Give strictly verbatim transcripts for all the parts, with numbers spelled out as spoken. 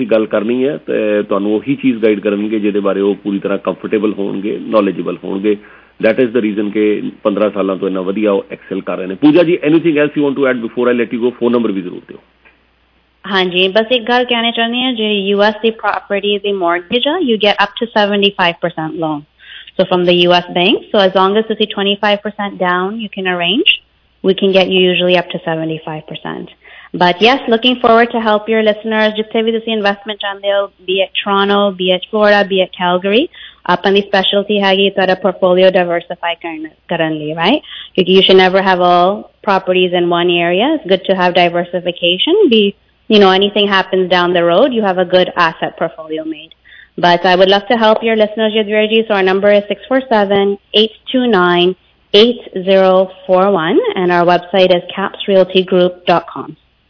गल करनी है तो तुहानूं उही चीज़ गाइड करनगे जिहदे बारे वो पूरी तरह कंफर्टेबल होणगे, नॉलेजेबल होणगे। दैट इज़ द रीजन कि पंद्रह सालों तो इन्ना वधिया एक्सेल कर रहे हैं। Pooja ji, anything else you want to add before I let you go? Phone number भी जरूर दिओ। हाँ जी, बस एक गल कहना चाहनी है, जो यूएस की प्रॉपर्टी दी मॉर्गेज है, you get up to seventy five percent loan so from the U S bank. So as long as you see twenty-five percent down, you can arrange. We can get you usually up to seventy-five percent. But yes, looking forward to help your listeners. जिथे भी तुसी investment चाहते हो, be it Toronto, be it Florida, be it Calgary, upon the specialty हैगी तारा portfolio diversify Karan Lee, right? Because you should never have all properties in one area. It's good to have diversification. Be, you know, anything happens down the road, you have a good asset portfolio made. But I would love to help your listeners, Yadviraji. So our number is six four seven, eight two nine, eight zero four one and our website is caps realty group dot com.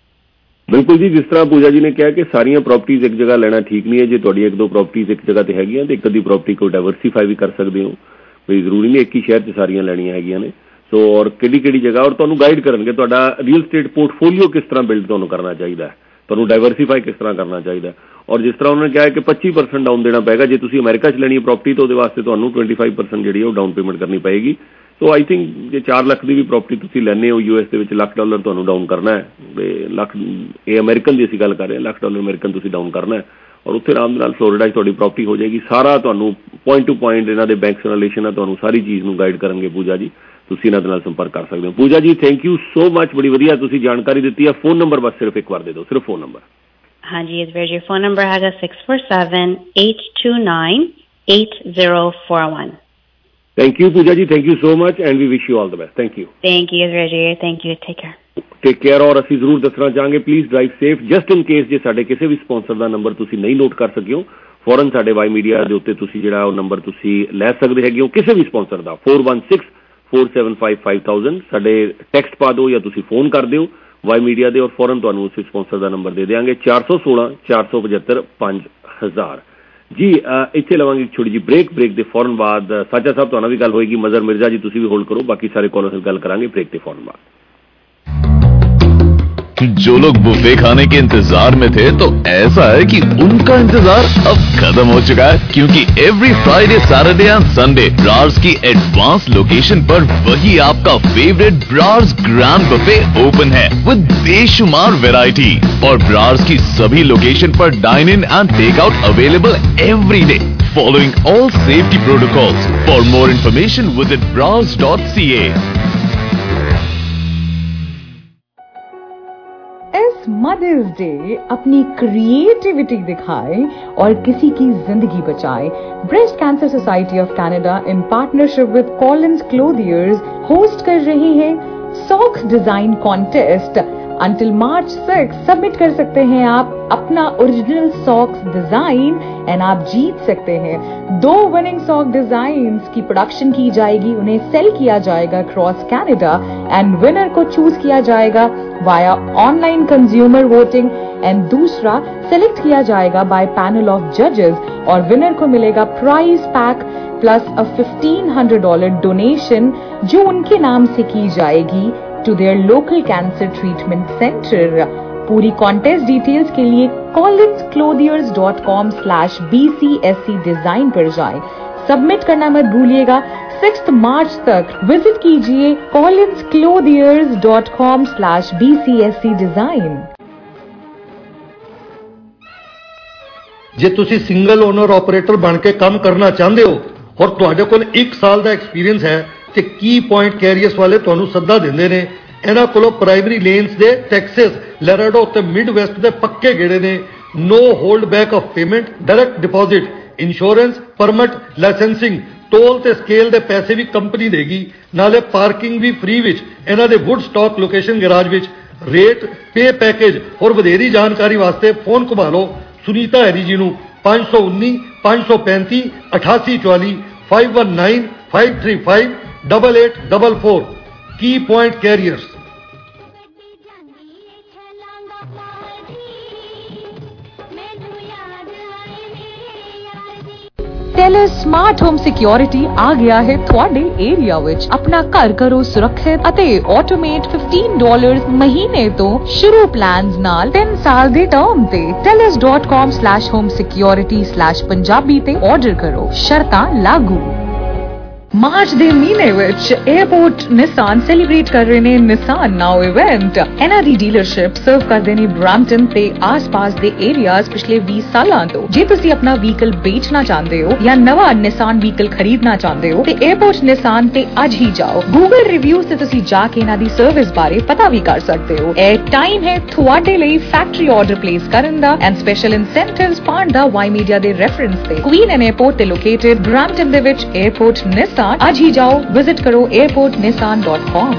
बिल्कुल जी, जिस तरह पूजा जी ने कहा कि सारियां properties एक जगह लेना ठीक नहीं है। जो तुहाडी एक दो प्रॉपर्टीज एक जगह ते हैगियां ते एक अद्धी प्रॉपर्टी को डाइवर्सीफाई भी कर सकते हो। कोई जरूरी नहीं एक ही शहर च सारियां लेनियां हैगियां ने। सो और किहड़ी किहड़ी जगह और तुहानूं गाइड करनगे तुहाडा रियल स्टेट पोर्टफोलियो किस तरह बिल्ड तुहानूं करना चाहिए है, तुहानूं डाइवर्सीफाई किस तरह करना चाहिए। और जिस तरह उन्होंने कहा है कि पच्चीस परसेंट डाउन देना पेगा, जे तुसीं अमेरिका च लैनी है प्रॉपर्टी तो उहदे वास्ते तुहानूं पच्चीस परसेंट जिहड़ी है डाउन पेमेंट करनी पएगी। सो आई थिंक जे चार लाख की भी प्रॉपर्टी तुसीं लैने हो यूएस दे विच लाख डॉलर तुहानूं डाउन करना है, ते लाख ये अमेरिकन की असीं गल कर रहे हैं, लाख डॉलर अमेरिकन तुसीं डाउन करना है और उत्थे आराम नाल फ्लोरिडा च तुहाडी प्रॉपर्टी हो जाएगी। सारा तुहानूं पॉइंट टू पॉइंट इन्हां दे बैंक नाल रिलेशन है, तुहानूं सारी चीज़ नूं गाइड करनगे पूजा जी। तुसीं इन्हां दे नाल संपर्क कर सकदे हो। Pooja ji thank you so much, बड़ी वधिया तुसीं जानकारी दित्ती है। फोन नंबर बस सिर्फ एक बार दे दो, सिर्फ फोन नंबर। हाँ जी, इस your phone number है six four seven, eight two nine, eight zero four one. Thank you Puja ji, thank you so much and we wish you all the best. Thank you. Thank you Isvirji, thank you, take care. Take care। और ਅਸੀਂ ਜ਼ਰੂਰ ਦੱਸਣਾ ਚਾਹਾਂਗੇ please drive safe. Just in case ਜੇ ਸਾਡੇ ਕਿਸੇ ਵੀ sponsor ਦਾ number ਤੁਸੀਂ ਨਹੀਂ ਨੋਟ ਕਰ ਸਕਿਓ, ਫੌਰਨ ਸਾਡੇ ਵਾਈ ਮੀਡੀਆ ਦੇ ਉੱਤੇ ਤੁਸੀਂ ਜਿਹੜਾ ਉਹ ਨੰਬਰ ਤੁਸੀਂ ਲੈ ਸਕਦੇ ਹੈਗੇ ਹੋ ਕਿਸੇ ਵੀ ਸਪਾਂਸਰ ਦਾ four one six, four seven five, five thousand ਸਾਡੇ ਟੈਕਸਟ ਪਾ ਦਿਓ ਜਾਂ ਤੁਸੀਂ ਫੋਨ ਕਰ ਦਿਓ ਵਾਈ ਮੀਡੀਆ ਦੇ ਔਰ ਫੌਰਨ ਤੁਹਾਨੂੰ ਉਸ ਸਪਾਂਸਰ ਦਾ ਨੰਬਰ ਦੇ ਦੇਵਾਂਗੇ ਚਾਰ ਇੱਕ ਛੇ, ਚਾਰ ਸੌ ਪਝੱਤਰ, ਪੰਜ ਹਜ਼ਾਰ। ਜੀ ਇੱਥੇ ਲਵਾਂਗੇ ਇੱਕ ਛੋਟੀ ਜਿਹੀ ਬ੍ਰੇਕ। ਬ੍ਰੇਕ ਦੇ ਫੌਰਨ ਬਾਅਦ ਸਾਚਾ ਸਾਹਿਬ ਤੁਹਾਨੂੰ ਵੀ ਗੱਲ ਹੋਏਗੀ, ਮਜ਼ਰ ਮਿਰਜ਼ਾ ਜੀ ਤੁਸੀਂ ਵੀ ਹੋਲਡ ਕਰੋ, ਬਾਕੀ ਸਾਰੇ ਕਾਲਰਸ ਨਾਲ ਗੱਲ ਕਰਾਂਗੇ ਬ੍ਰੇਕ ਦੇ ਫੌਰਨ ਬਾਅਦ। जो लोग बुफे खाने के इंतजार में थे तो ऐसा है कि उनका इंतजार अब खत्म हो चुका है, क्योंकि every Friday, Saturday and Sunday Brar's की एडवांस लोकेशन पर वही आपका favourite Brar's grand buffet open है विद बेशुमार वैरायटी। और ब्रार्स की सभी लोकेशन पर dine in and take out available every day following all safety protocols. For more information visit Brar's dot C A. Mother's day अपनी क्रिएटिविटी दिखाए और किसी की जिंदगी बचाए। Breast cancer society of Canada in partnership with Collins क्लोथियर्स host कर रही है socks design contest. Until March six submit कर सकते हैं आप अपना ओरिजिनल सॉक्स डिजाइन एंड आप जीत सकते हैं दो विनिंग सॉक डिजाइन्स की प्रोडक्शन की जाएगी, उन्हें सेल किया जाएगा क्रॉस कनाडा एंड विनर को चूज किया जाएगा via online consumer voting and दूसरा सेलेक्ट किया जाएगा बाय पैनल ऑफ जजेस और विनर को मिलेगा prize pack plus a fifteen hundred dollar donation जो उनके नाम से की जाएगी to their local cancer treatment centre. पूरी कॉन्टेस्ट डिटेल्स के लिए Collins clothiers dot com slash B C S C design पर जाएं। सबमिट करना मत भूलिएगा। सिक्स्थ मार्च तक विजिट कीजिए Collins clothiers dot com slash B C S C design. जे तुसी सिंगल ओनर ऑपरेटर बन के काम करना चाहते हो और तुहाडे कोल एक साल का एक्सपीरियंस है ਤੇ ਕੀ ਪੁਆਇੰਟ ਕੈਰੀਅਰਸ ਵਾਲੇ ਤੁਹਾਨੂੰ ਸੱਦਾ ਦਿੰਦੇ ਨੇ। ਇਹਨਾਂ ਕੋਲੋਂ ਪ੍ਰਾਇਮਰੀ ਲੇਨਸ ਦੇ ਟੈਕਸਸ, ਲੈਰਾਡੋ ਤੇ ਮਿਡ ਵੈਸਟ ਦੇ ਪੱਕੇ ਗੇੜੇ ਨੇ। No hold back of payment, direct deposit, insurance, permit, licensing, toll ते स्केल दे पैसे भी कंपनी देगी, नाले पार्किंग भी फ्री विच इन्हां दे वुड स्टॉक लोकेशन गैराज विच। रेट, पे पैकेज और वधेरी जानकारी वास्ते फोन घुमा लो सुनीता हैरी जी नूं पांच सौ उन्नी पांच सौ पैंती अठासी चौली five one nine five three five double eight double four. Key point carriers. Telus smart home security ਆ ਗਿਆ ਹੈ ਤੁਹਾਡੇ ਏਰੀਆ ਵਿੱਚ। ਆਪਣਾ ਘਰ ਕਰੋ ਸੁਰੱਖਿਅਤ ਅਤੇ ਆਟੋਮੇਟ ਫਿਫਟੀਨ ਡਾਲਰ ਮਹੀਨੇ ਤੋਂ ਸ਼ੁਰੂ ਪਲਾਨਸ ਨਾਲ ਤਿੰਨ ਸਾਲ ਦੇ ਟਰਮ ਤੇ Telus dot com slash home security slash Punjabi ਤੇ ਆਰਡਰ ਕਰੋ, ਸ਼ਰਤਾਂ ਲਾਗੂ। ਮਾਰਚ ਦੇ ਮਹੀਨੇ ਵਿੱਚ 에어ਪੋਰਟ ਨਿਸਾਨ ਸੈਲੀਬ੍ਰੇਟ ਕਰ ਰਹੇ ਨੇ ਨਿਸਾਨ ਨਾਓ ਇਵੈਂਟ। ਇਹਨਾਂ ਦੀ ਡੀਲਰਸ਼ਿਪ ਸਰਵ ਕਰਦੇ ਨੇ ਬ੍ਰੈਂਪਟਨ ਤੇ ਆਸ-ਪਾਸ ਦੇ ਏਰੀਆਜ਼ ਪਿਛਲੇ ਵੀਹ ਸਾਲਾਂ ਤੋਂ। ਜੇ ਤੁਸੀਂ ਆਪਣਾ ਵਹੀਕਲ ਵੇਚਣਾ ਚਾਹੁੰਦੇ ਹੋ ਜਾਂ ਨਵਾਂ ਨਿਸਾਨ ਵਹੀਕਲ ਖਰੀਦਣਾ ਚਾਹੁੰਦੇ ਹੋ ਤੇ 에어ਪੋਰਟ ਨਿਸਾਨ ਤੇ ਅੱਜ ਹੀ ਜਾਓ। ਗੂਗਲ ਰਿਵਿਊਜ਼ ਤੇ ਤੁਸੀਂ ਜਾ ਕੇ ਇਹਨਾਂ ਦੀ ਸਰਵਿਸ ਬਾਰੇ ਪਤਾ ਵੀ ਕਰ ਸਕਦੇ ਹੋ। ਇਹ ਟਾਈਮ ਹੈ ਤੁਹਾਡੇ ਲਈ ਫੈਕਟਰੀ ਆਰਡਰ ਪਲੇਸ ਕਰਨ ਦਾ ਐਂਡ ਸਪੈਸ਼ਲ ਇਨਸੈਂਟਿਵਸ ਪਾਉਣ ਦਾ। ਵਾਈ ਮੀਡੀਆ ਦੇ ਰੈਫਰੈਂਸ ਤੇ ਕੁਈਨ ਐਂਡ 에어ਪੋਰਟ ਤੇ ਲੋਕੇਟਡ ਬ੍ਰੈਂਪਟਨ ਦੇ ਵਿੱਚ 에어ਪੋਰਟ ਨਿਸਾਨ। आज ही जाओ, विजिट करो airport Nissan dot com.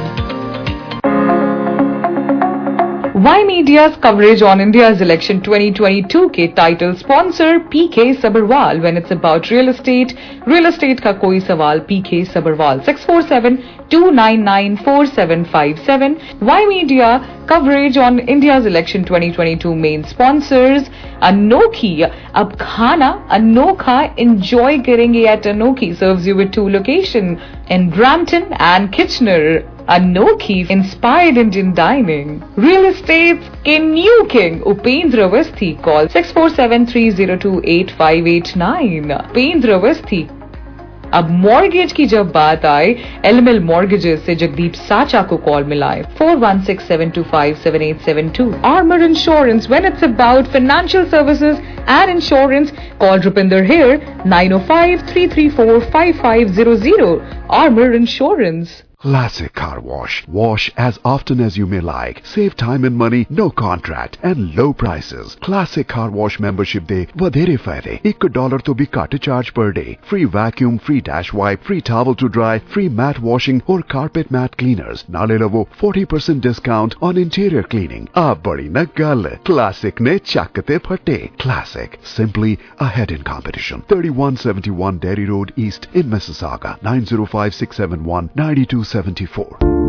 Y Media's coverage on India's election twenty twenty-two के title sponsor P K Sabharwal। When it's about real estate, real estate का कोई सवाल P K Sabharwal six four seven two nine nine four seven five seven। Y Media coverage on India's election twenty twenty-two main sponsors Anokhi। अब खाना अनोखा enjoy करेंगे at Anokhi serves you with two location in Brampton and Kitchener। Anokhi inspired Indian dining real estate's के new king Upendra Awasthi। Call six four seven three zero two eight five eight nine। Upendra Awasthi। अब mortgage की जब बात आए, LML mortgages से जगदीप साचा को call मिलाए four one six seven two five seven eight seven two। Armor Insurance, when it's about financial services and insurance, call Rupinder here nine oh five three three four five five zero zero। Armor Insurance। Classic Car Wash. Wash as often as you may like. Save time and money, no contract and low prices. Classic Car Wash membership de vadhere fayde। one dollar to bhi cut charge per day. Free vacuum, free dash wipe, free towel to dry, free mat washing or carpet mat cleaners। Nale lavo forty percent discount on interior cleaning। Aap badi na gal, Classic ne chakkate phatte। Classic, simply ahead in competition। thirty-one seventy-one Derry Road East in Mississauga nine zero five six seven one nine two seventy-four।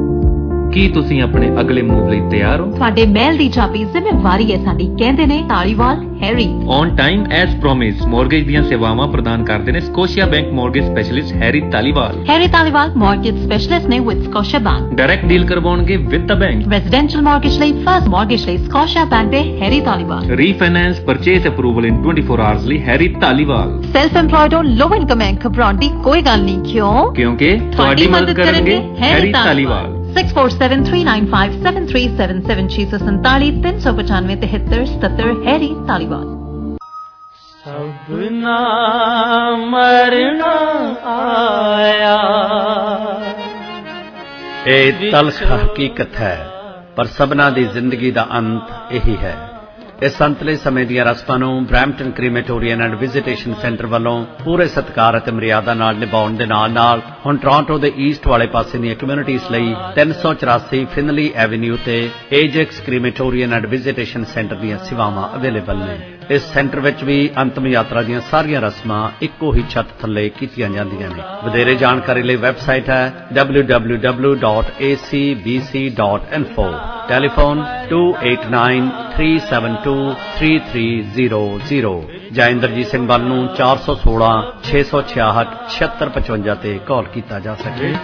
ਕੀ ਤੁਸੀਂ ਆਪਣੇ ਅਗਲੇ move ਲਈ ਤਿਆਰ ਹੋ? ਤੁਹਾਡੇ ਮਹਿਲ ਦੀ ਚਾਬੀ ਜ਼ਿੰਮੇਵਾਰੀ ਹੈ ਸਾਡੀ, ਕਹਿੰਦੇ ਨੇ Dhaliwal Harry. On time as promise mortgage ਦੀਆਂ ਸੇਵਾਵਾਂ ਪ੍ਰਦਾਨ ਕਰਦੇ ਨੇ Scotiabank mortgage specialist Harry Dhaliwal. Harry Dhaliwal mortgage specialist ਨੇ with Scotiabank. Direct deal ਕਰਵਾਉਣਗੇ with the bank. Residential mortgage ਲਈ ਫਸਟ ਮੌਰਗੇਜ ਲਈ ਸਕੋਸ਼ੀਆ ਬੈਂਕ ਦੇ Harry Dhaliwal. Refinance purchase approval in twenty-four hours ਲਈ ਹੈਰੀ ਧਾਲੀਵਾਲ। ਸੈਲਫ ਐਮਪਲੋਇਡ ਹੋ, low income and ਘਬਰਾਉਣ ਦੀ ਕੋਈ ਗੱਲ ਨਹੀਂ। ਕਿਉਂ? ਕਿਉਂਕਿ ਤੁਹਾਡੀ ਮਦਦ ਕਰਨਗੇ Harry Dhaliwal. six four seven three nine five seven three seven seven six four seven three three nine five तिहत्तर सत्तर हैरी तालिबान। सबना मरना आया। ਇਹ ਤਲਖ ਹਕੀਕਤ ਹੈ, ਪਰ ਸਭਨਾ ਦੀ ਜ਼ਿੰਦਗੀ ਦਾ ਅੰਤ ਇਹੀ ਹੈ। ਇਸ ਅੰਤਲੇ ਸਮੇਂ ਦੀਆਂ ਰਸਮਾਂ ਨੂੰ Brampton crematorium and visitation centre ਵੱਲੋਂ ਪੂਰੇ ਸਤਿਕਾਰ ਅਤੇ ਮਰਿਆਦਾ ਨਾਲ ਨਿਭਾਉਣ ਦੇ ਨਾਲ ਨਾਲ ਹੁਣ ਟੋਰਾਂਟੋ ਦੇ ਈਸਟ ਵਾਲੇ ਪਾਸੇ ਦੀਆਂ ਕਮਿਊਨਿਟੀਜ਼ ਲਈ ਤਿੰਨ ਸੌ ਚੁਰਾਸੀ ਫਿਨਲੀ ਐਵਨਿਊ ਤੇ Ajax crematorium and visitation centre ਦੀਆਂ ਸੇਵਾਵਾਂ ਅਵੇਲੇਬਲ ਨੇ। ਇਸ ਸੈਂਟਰ ਵਿੱਚ ਵੀ ਅੰਤਮ ਯਾਤਰਾ ਦੀਆਂ ਸਾਰੀਆਂ ਰਸਮਾਂ ਇੱਕੋ ਹੀ ਛੱਤ ਥੱਲੇ ਕੀਤੀਆਂ ਜਾਂਦੀਆਂ ਨੇ। ਵਧੇਰੇ ਜਾਣਕਾਰੀ ਲਈ ਵੈਬਸਾਈਟ ਹੈ w w w dot a c b c dot info। Telephone two eight nine three seven two three three zero zero। ਜਾਂ ਇੰਦਰਜੀਤ ਸਿੰਘ ਬੱਲ ਨੂੰ ਚਾਰ ਸੌ ਸੋਲਾਂ ਛੇ ਸੌ ਛਿਆਹਠ ਛਿਅੱਤਰ ਪਚਵੰਜਾ ਤੇ ਕਾਲ ਕੀਤਾ ਜਾ ਸਕੇ।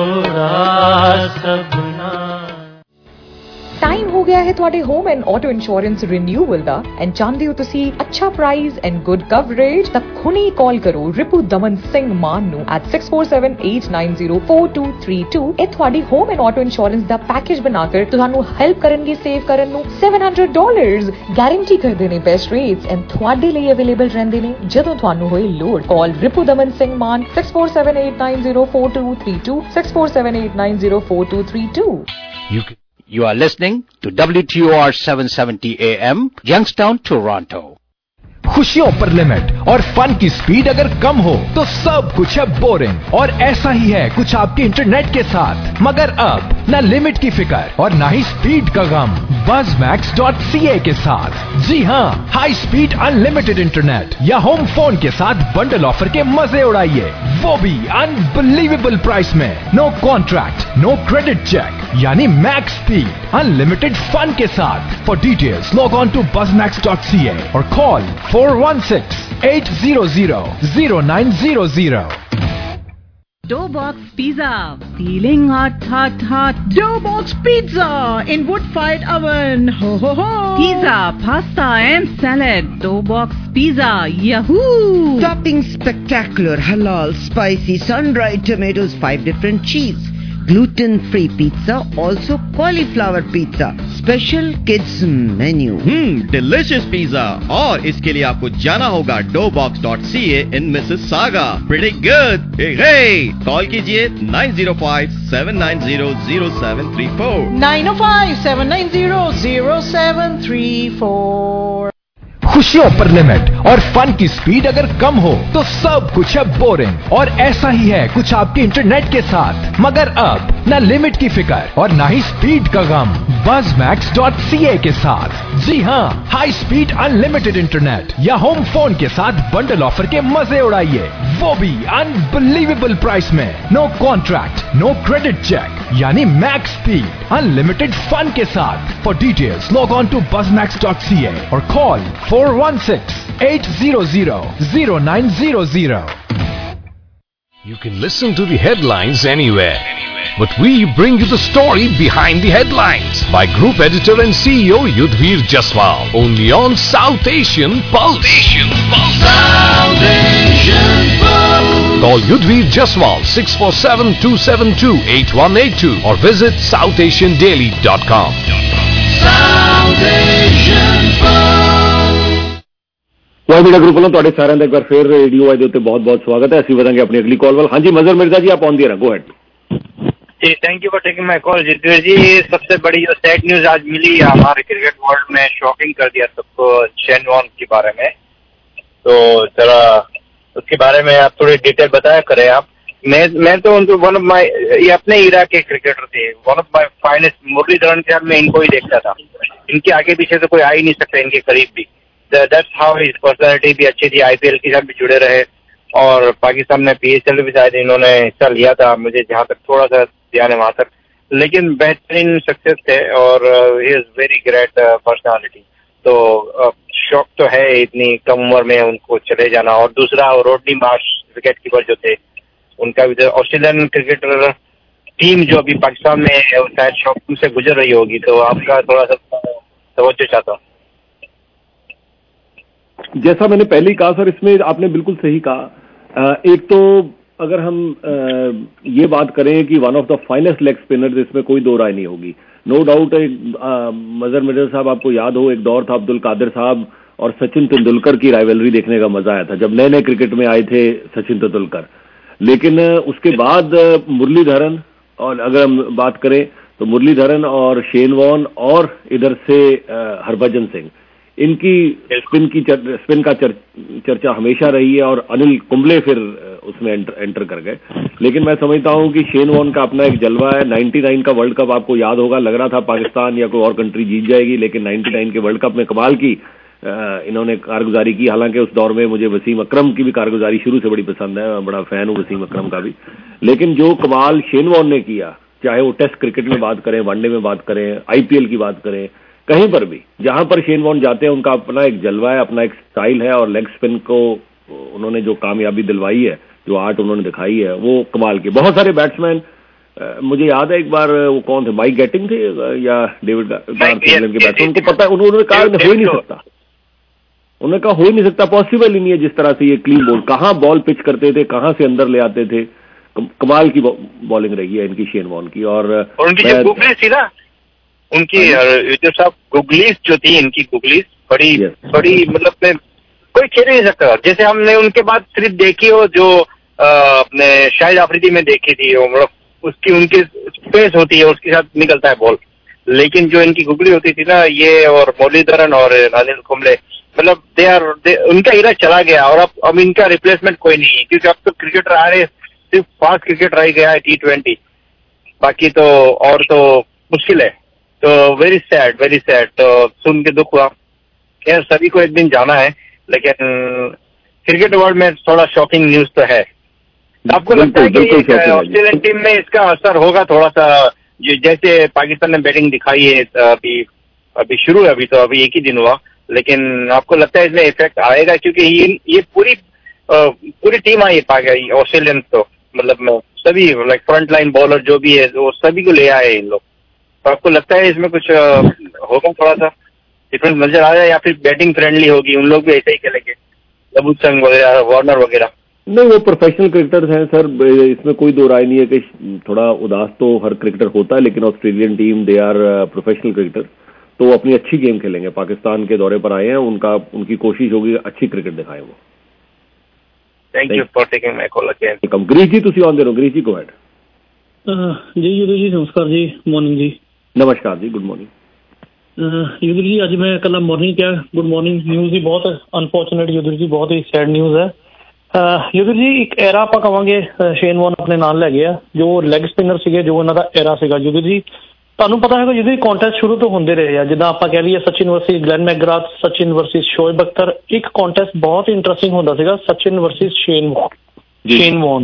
टाइम हो गया है ਤੁਹਾਡੇ home and auto insurance renewal ਦਾ ਐਂਡ ਚਾਹੁੰਦੇ ਹੋ ਤੁਸੀਂ ਅੱਛਾ ਪ੍ਰਾਈਸ ਐਂਡ ਗੁੱਡ ਕਵਰੇਜ ਤਾਂ ਹੁਣੇ ਕਾਲ ਕਰੋ ਰਿਪੂ ਦਮਨ ਸਿੰਘ ਮਾਨ ਨੂੰ at six four seven eight nine zero four two three two। ਇਹ ਤੁਹਾਡੀ ਹੋਮ ਐਂਡ ਆਟੋ ਇੰਸ਼ੋਰੈਂਸ ਦਾ ਪੈਕੇਜ ਬਣਾ ਕੇ ਤੁਹਾਨੂੰ ਹੈਲਪ ਕਰਨਗੇ ਸੇਵ ਕਰਨ ਨੂੰ seven hundred dollars। ਗਾਰੰਟੀ ਕਰਦੇ ਨੇ ਬੈਸਟ ਰੇਟਸ ਐਂਡ ਤੁਹਾਡੇ ਲਈ ਅਵੇਲੇਬਲ ਰਹਿੰਦੇ ਨੇ ਜਦੋਂ ਤੁਹਾਨੂੰ ਹੋਏ ਲੋੜ। ਕਾਲ ਰਿਪੂ ਦਮਨ ਸਿੰਘ ਮਾਨ six four seven eight nine zero four two three two six four seven eight nine zero four two three two। You can You are listening to W T O R seven seventy A M, Youngstown, Toronto। खुशियों पर limit और fun की speed अगर कम हो तो सब कुछ है बोरिंग। और ऐसा ही है कुछ आपके इंटरनेट के साथ। मगर अब न लिमिट की फिक्र और न ही स्पीड का गम Buzz Max dot C A के साथ। जी हाँ, हाई स्पीड अनलिमिटेड इंटरनेट या होम फोन के साथ बंडल ऑफर के मजे उड़ाइए, वो भी अनबिलीवेबल प्राइस में। No contract, no credit check, यानी मैक्स स्पीड अनलिमिटेड फन के साथ। For details log on to Buzz Max dot C A और call four one six eight zero zero zero nine zero zero. Doughbox Pizza. Feeling hot, hot, hot. Doughbox Pizza in wood-fired oven. Ho, ho, ho. Pizza, pasta and salad. Doughbox Pizza. Yahoo! Topping spectacular, halal, spicy, sun-dried tomatoes, five different cheese. Gluten-free pizza, also cauliflower pizza. Special kids menu. Hmm delicious pizza. और इसके लिए आपको जाना होगा doughbox dot c a in Mississauga. Pretty good. Hey, hey. Call कीजिए nine zero five seven nine zero zero seven three four. nine oh five seven nine zero zero seven three four. खुशियों पर limit और fun की speed अगर कम हो तो सब कुछ है बोरिंग, और ऐसा ही है कुछ आपके इंटरनेट के साथ. मगर अब न लिमिट की फिक्र और न ही स्पीड का गम Buzz Max dot C A के साथ. जी हाँ, हाई स्पीड अनलिमिटेड इंटरनेट या होम फोन के साथ बंडल ऑफर के मजे उड़ाइए, वो भी अनबिलीवेबल प्राइस में. No contract, no credit check, यानी मैक्स स्पीड अनलिमिटेड फन के साथ. For details log on to Buzz Max dot C A और call four one six eight zero zero zero nine zero zero. You can listen to the headlines anywhere, but we bring you the story behind the headlines by Group Editor and C E O Yudhvir Jaswal, only on South Asian Pulse. Asian Pulse. South Asian Pulse. Call Yudhvir Jaswal six four seven two seven two eight one eight two or visit south asian daily dot com. South Asian Pulse. Y Media group ਵੱਲੋਂ ਤੁਹਾਡੇ ਸਾਰਿਆਂ ਦਾ ਇੱਕ ਵਾਰ ਫੇਰ radio Y ਦੇ ਉੱਤੇ ਬਹੁਤ ਬਹੁਤ ਸਵਾਗਤ ਹੈ. ਅਸੀਂ ਵਧਾਂਗੇ ਆਪਣੀ ਅਗਲੀ ਕਾਲ ਵੱਲ. ਹਾਂਜੀ ਮਜ਼ਹਰ मिर्जा जी, आप ऑन दी रहा, गो हेड. जी thank you for taking my call Jitendra ji. सबसे बड़ी जो सैड न्यूज आज मिली हमारे क्रिकेट वर्ल्ड में, शॉकिंग कर दिया सबको, शेन वॉर्न के बारे में. तो जरा उसके बारे में आप थोड़ी डिटेल बताया करें आप. मैं मैं तो उनको वन ऑफ माय, ये अपने इरा के क्रिकेटर थे, one of my finest. Muralidharan के साथ मैं इनको ही देखता था. इनके आगे पीछे तो कोई आ ही नहीं सकता इनके करीब भी. दैट्स हाउ हिज पर्सनालिटी भी अच्छी थी. आईपीएल के साथ भी जुड़े रहे और पाकिस्तान में पीएसएल भी शायद इन्होंने हिस्सा लिया था, मुझे जहाँ तक थोड़ा सा ध्यान है वहां तक. लेकिन बेहतरीन सक्सेस थे और he is very great personality. तो शौक तो है इतनी कम उम्र में उनको चले जाना. और दूसरा रोडनी मार्श विकेट कीपर जो थे, उनका भी ऑस्ट्रेलियन क्रिकेटर टीम जो अभी पाकिस्तान में शायद शौक से गुजर रही होगी. तो आपका थोड़ा सा तवज्जो चाहता हूँ. जैसा मैंने पहले ही कहा सर, इसमें आपने बिल्कुल सही कहा. एक तो अगर हम ये बात करें कि one of the finest leg spinners, इसमें कोई दो राय नहीं होगी. No doubt. मजहर मिर्जा साहब, आपको याद हो एक दौर था अब्दुल कादिर साहब और सचिन तेंदुलकर की राइवलरी देखने का मजा आया था जब नए नए क्रिकेट में आए थे सचिन तेंदुलकर. लेकिन उसके बाद मुरलीधरन, और अगर हम बात करें तो मुरलीधरन और शेन वॉर्न और इधर से हरभजन सिंह, इनकी स्पिन की चर, स्पिन का चर, चर्चा हमेशा रही है. और अनिल कुंबले फिर उसमें एंटर, एंटर कर गए. लेकिन मैं समझता हूं कि शेन वॉर्न का अपना एक जलवा है. निन्यानवे का वर्ल्ड कप आपको याद होगा, लग रहा था पाकिस्तान या कोई और कंट्री जीत जाएगी, लेकिन निन्यानवे के वर्ल्ड कप में कमाल की इन्होंने कारगुजारी की. हालांकि उस दौर में मुझे वसीम अकरम की भी कारगुजारी शुरू से बड़ी पसंद है, बड़ा फैन हूं वसीम अकरम का भी. लेकिन जो कमाल शेन वॉर्न ने किया, चाहे वो टेस्ट क्रिकेट में बात करें, वनडे में बात करें, आईपीएल की बात करें, कहीं पर भी जहां पर शेन वॉर्न जाते हैं उनका अपना एक जलवा है, अपना एक स्टाइल है. और लेग स्पिन को उन्होंने जो कामयाबी दिलवाई है, जो आर्ट उन्होंने दिखाई है, वो कमाल की. बहुत सारे बैट्समैन, मुझे याद है एक बार वो कौन थे, माइक गेटिंग थे या डेविड गार्थ के बैट्समैन, उनको पता है, उन्होंने कहा हो ही नहीं सकता. उन्होंने कहा हो ही नहीं सकता, पॉसिबल ही नहीं है जिस तरह से ये क्लीन बॉल, कहां बॉल पिच करते थे, कहां से अंदर ले आते थे. कमाल की बॉलिंग रही है इनकी शेन वॉर्न की. और उनकी जो गुगली थी ना, उनकी जो साहब गुगलीस जो थी, इनकी गुगलीस बड़ी yes. बड़ी मतलब मैं कोई खेल नहीं सकता. जैसे हमने उनके बाद सिर्फ देखी हो जो अपने शाहिद आफरीदी में देखी थी, मतलब उसकी उनकी स्पेस होती है, उसके साथ निकलता है बॉल. लेकिन जो इनकी गुगली होती थी ना, ये और मुरलीधरन और अनिल कुंबले, मतलब दे आर उनका इरा चला गया. और अब अब इनका रिप्लेसमेंट कोई नहीं है, क्योंकि अब तो क्रिकेटर आ रहे, सिर्फ फास्ट क्रिकेट रह गया है टी ट्वेंटी, बाकी तो और तो मुश्किल है. तो वेरी सैड, वेरी सैड. तो सुन के दुख हुआ. खैर सभी को एक दिन जाना है, लेकिन क्रिकेट वर्ल्ड में थोड़ा शॉकिंग न्यूज तो है. आपको लगता है कि ऑस्ट्रेलियन टीम में इसका असर होगा थोड़ा सा? जैसे पाकिस्तान ने बैटिंग दिखाई है, अभी अभी शुरू है, अभी तो अभी एक ही दिन हुआ, लेकिन आपको लगता है इसमें इफेक्ट आएगा? क्योंकि ये ये पूरी पूरी टीम आई पा गई ऑस्ट्रेलियन, तो मतलब सभी लाइक फ्रंट लाइन बॉलर जो भी है वो सभी को ले आए इन लोग। तो आपको लगता है इसमें कुछ होगा, थोड़ा सा डिफरेंस नजर आ जाए, या फिर बैटिंग फ्रेंडली होगी, उन लोग भी ऐसे ही खेलेंगे, लबूत संघ वगैरह, वार्नर वगैरह? नहीं, वो प्रोफेशनल क्रिकेटर्स हैं सर, इसमें कोई दो राय नहीं है कि थोड़ा उदास तो हर क्रिकेटर होता है, लेकिन Australian team they are professional cricketer, तो अपनी अच्छी गेम खेलेंगे। पाकिस्तान के दौरे पर आए हैं, उनका उनकी कोशिश होगी अच्छी क्रिकेट दिखाएं वो। Thank you for taking my call again. Welcome. Girish ji तुसी ऑन दे रहो। गिरीश जी गो अहेड। जी युद्ध जी नमस्कार जी, मॉर्निंग जी। नमस्कार जी, गुड मॉर्निंग। युद्ध जी ਅੱਜ ਮੈਂ ਕੱਲਾ ਮਾਰਨਿੰਗ ਕਿਹਾ, ਗੁੱਡ ਮਾਰਨਿੰਗ। ਨਿਊਜ਼ ਹੀ ਬਹੁਤ ਅਨਫੋਰਚੂਨੇਟ ਯੁੱਧ ਜੀ, ਬਹੁਤ ਹੀ ਸੈਡ ਨਿਊਜ਼ ਹੈ। ਯੁੱਧ ਜੀ ਇੱਕ ਐਰਾ ਆਪਾਂ ਕਵਾਂਗੇ ਸ਼ੇਨ ਵੌਨ ਆਪਣੇ ਨਾਲ ਲੈ ਗਿਆ, ਜੋ ਲੈਗ ਸਪਿਨਰ ਸੀਗੇ, ਜੋ ਉਹਨਾਂ ਦਾ ਐਰਾ ਸੀਗਾ। ਯੁੱਧ ਜੀ ਤੁਹਾਨੂੰ ਪਤਾ ਹੈਗਾ ਜਿਹਦੇ ਕੰਟੈਸਟ ਸ਼ੁਰੂ ਤੋਂ ਹੁੰਦੇ ਰਹੇ ਆ, ਜਿੱਦਾਂ ਆਪਾਂ ਕਹਿ ਲਈਏ Sachin versus Glenn McGrath, Sachin versus Shoaib Akhtar. ਇੱਕ ਕੰਟੈਸਟ ਬਹੁਤ ਇੰਟਰਸਟਿੰਗ ਹੁੰਦਾ ਸੀਗਾ, Sachin versus Shane Shane Warne.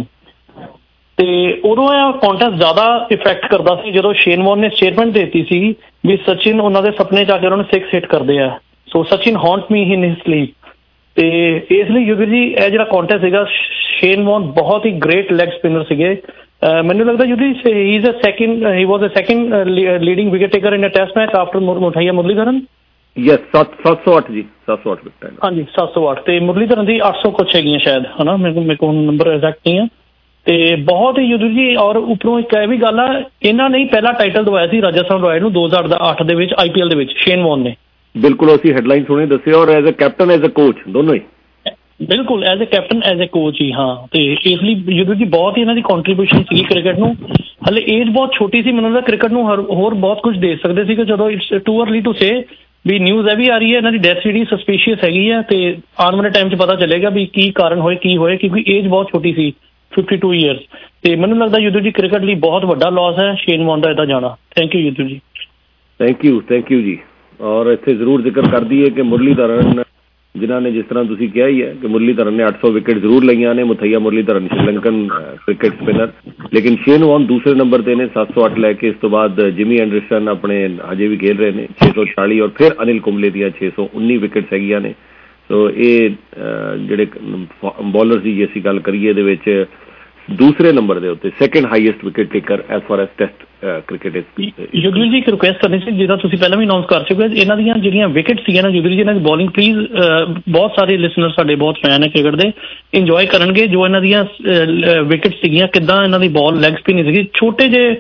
ਤੇ ਉਦੋਂ ਇਹ ਕੰਟੈਸਟ ਜ਼ਿਆਦਾ ਇਫੈਕਟ ਕਰਦਾ ਸੀ ਜਦੋਂ ਸ਼ੇਨ ਵੌਨ ਨੇ ਸਟੇਟਮੈਂਟ ਦੇ ਦਿੱਤੀ ਸੀ ਵੀ ਸਚਿਨ ਉਹਨਾਂ ਦੇ ਸੁਪਨੇ 'ਚ ਆ ਕੇ ਉਹਨਾਂ ਨੂੰ ਸਿਕਸ ਹਿੱਟ ਕਰਦੇ ਆ, so Sachin haunt me in his sleep. ਤੇ ਇਸ ਲਈ ਯੁੱਧ ਜੀ ਇਹ ਜਿਹੜਾ ਕੰਟੈਸਟ ਸੀਗਾ, ਸ਼ੇਨ ਵੌਨ ਬਹੁਤ ਹੀ ਗ੍ਰੇਟ ਲੈਗ ਸਪਿਨਰ ਸੀਗੇ। ਮੈਨੂੰ ਲੱਗਦਾ ਯੁੱਧ ਹੀ is a second he was a second leading wicket taker in a test match after Muthiah Muralidharan. Yes, ਸੱਤ ਸੌ ਅੱਠ ਜੀ, ਸੱਤ ਸੌ ਅੱਠ ਵਿਕਟਾਂ। ਹਾਂਜੀ ਸੱਤ ਸੌ ਅੱਠ, ਤੇ ਮੁਰਲੀਧਰਨ ਦੀ ਅੱਠ ਸੌ ਕੁਛ ਹੈਗੀਆਂ ਸ਼ਾਇਦ, ਹੈ ਨਾ, ਮੇਰੇ ਕੋਲ ਮੇਰੇ ਕੋਲ ਨੰਬਰ ਐਗਜ਼ੈਕਟ ਨਹੀਂ ਆ। ਤੇ ਬਹੁਤ ਹੀ ਯੁੱਧ ਜੀ, ਔਰ ਉੱਪਰੋਂ ਇੱਕ ਇਹ ਵੀ ਗੱਲ ਆ, ਇਹਨਾਂ ਨੇ ਪਹਿਲਾ ਟਾਈਟਲ ਦਵਾਇਆ ਸੀ ਰਾਜਸਥਾਨ ਰਾਇਲ ਨੂੰ ਦੋ ਹਜ਼ਾਰ ਅੱਠ ਦੇ ਵਿੱਚ ਆਈ ਪੀ ਐਲ ਦੇ ਵਿੱਚ, ਸ਼ੇਨ ਵੌਨ ਨੇ। ਬਿਲਕੁਲ, ਅਸੀਂ ਹੈਡਲਾਈਨ ਸੁਣੇ ਦੱਸਿਆ, ਔਰ as a captain as a coach ਦੋਨੋਂ ਹੀ। ਬਿਲਕੁਲ as a captain as a coach ਹੀ, ਹਾਂ। ਤੇ ਇਸ ਲਈ ਯੁੱਧ ਜੀ ਬਹੁਤ ਹੀ ਇਹਨਾਂ ਦੀ ਕੰਟਰੀਬਿਊਸ਼ਨ ਸੀਗੀ ਕ੍ਰਿਕਟ ਨੂੰ। ਹਲੇ ਏਜ ਬਹੁਤ ਛੋਟੀ ਸੀ, ਮੈਨੂੰ ਲੱਗਦਾ ਕ੍ਰਿਕਟ ਨੂੰ ਹੋਰ ਬਹੁਤ ਕੁਝ ਦੇ ਸਕਦੇ ਸੀ। ਜਦੋਂ it's too early to say ਵੀ ਨਿਊਜ਼ ਇਹ ਵੀ ਆ ਰਹੀ ਹੈ ਇਹਨਾਂ ਦੀ ਡੈਥ ਜਿਹੜੀ ਸਸਪੀਸ਼ੀਅਸ ਹੈਗੀ ਆ, ਤੇ ਆਉਣ ਵਾਲੇ ਟਾਈਮ 'ਚ ਪਤਾ ਚੱਲੇਗਾ ਵੀ ਕੀ ਕਾਰਨ ਹੋਏ ਕੀ ਹੋਏ, ਕਿਉਂਕਿ ਏਜ ਬਹੁਤ ਛੋਟੀ ਸੀ, ਫਿਫਟੀ ਟੂ ਈਅਰਸ। ਤੇ ਮੈਨੂੰ ਲੱਗਦਾ ਯੁੱਧ ਜੀ ਕ੍ਰਿਕਟ ਲਈ ਬਹੁਤ ਵੱਡਾ ਲਾਸ ਹੈ ਸ਼ੇਨ ਵੌਨ ਦਾ ਇਹਦਾ ਜਾਣਾ। ਥੈਂਕ ਯੂ ਯੁੱਧ ਜੀ। ਥੈਂਕ ਯੂ ਥੈਂਕ ਯੂ ਜੀ। ਔਰ ਇੱਥੇ ਜ਼ਰੂਰ ਜ਼ਿਕਰ ਕਰ ਦਈਏ ਕਿ ਮੁਰਲੀਧਰਨ, ਜਿਨ੍ਹਾਂ ਨੇ ਜਿਸ ਤਰ੍ਹਾਂ ਤੁਸੀਂ ਕਿਹਾ ਹੀ ਹੈ ਕਿ ਮੁਰਲੀਧਰਨ ਨੇ ਅੱਠ ਸੌ ਵਿਕਟ ਜ਼ਰੂਰ ਲਈਆਂ ਨੇ, ਮੁਥਈਆ ਮੁਰਲੀਧਰਨ ਸ਼੍ਰੀਲੰਕਨ ਕ੍ਰਿਕਟ ਸਪਿਨਰ, ਲੇਕਿਨ ਸ਼ੇਨ ਵੌਨ ਦੂਸਰੇ ਨੰਬਰ ਤੇ ਨੇ ਸੱਤ ਸੌ ਅੱਠ ਲੈ ਕੇ। ਇਸ ਤੋਂ ਬਾਅਦ ਜਿਮੀ ਐਂਡਰਸਨ ਆਪਣੇ ਹਜੇ ਵੀ ਖੇਡ ਰਹੇ ਨੇ ਛੇ ਸੌ ਚਾਲੀ, ਔਰ ਫਿਰ ਅਨਿਲ ਕੁੰਬਲੇ ਦੀਆਂ ਛੇ ਸੌ ਉੱਨੀ ਵਿਕਟਸ ਹੈਗੀਆਂ ਨੇ। ਸੋ ਇਹ ਜਿਹੜੇ ਬੋਲਰ ਦੀ ਜੇ ਅਸੀਂ ਗੱਲ ਕਰੀਏ ਇਹਦੇ ਵਿੱਚ ਦੂਸਰੇ ਨੰਬਰ ਦੇ ਉੱਤੇ second highest wicket taker as far as test cricket is. Yudhvir ji ਇੱਕ ਰਿਕੁਐਸਟ ਕਰਨੀ ਸੀ, ਜਿਹੜਾ ਤੁਸੀਂ ਪਹਿਲਾਂ ਵੀ ਅਨਾਉਂਸ ਕਰ ਚੁੱਕੇ, ਇਹਨਾਂ ਦੀਆਂ ਜਿਹੜੀਆਂ ਵਿਕਟ ਸੀਗੀਆਂ ਨਾ ਯੁੱਧਵੀਰ ਜੀ, ਇਹਨਾਂ ਦੀ ਬੋਲਿੰਗ ਪਲੀਜ਼, ਬਹੁਤ ਸਾਰੇ ਲਿਸਨਰ ਸਾਡੇ ਬਹੁਤ ਫੈਨ ਹੈ ਕ੍ਰਿਕਟ ਦੇ, ਇੰਜੋਏ ਕਰਨਗੇ ਜੋ ਇਹਨਾਂ ਦੀਆਂ ਵਿਕਟ ਸੀਗੀਆਂ, ਕਿੱਦਾਂ ਇਹਨਾਂ ਦੀ ਬਾਲ ਲੈਗ ਸਪਿਨ ਸੀਗੀ, ਛੋਟੇ ਜਿਹੇ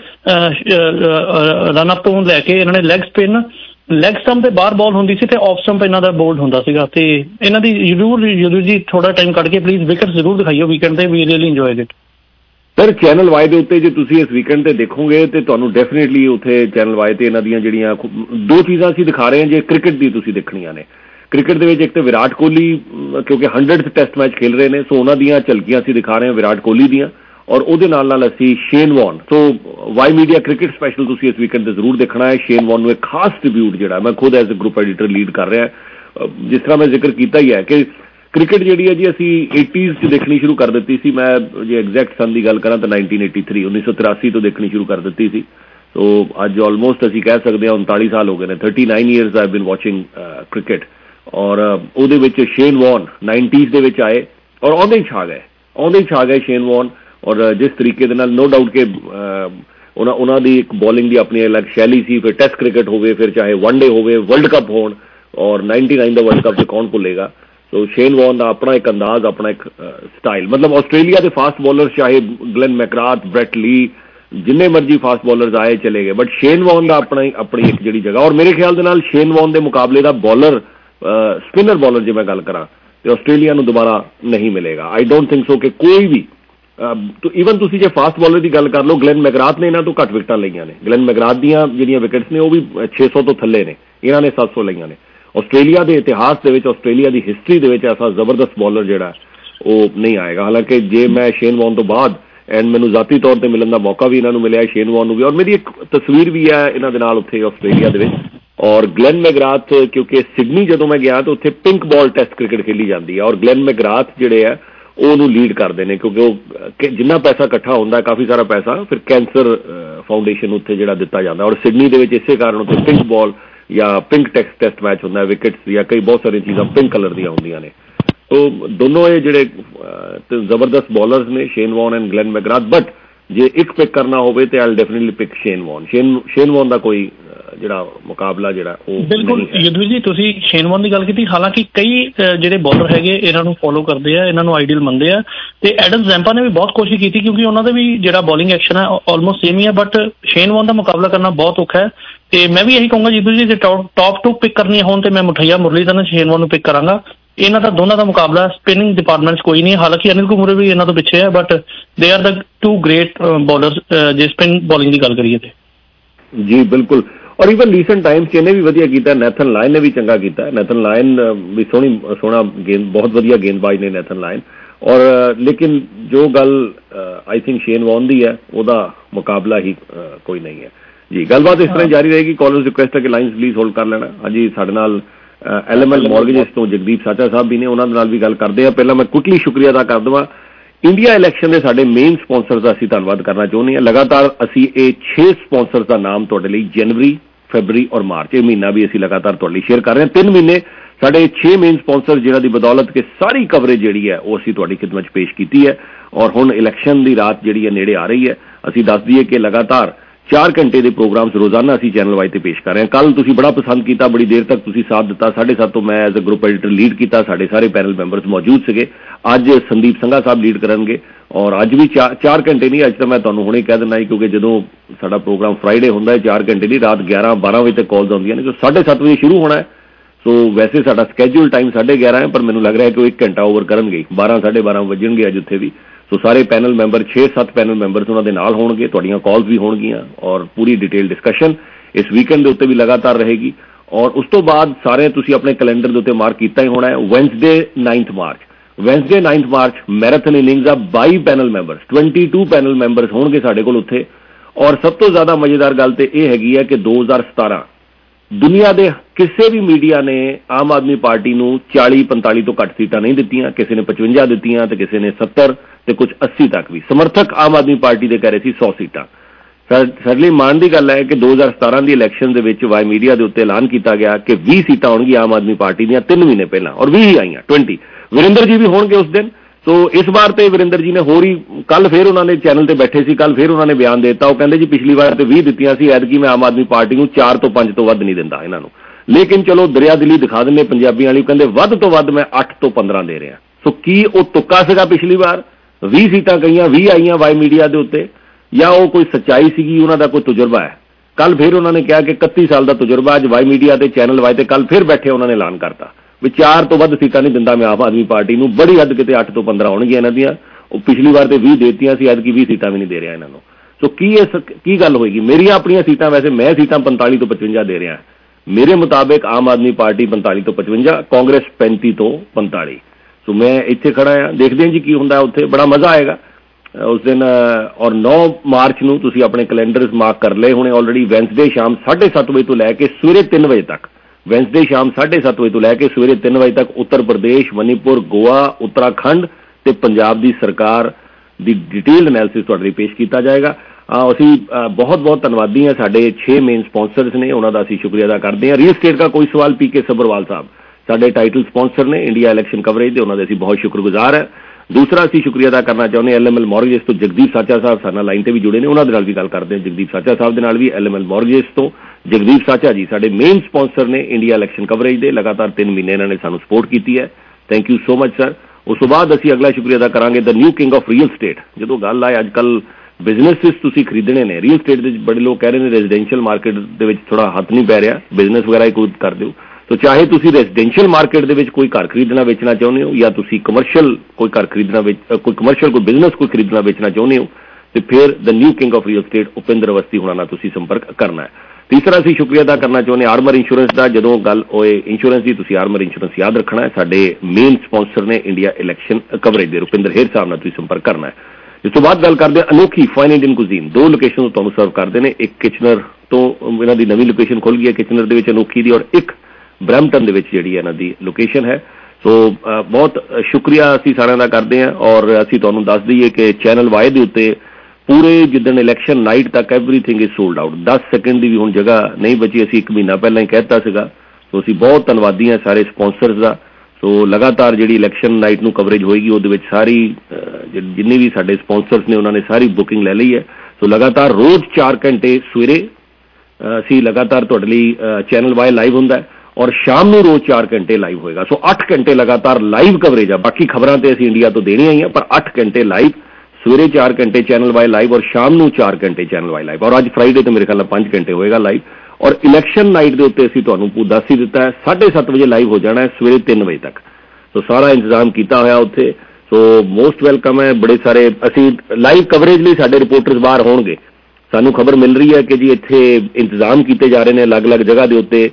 ਰਨ ਅਪ ਤੋਂ ਲੈ ਕੇ ਇਹਨਾਂ ਨੇ ਲੈਗ ਸਪਿਨ, ਲੈਗ ਸਟੰਪ ਤੇ ਬਾਹਰ ਬਾਲ ਹੁੰਦੀ ਸੀ ਤੇ ਆਫ ਸਟੰਪ ਇਹਨਾਂ ਦਾ ਬੋਲਡ ਹੁੰਦਾ ਸੀਗਾ। ਤੇ ਇਹਨਾਂ ਦੀ ਜ਼ਰੂਰ ਯੁੱਧਵੀਰ ਜੀ ਥੋੜਾ ਟਾਈਮ ਕੱਢ ਕੇ ਪਲੀਜ਼ ਵਿਕਟ ਜ਼ਰੂਰ ਦਿਖਾਈਓ ਵੀਕਐਂਡ ਤੇ, we really enjoy it. Sir channel Y ਦੇ ਉੱਤੇ ਜੇ ਤੁਸੀਂ ਇਸ ਵੀਕਐਂਡ ਤੇ ਦੇਖੋਗੇ ਤੇ ਤੁਹਾਨੂੰ ਡੈਫੀਨੇਟਲੀ ਉੱਥੇ ਚੈਨਲ ਵਾਈ ਤੇ ਇਹਨਾਂ ਦੀਆਂ ਜਿਹੜੀਆਂ ਦੋ ਚੀਜ਼ਾਂ ਅਸੀਂ ਦਿਖਾ ਰਹੇ ਹਾਂ ਜੇ ਕ੍ਰਿਕਟ ਦੀ ਤੁਸੀਂ ਦੇਖਣੀਆਂ ਨੇ। ਕ੍ਰਿਕਟ ਦੇ ਵਿੱਚ ਇੱਕ ਤੇ ਵਿਰਾਟ ਕੋਹਲੀ, ਕਿਉਂਕਿ ਹੰਡਰਡਥ ਟੈਸਟ ਮੈਚ ਖੇਲ ਰਹੇ ਨੇ, ਸੋ ਉਹਨਾਂ ਦੀਆਂ ਝਲਕੀਆਂ ਅਸੀਂ ਦਿਖਾ ਰਹੇ ਹਾਂ ਵਿਰਾਟ ਕੋਹਲੀ ਦੀਆਂ, ਔਰ ਉਹਦੇ ਨਾਲ ਨਾਲ ਅਸੀਂ Shane Warne. So Y Media cricket special ਤੁਸੀਂ ਇਸ ਵੀਕਐਂਡ ਤੇ ਜ਼ਰੂਰ ਦੇਖਣਾ ਹੈ। ਸ਼ੇਨ ਵੌਨ ਨੂੰ ਇੱਕ ਖਾਸ ਟ੍ਰਿਬਿਊਟ ਜਿਹੜਾ ਮੈਂ ਖੁਦ as a group editor lead ਕਰ ਰਿਹਾ। ਜਿਸ ਤਰ੍ਹਾਂ ਮੈਂ ਜ਼ਿਕਰ ਕੀਤਾ ਹੀ ਹੈ ਕਿ ਕ੍ਰਿਕਟ ਜਿਹੜੀ ਹੈ ਜੀ ਅਸੀਂ ਏਟੀਜ਼ 'ਚ ਦੇਖਣੀ ਸ਼ੁਰੂ ਕਰ ਦਿੱਤੀ ਸੀ। ਮੈਂ ਜੇ ਐਗਜ਼ੈਕਟ ਸਨ ਦੀ ਗੱਲ ਕਰਾਂ ਤਾਂ ਨਾਈਨਟੀਨ ਏਟੀ ਥਰੀ ਉੱਨੀ ਸੌ ਤਿਰਾਸੀ ਤੋਂ ਦੇਖਣੀ ਸ਼ੁਰੂ ਕਰ ਦਿੱਤੀ ਸੀ। ਸੋ ਅੱਜ ਆਲਮੋਸਟ ਅਸੀਂ ਕਹਿ ਸਕਦੇ ਹਾਂ ਉਨਤਾਲੀ ਸਾਲ ਹੋ ਗਏ ਨੇ, thirty nine years I been watching cricket. ਔਰ ਉਹਦੇ ਵਿੱਚ ਸ਼ੇਨ ਵੌਨ ਨਾਈਨਟੀਜ਼ ਦੇ ਵਿੱਚ ਆਏ ਔਰ ਆਉਂਦੇ ਹੀ ਛਾ ਗਏ, ਆਉਂਦੇ ਹੀ ਛਾ ਗਏ ਸ਼ੇਨ ਵੌਨ। ਔਰ ਜਿਸ ਤਰੀਕੇ ਦੇ ਨਾਲ ਨੋ ਡਾਊਟ ਕਿ ਉਹਨਾਂ ਉਹਨਾਂ ਦੀ ਇੱਕ ਬੋਲਿੰਗ ਦੀ ਆਪਣੀ ਅਲੱਗ ਸ਼ੈਲੀ ਸੀ, ਫਿਰ ਟੈਸਟ ਕ੍ਰਿਕਟ ਹੋਵੇ, ਫਿਰ ਚਾਹੇ ਵਨ ਡੇ ਹੋਵੇ, ਵਰਲਡ ਕੱਪ ਹੋਣ, ਔਰ ਨਾਈਨਟੀ ਨਾਈਨ ਦਾ ਵਰਲਡ ਕੱਪ 'ਚ ਕੌਣ ਭੁੱਲੇਗਾ। ਸੋ ਸ਼ੇਨ ਵੌਨ ਦਾ ਆਪਣਾ ਇੱਕ ਅੰਦਾਜ਼, ਆਪਣਾ ਇੱਕ ਸਟਾਈਲ, ਮਤਲਬ ਆਸਟ੍ਰੇਲੀਆ ਦੇ ਫਾਸਟ ਬੋਲਰ ਚਾਹੇ ਗਲੈਨ ਮੈਕਗਰਾਥ, ਬ੍ਰੈਟ ਲੀ, ਜਿੰਨੇ ਮਰਜੀ ਫਾਸਟ ਬੋਲਰਸ ਆਏ ਚਲੇ ਗਏ, ਬਟ ਸ਼ੇਨ ਵੌਨ ਦਾ ਆਪਣਾ ਆਪਣੀ ਇੱਕ ਜਿਹੜੀ ਜਗ੍ਹਾ। ਔਰ ਮੇਰੇ ਖਿਆਲ ਦੇ ਨਾਲ ਸ਼ੇਨ ਵੌਨ ਦੇ ਮੁਕਾਬਲੇ ਦਾ ਬੋਲਰ, ਸਪਿਨਰ ਬੋਲਰ ਜੇ ਮੈਂ ਗੱਲ ਕਰਾਂ ਤੇ ਆਸਟ੍ਰੇਲੀਆ ਨੂੰ ਦੁਬਾਰਾ ਨਹੀਂ ਮਿਲੇਗਾ। ਆਈ ਡੋਂਟ ਥਿੰਕ ਸੋ ਕਿ ਕੋਈ ਵੀ, ਈਵਨ ਤੁਸੀਂ ਜੇ ਫਾਸਟ ਬੋਲਰ ਦੀ ਗੱਲ ਕਰ ਲਓ, ਗਲੈਨ ਮੈਕਗਰਾਥ ਨੇ ਇਹਨਾਂ ਤੋਂ ਘੱਟ ਵਿਕਟਾਂ ਲਈਆਂ ਨੇ। ਗਲੈਨ ਮੈਕਗਰਾਥ ਦੀਆਂ ਜਿਹੜੀਆਂ ਵਿਕਟਸ ਨੇ ਉਹ ਵੀ ਛੇ ਸੌ ਤੋਂ ਥੱਲੇ ਨੇ, ਇਹਨਾਂ ਨੇ ਸੱਤ ਸੌ ਲਈਆਂ ਨੇ। ਆਸਟ੍ਰੇਲੀਆ ਦੇ ਇਤਿਹਾਸ ਦੇ ਵਿੱਚ, ਆਸਟ੍ਰੇਲੀਆ ਦੀ ਹਿਸਟਰੀ ਦੇ ਵਿੱਚ ਐਸਾ ਜ਼ਬਰਦਸਤ ਬੋਲਰ ਜਿਹੜਾ ਉਹ ਨਹੀਂ ਆਏਗਾ। ਹਾਲਾਂਕਿ ਜੇ ਮੈਂ ਸ਼ੇਨ ਵੌਨ ਤੋਂ ਬਾਅਦ, ਐਂਡ ਮੈਨੂੰ ਜ਼ਾਤੀ ਤੌਰ ਤੇ ਮਿਲਣ ਦਾ ਮੌਕਾ ਵੀ ਇਹਨਾਂ ਨੂੰ ਮਿਲਿਆ ਸ਼ੇਨ ਵੌਨ ਨੂੰ ਵੀ, ਔਰ ਮੇਰੀ ਇੱਕ ਤਸਵੀਰ ਵੀ ਹੈ ਇਹਨਾਂ ਦੇ ਨਾਲ ਉੱਥੇ ਆਸਟ੍ਰੇਲੀਆ ਦੇ ਵਿੱਚ। ਔਰ ਗਲੈਨ ਮੈਕਗਰਾਥ, ਕਿਉਂਕਿ ਸਿਡਨੀ ਜਦੋਂ ਮੈਂ ਗਿਆ ਤਾਂ ਉੱਥੇ ਪਿੰਕ ਬਾਲ ਟੈਸਟ ਕ੍ਰਿਕਟ ਖੇਲੀ ਜਾਂਦੀ ਹੈ, ਔਰ ਗਲੈਨ ਮੈਕਗਰਾਥ ਜਿਹੜੇ ਆ ਉਹ ਉਹਨੂੰ ਲੀਡ ਕਰਦੇ ਨੇ, ਕਿਉਂਕਿ ਉਹ ਜਿੰਨਾ ਪੈਸਾ ਇਕੱਠਾ ਹੁੰਦਾ, ਕਾਫੀ ਸਾਰਾ ਪੈਸਾ, ਫਿਰ ਕੈਂਸਰ ਫਾਊਂਡੇਸ਼ਨ ਉੱਥੇ ਜਿਹੜਾ ਦਿੱਤਾ ਜਾਂਦਾ। ਔਰ ਸਿਡਨੀ ਦੇ ਵਿੱਚ ਇਸੇ ਕਾਰਨ ਉੱਥੇ ਪਿੰਕ ਬਾਲ ਜਾਂ ਪਿੰਕ ਟੈਕਸ ਟੈਸਟ ਮੈਚ ਹੁੰਦਾ, ਵਿਕਟਸ ਜਾਂ ਕਈ ਬਹੁਤ ਸਾਰੀਆਂ ਚੀਜ਼ਾਂ ਪਿੰਕ ਕਲਰ ਦੀਆਂ ਹੁੰਦੀਆਂ ਨੇ। ਸੋ ਦੋਨੋਂ ਇਹ ਜਿਹੜੇ ਜ਼ਬਰਦਸਤ ਬੋਲਰਸ ਨੇ, Shane Warne and Glenn McGrath, but ਜੇ ਇੱਕ ਪਿਕ ਕਰਨਾ ਹੋਵੇ ਤੇ I definitely pick Shane Warne. Shane Shane Warne ਦਾ ਕੋਈ ਜਿਹੜਾ ਮੁਕਾਬਲਾ ਜਿਹੜਾ ਉਹ ਬਿਲਕੁਲ। ਯੁਧਵੀਰ ਜੀ ਤੁਸੀਂ ਸ਼ੇਨ ਵੌਨ ਦੀ ਗੱਲ ਕੀਤੀ, ਹਾਲਾਂਕਿ ਕਈ ਜਿਹੜੇ ਬੋਲਰ ਹੈਗੇ ਇਹਨਾਂ ਨੂੰ ਫੋਲੋ ਕਰਦੇ ਆ, ਇਹਨਾਂ ਨੂੰ ਆਈਡੀਅਲ ਮੰਨਦੇ ਆ, ਤੇ ਐਡਮ ਜ਼ੈਂਪਾ ਨੇ ਵੀ ਬਹੁਤ ਕੋਸ਼ਿਸ਼ ਕੀਤੀ ਕਿਉਂਕਿ ਉਹਨਾਂ ਦਾ ਵੀ ਜਿਹੜਾ ਬੋਲਿੰਗ ਐਕਸ਼ਨ ਹੈ ਆਲਮੋਸਟ ਸੇਮ ਹੀ ਹੈ, ਬਟ ਸ਼ੇਨ ਵੌਨ ਦਾ ਮੁਕਾਬਲਾ ਕਰਨਾ ਬਹੁਤ ਔਖਾ ਹੈ। ਤੇ ਮੈਂ ਵੀ ਇਹੀ ਕਹੂੰਗਾ ਯੁਧਵੀਰ ਜੀ ਜੇ ਟੌਪ ਟੂ ਪਿਕ ਕਰਨੀਆਂ ਹੋਣ ਤੇ ਮੈਂ ਮੁਠਈਆ ਮੁਰਲੀਧਰਨ ਸ਼ੇਨ ਵੌਨ ਨੂੰ ਪਿਕ ਕਰਾਂਗਾ। ਇਹਨਾਂ ਦਾ ਦੋਨਾਂ ਦਾ ਮੁਕਾਬਲਾ ਸਪਿਨਿੰਗ ਡਿਪਾਰਟਮੈਂਟ 'ਚ ਕੋਈ ਨਹੀਂ, ਹਾਲਾਂਕਿ ਅਨਿਲ ਕੁੰਬਲੇ ਵੀ ਇਹਨਾਂ ਤੋਂ ਪਿੱਛੇ ਹੈ, but they are the two great bowlers ਜੇ ਸਪਿਨ ਬੋਲਿੰਗ ਦੀ ਗੱਲ ਕਰੀਏ ਤੇ। ਜੀ ਬਿਲਕੁਲ। ਔਰ ਈਵਨ ਰੀਸੈਂਟ ਟਾਈਮਸ 'ਚ ਇਹਨੇ ਵੀ ਵਧੀਆ ਕੀਤਾ, ਨੈਥਨ ਲਾਇਨ ਨੇ ਵੀ ਚੰਗਾ ਕੀਤਾ। ਨੈਥਨ ਲਾਇਨ ਵੀ ਸੋਹਣੀ ਸੋਹਣਾ ਗੇਂਦ, ਬਹੁਤ ਵਧੀਆ ਗੇਂਦਬਾਜ਼ ਨੇ ਨੈਥਨ ਲਾਇਨ। ਔਰ ਲੇਕਿਨ ਜੋ ਗੱਲ ਆਈ ਥਿੰਕ ਸ਼ੇਨ ਵੌਨ ਦੀ ਹੈ ਉਹਦਾ ਮੁਕਾਬਲਾ ਹੀ ਕੋਈ ਨਹੀਂ ਹੈ। ਜੀ ਗੱਲਬਾਤ ਇਸ ਤਰ੍ਹਾਂ ਜਾਰੀ ਰਹੇਗੀ। ਕਾਲਰਸ ਰਿਕੁਐਸਟ ਹੈ ਕਿ ਲਾਈਨਸ ਪਲੀਜ਼ ਹੋਲਡ ਕਰ ਲੈਣਾ। ਹਾਂਜੀ ਸਾਡੇ ਨਾਲ ਐਲ ਐਮ ਐਲ ਮੌਰਗੇਜਸ ਤੋਂ ਜਗਦੀਪ ਸਾਚਾ ਸਾਹਿਬ ਵੀ ਨੇ, ਉਹਨਾਂ ਦੇ ਨਾਲ ਵੀ ਗੱਲ ਕਰਦੇ ਆ। ਪਹਿਲਾਂ ਮੈਂ ਕੁਇਕਲੀ ਸ਼ੁਕਰੀਆ ਅਦਾ ਕਰ ਦੇਵਾਂ ਇੰਡੀਆ ਇਲੈਕਸ਼ਨ ਦੇ ਸਾਡੇ ਮੇਨ ਸਪਾਂਸਰ ਦਾ ਅਸੀਂ ਧੰਨਵਾਦ ਕਰਨਾ ਚਾਹੁੰਦੇ ਹਾਂ। ਲਗਾਤਾਰ ਅਸੀਂ ਇਹ ਛੇ ਸਪਾਂਸਰ ਦਾ ਨਾਮ ਤੁਹਾਡੇ ਲਈ ਜਨਵਰੀ, ਫਰਵਰੀ ਔਰ ਮਾਰਚ, ਇਹ ਮਹੀਨਾ ਵੀ ਅਸੀਂ ਲਗਾਤਾਰ ਤੁਹਾਡੇ ਲਈ ਸ਼ੇਅਰ ਕਰ ਰਹੇ ਹਾਂ। ਤਿੰਨ ਮਹੀਨੇ ਸਾਡੇ ਛੇ ਮੇਨ ਸਪਾਂਸਰ ਜਿਹਨਾਂ ਦੀ ਬਦੌਲਤ ਕਿ ਸਾਰੀ ਕਵਰੇਜ ਜਿਹੜੀ ਹੈ ਉਹ ਅਸੀਂ ਤੁਹਾਡੀ ਖਿਦਮਤ 'ਚ ਪੇਸ਼ ਕੀਤੀ ਹੈ। ਔਰ ਹੁਣ ਇਲੈਕਸ਼ਨ ਦੀ ਰਾਤ ਜਿਹੜੀ ਹੈ ਨੇੜੇ ਆ ਰਹੀ ਹੈ। ਅਸੀਂ ਦੱਸ ਦਈਏ ਕਿ ਲਗਾਤਾਰ ਚਾਰ ਘੰਟੇ ਦੇ ਪ੍ਰੋਗਰਾਮਸ ਰੋਜ਼ਾਨਾ ਅਸੀਂ ਚੈਨਲ ਵਾਈਜ਼ ਤੇ ਪੇਸ਼ ਕਰ ਰਹੇ ਹਾਂ। ਕੱਲ ਤੁਸੀਂ ਬੜਾ ਪਸੰਦ ਕੀਤਾ, ਬੜੀ ਦੇਰ ਤੱਕ ਤੁਸੀਂ ਸਾਥ ਦਿੱਤਾ। ਸਾਢੇ ਸੱਤ ਤੋਂ ਮੈਂ as a group editor lead ਕੀਤਾ, ਸਾਡੇ ਸਾਰੇ ਪੈਨਲ ਮੈਂਬਰਸ ਮੌਜੂਦ ਸੀਗੇ। ਅੱਜ ਸੰਦੀਪ ਸੰਘਾ ਸਾਹਿਬ ਲੀਡ ਕਰਨਗੇ ਔਰ ਅੱਜ ਵੀ ਚਾਰ ਚਾਰ ਘੰਟੇ ਨਹੀਂ, ਅੱਜ ਤਾਂ ਮੈਂ ਤੁਹਾਨੂੰ ਹੁਣੇ ਕਹਿ ਦਿੰਦਾ ਕਿਉਂਕਿ ਜਦੋਂ ਸਾਡਾ ਪ੍ਰੋਗਰਾਮ ਫਰਾਈਡੇ ਹੁੰਦਾ ਹੈ ਚਾਰ ਘੰਟੇ ਨਹੀਂ, ਰਾਤ ਗਿਆਰਾਂ ਬਾਰਾਂ ਵਜੇ ਤੱਕ ਕਾਲਸ ਆਉਂਦੀਆਂ ਨੇ। ਜੋ ਸਾਢੇ ਸੱਤ ਵਜੇ ਸ਼ੁਰੂ ਹੋਣਾ ਹੈ, ਸੋ ਵੈਸੇ ਸਾਡਾ ਸਕੈਜੂਲ ਟਾਈਮ ਸਾਢੇ ਗਿਆਰਾਂ ਹੈ, ਪਰ ਮੈਨੂੰ ਲੱਗ ਰਿਹਾ ਕਿ ਉਹ ਇੱਕ ਘੰਟਾ ਓਵਰ ਕਰਨਗੇ, ਬਾਰਾਂ ਸਾਢੇ ਬਾਰਾਂ ਵੱਜਣਗੇ ਅੱਜ ਉੱਥੇ ਵੀ। ਸੋ ਸਾਰੇ ਪੈਨਲ ਮੈਂਬਰ ਛੇ ਸੱਤ ਪੈਨਲ ਮੈਂਬਰਸ ਉਹਨਾਂ ਦੇ ਨਾਲ ਹੋਣਗੇ, ਤੁਹਾਡੀਆਂ ਕਾਲਸ ਵੀ ਹੋਣਗੀਆਂ ਔਰ ਪੂਰੀ ਡਿਟੇਲ ਡਿਸਕਸ਼ਨ ਇਸ ਵੀਕਐਂਡ ਦੇ ਉੱਤੇ ਵੀ ਲਗਾਤਾਰ ਰਹੇਗੀ। ਔਰ ਉਸ ਤੋਂ ਬਾਅਦ ਸਾਰੇ ਤੁਸੀਂ ਆਪਣੇ ਕੈਲੰਡਰ ਦੇ ਉੱਤੇ ਮਾਰਕ ਕੀਤਾ ਹੀ ਹੋਣਾ ਹੈ, Wednesday ninth March Wednesday ninth March marathon innings ਆ by panel members, by panel members ਹੋਣਗੇ ਸਾਡੇ ਕੋਲ ਉੱਥੇ। ਔਰ ਸਭ ਤੋਂ ਜ਼ਿਆਦਾ ਮਜ਼ੇਦਾਰ ਗੱਲ ਤੇ ਇਹ ਹੈਗੀ ਹੈ ਕਿ ਦੋ ਹਜ਼ਾਰ ਸਤਾਰਾਂ ਦੁਨੀਆ ਦੇ ਕਿਸੇ ਵੀ ਮੀਡੀਆ ਨੇ ਆਮ ਆਦਮੀ ਪਾਰਟੀ ਨੂੰ ਚਾਲੀ ਪੰਤਾਲੀ ਤੋਂ ਘੱਟ ਸੀਟਾਂ ਨਹੀਂ ਦਿੱਤੀਆਂ। ਕਿਸੇ ਨੇ ਪਚਵੰਜਾ ਦਿੱਤੀਆਂ ਤੇ ਕਿਸੇ ਨੇ ਸੱਤਰ ਤੇ ਕੁਝ ਅੱਸੀ ਤੱਕ ਵੀ। ਸਮਰਥਕ ਆਮ ਆਦਮੀ ਪਾਰਟੀ ਦੇ ਕਹਿ ਰਹੇ ਸੀ ਸੌ ਸੀਟਾਂ। ਸਾਡੇ ਲਈ ਮਾਣ ਦੀ ਗੱਲ ਹੈ ਕਿ ਦੋ ਹਜ਼ਾਰ ਸਤਾਰਾਂ ਦੀ ਇਲੈਕਸ਼ਨ ਦੇ ਵਿੱਚ ਵਾਈ ਮੀਡੀਆ ਦੇ ਉੱਤੇ ਐਲਾਨ ਕੀਤਾ ਗਿਆ ਕਿ ਵੀਹ ਸੀਟਾਂ ਆਉਣਗੀਆਂ ਆਮ ਆਦਮੀ ਪਾਰਟੀ ਦੀਆਂ ਤਿੰਨ ਮਹੀਨੇ ਪਹਿਲਾਂ, ਔਰ ਵੀਹ ਹੀ ਆਈਆਂ, ਵੀਹ। ਵਿਰਿੰਦਰ ਜੀ ਵੀ ਹੋਣਗੇ ਉਸ ਦਿਨ। ਸੋ ਇਸ ਵਾਰ ਤੇ ਵਿਰਿੰਦਰ ਜੀ ਨੇ ਹੋਰ ਹੀ, ਕੱਲ ਫੇਰ ਉਹਨਾਂ ਨੇ ਚੈਨਲ ਤੇ ਬੈਠੇ ਸੀ, ਕੱਲ ਫੇਰ ਉਹਨਾਂ ਨੇ ਬਿਆਨ ਦੇ ਦਿੱਤਾ। ਉਹ ਕਹਿੰਦੇ ਜੀ ਪਿਛਲੀ ਵਾਰ ਤੇ ਵੀਹ ਦਿੱਤੀਆਂ ਸੀ, ਐਤਕੀ ਮੈਂ ਆਮ ਆਦਮੀ ਪਾਰਟੀ ਨੂੰ ਚਾਰ ਤੋਂ ਪੰਜ ਤੋਂ ਵੱਧ ਨਹੀਂ ਦਿੰਦਾ ਇਹਨਾਂ ਨੂੰ। ਲੇਕਿਨ ਚਲੋ ਦਰਿਆ ਦਿਲੀ ਦਿਖਾ ਦਿੰਦੇ ਪੰਜਾਬੀਆਂ ਵਾਲੀ, ਕਹਿੰਦੇ ਵੱਧ ਤੋਂ ਵੱਧ ਮੈਂ ਅੱਠ ਤੋਂ ਪੰਦਰਾਂ ਦੇ ਰਿਹਾ। ਸੋ ਕੀ ਉਹ ਤੁੱਕਾ ਸੀਗਾ ਪਿਛਲੀ ਵਾਰ? ਵੀਹ ਸੀਟਾਂ ਗਈਆਂ, ਵੀਹ ਆਈਆਂ ਵਾਈ ਮੀਡੀਆ ਦੇ ਉੱਤੇ, ਜਾਂ ਉਹ ਕੋਈ ਸੱਚਾਈ ਸੀਗੀ, ਉਹਨਾਂ ਦਾ ਕੋਈ ਤਜਰਬਾ ਹੈ? ਕੱਲ ਫੇਰ ਉਹਨਾਂ ਨੇ ਕਿਹਾ ਕਿ ਇਕੱਤੀ ਸਾਲ ਦਾ ਤਜਰਬਾ। ਅੱਜ ਵਾਈ ਮੀਡੀਆ ਤੇ ਚੈਨਲ ਵਾਈ ਤੇ ਕੱਲ ਫੇਰ ਬੈਠੇ ਉਹਨਾਂ ਨੇ ਐਲਾਨ ਕਰਤਾ ਵੀ ਚਾਰ ਤੋਂ ਵੱਧ ਸੀਟਾਂ ਨਹੀਂ ਦਿੰਦਾ ਮੈਂ ਆਮ ਆਦਮੀ ਪਾਰਟੀ ਨੂੰ, ਬੜੀ ਹੱਦ ਕਿਤੇ ਅੱਠ ਤੋਂ ਪੰਦਰਾਂ ਆਉਣਗੀਆਂ ਇਹਨਾਂ ਦੀਆਂ। ਉਹ ਪਿਛਲੀ ਵਾਰ ਤੇ ਵੀਹ ਦੇਤੀਆਂ ਸੀ, ਐਤਕੀ ਵੀਹ ਸੀਟਾਂ ਵੀ ਨਹੀਂ ਦੇ ਰਿਹਾ ਇਹਨਾਂ ਨੂੰ। ਸੋ ਕੀ ਇਹ ਕੀ ਗੱਲ ਹੋਏਗੀ? ਮੇਰੀਆਂ ਆਪਣੀਆਂ ਸੀਟਾਂ, ਵੈਸੇ ਮੈਂ ਸੀਟਾਂ ਪੰਤਾਲੀ ਤੋਂ ਪਚਵੰਜਾ ਦੇ ਰਿਹਾ। ਮੇਰੇ ਮੁਤਾਬਿਕ ਆਮ ਆਦਮੀ ਪਾਰਟੀ ਪੰਤਾਲੀ ਤੋਂ ਪਚਵੰਜਾ, ਕਾਂਗਰਸ ਪੈਂਤੀ ਤੋਂ ਪੰਤਾਲੀ। ਸੋ ਮੈਂ ਇੱਥੇ ਖੜਾ ਆ, ਦੇਖਦੇ ਹਾਂ ਜੀ ਕੀ ਹੁੰਦਾ ਉੱਥੇ, ਬੜਾ ਮਜ਼ਾ ਆਏਗਾ ਉਸ ਦਿਨ। ਔਰ ਨੌ ਮਾਰਚ ਨੂੰ ਤੁਸੀਂ ਆਪਣੇ ਕੈਲੰਡਰਸ ਮਾਰਕ ਕਰ ਲਏ ਹੋਣੇ ਆਲਰੇਡੀ। ਵੈਨਸਡੇ ਸ਼ਾਮ ਸਾਢੇ ਸੱਤ ਵਜੇ ਤੋਂ ਲੈ ਕੇ ਸਵੇਰੇ ਤਿੰਨ ਵਜੇ ਤੱਕ, ਵੈਨਸਡੇ ਸ਼ਾਮ ਸਾਢੇ ਸੱਤ ਵਜੇ ਤੋਂ ਲੈ ਕੇ ਸਵੇਰੇ ਤਿੰਨ ਵਜੇ ਤੱਕ ਉੱਤਰ ਪ੍ਰਦੇਸ਼, ਮਨੀਪੁਰ, ਗੋਆ, ਉੱਤਰਾਖੰਡ ਤੇ ਪੰਜਾਬ ਦੀ ਸਰਕਾਰ ਦੀ ਡਿਟੇਲ ਐਨਾਲਿਸਿਸ ਤੁਹਾਡੇ ਲਈ ਪੇਸ਼ ਕੀਤਾ ਜਾਏਗਾ। ਅਸੀਂ ਬਹੁਤ ਬਹੁਤ ਧੰਨਵਾਦੀ ਹਾਂ, ਸਾਡੇ ਛੇ ਮੇਨ ਸਪਾਂਸਰਸ ਨੇ, ਉਹਨਾਂ ਦਾ ਅਸੀਂ ਸ਼ੁਕਰੀਆ ਅਦਾ ਕਰਦੇ ਹਾਂ। ਰੀਅਲ ਸਟੇਟ ਦਾ ਕੋਈ ਸਵਾਲ ਪੀ ਕੇ ਸਬਰਵਾਲ ਸਾਹਿਬ ਸਾਡੇ ਟਾਈਟਲ ਸਪਾਂਸਰ ਨੇ ਇੰਡੀਆ ਇਲੈਕਸ਼ਨ ਕਵਰੇਜ ਦੇ, ਉਹਨਾਂ ਦੇ ਅਸੀਂ ਬਹੁਤ ਸ਼ੁਕਰਗੁਜ਼ਾਰ ਹੈ। ਦੂਸਰਾ ਅਸੀਂ ਸ਼ੁਕਰੀਆ ਅਦਾ ਕਰਨਾ ਚਾਹੁੰਦੇ ਹਾਂ ਐਲ ਐਮ ਐਲ ਮੌਰਗੇਜਸ ਤੋਂ ਜਗਦੀਪ ਸਾਚਾ ਸਾਹਿਬ ਸਾਡੇ ਨਾਲ ਲਾਈਨ ਤੇ ਵੀ ਜੁੜੇ ਨੇ, ਉਹਨਾਂ ਦੇ ਨਾਲ ਵੀ ਗੱਲ ਕਰਦੇ ਹਾਂ। ਜਗਦੀਪ ਸਾਚਾ ਸਾਹਿਬ ਦੇ ਨਾਲ ਵੀ, ਐਲ ਐਮ ਐਲ ਮੌਰਗੇਜਸ ਤੋਂ ਜਗਦੀਪ ਸਾਚਾ ਜੀ ਸਾਡੇ ਮੇਨ ਸਪਾਂਸਰ ਨੇ ਇੰਡੀਆ ਇਲੈਕਸ਼ਨ ਕਵਰੇਜ ਦੇ। ਲਗਾਤਾਰ ਤਿੰਨ ਮਹੀਨੇ ਇਹਨਾਂ ਨੇ ਸਾਨੂੰ ਸਪੋਰਟ ਕੀਤੀ ਹੈ, thank you so much sir. ਉਸ ਤੋਂ ਬਾਅਦ ਅਸੀਂ ਅਗਲਾ ਸ਼ੁਕਰੀਆ ਅਦਾ ਕਰਾਂਗੇ the new king of real ਸਟੇਟ। ਜਦੋਂ ਗੱਲ ਆਏ ਅੱਜ ਕੱਲ੍ਹ ਬਿਜ਼ਨਸਿਸ ਤੁਸੀਂ ਖਰੀਦਣੇ ਨੇ ਰੀਅਲ ਸਟੇਟ ਦੇ, ਬੜੇ ਲੋਕ ਕਹਿ ਰਹੇ ਨੇ ਰੈਜ਼ੀਡੈਂਸ਼ੀਅਲ ਮਾਰਕੀਟ ਦੇ ਵਿੱਚ ਥੋੜਾ ਹੱਥ ਨਹੀਂ ਪੈ ਰਿਹਾ, ਬਿਜ਼ਨਸ ਵਗੈਰਾ ਹੀ ਕੋਈ ਕਰ ਦਿਓ। तो चाहे तुसी रेजिडेंशियल मार्केट दे विच कोई घर खरीदना बेचना चाहते हो या तुसी कमर्शियल कोई घर खरीदना कोई कमर्शियल कोई बिजनेस कोई खरीदना बेचना चाहते हो तो फिर the new king of real state Upinder Awasthi होना ना तुसी संपर्क करना है। तीसरा असीं शुक्रिया अदा करना चाहते आर्मर इंश्योरेंस का। जदों गल होए इंश्योरेंस की तुसी आर्मर इंश्योरेंस याद रखना है। साडे मेन स्पॉन्सर ने इंडिया इलैक्शन कवरेज दे रुपिंदर हेर साहब नाल तुसी संपर्क करना है। इस तो बाद गल करते अनोखी फाइन इंडियन कुजीन दो लोकेशन तो सर्व करते हैं। एक किचनर तो इन्हां दी नवीं लोकेशन खुल गई है किचनर दे विच अनोखी दी, और एक ब्रैम्पटन दे विच जिहड़ी इन्हां दी लोकेशन है। सो बहुत शुक्रिया असीं सारिआं दा करदे हां और असीं तुहानूं दस दईए कि चैनल वाई दे उत्ते पूरे जिदन इलैक्शन नाइट तक एवरीथिंग इज सोल्ड आउट। दस सैकेंड की भी हुण जगह नहीं बची। असीं एक महीना पहलां ही कहता सीगा, सो असीं बहुत धन्नवादी हां सारे स्पॉन्सर्स का। सो लगातार जिहड़ी इलैक्शन नाइट नूं कवरेज होएगी उहदे विच सारी जिन्ने भी साडे स्पॉन्सर्स ने उन्होंने सारी बुकिंग लै लई है। सो लगातार रोज़ चार घंटे सवेरे असीं लगातार तुहाडे लई चैनल वाई लाइव हुंदा है और शाम नूं रोज़ चार घंटे लाइव होएगा। सो अठ घंटे लगातार लाइव कवरेज आ। बाकी खबरां ते असीं इंडिया तो देणीआं ही आ, पर अठ घंटे लाइव, सवेरे चार घंटे चैनल वाई लाइव और शाम नूं चार घंटे चैनल वाई लाइव। और अज फ्राइडे तो मेरे ख्याल नाल पांच घंटे होएगा लाइव। और इलैक्शन नाइट के उत्ते असीं तुहानूं दस ही दिता है, साढ़े सत्त बजे लाइव हो जाना है सवेरे तीन बजे तक। तो सारा इंतजाम किया होया उत्थे। सो मोस्ट वेलकम है। बड़े सारे असीं लाइव कवरेज लिए साडे रिपोर्टर्स बाहर होणगे। सानू खबर मिल रही है कि जी इत्थे इंतजाम किए जा रहे हैं अलग अलग जगह के उत्ते।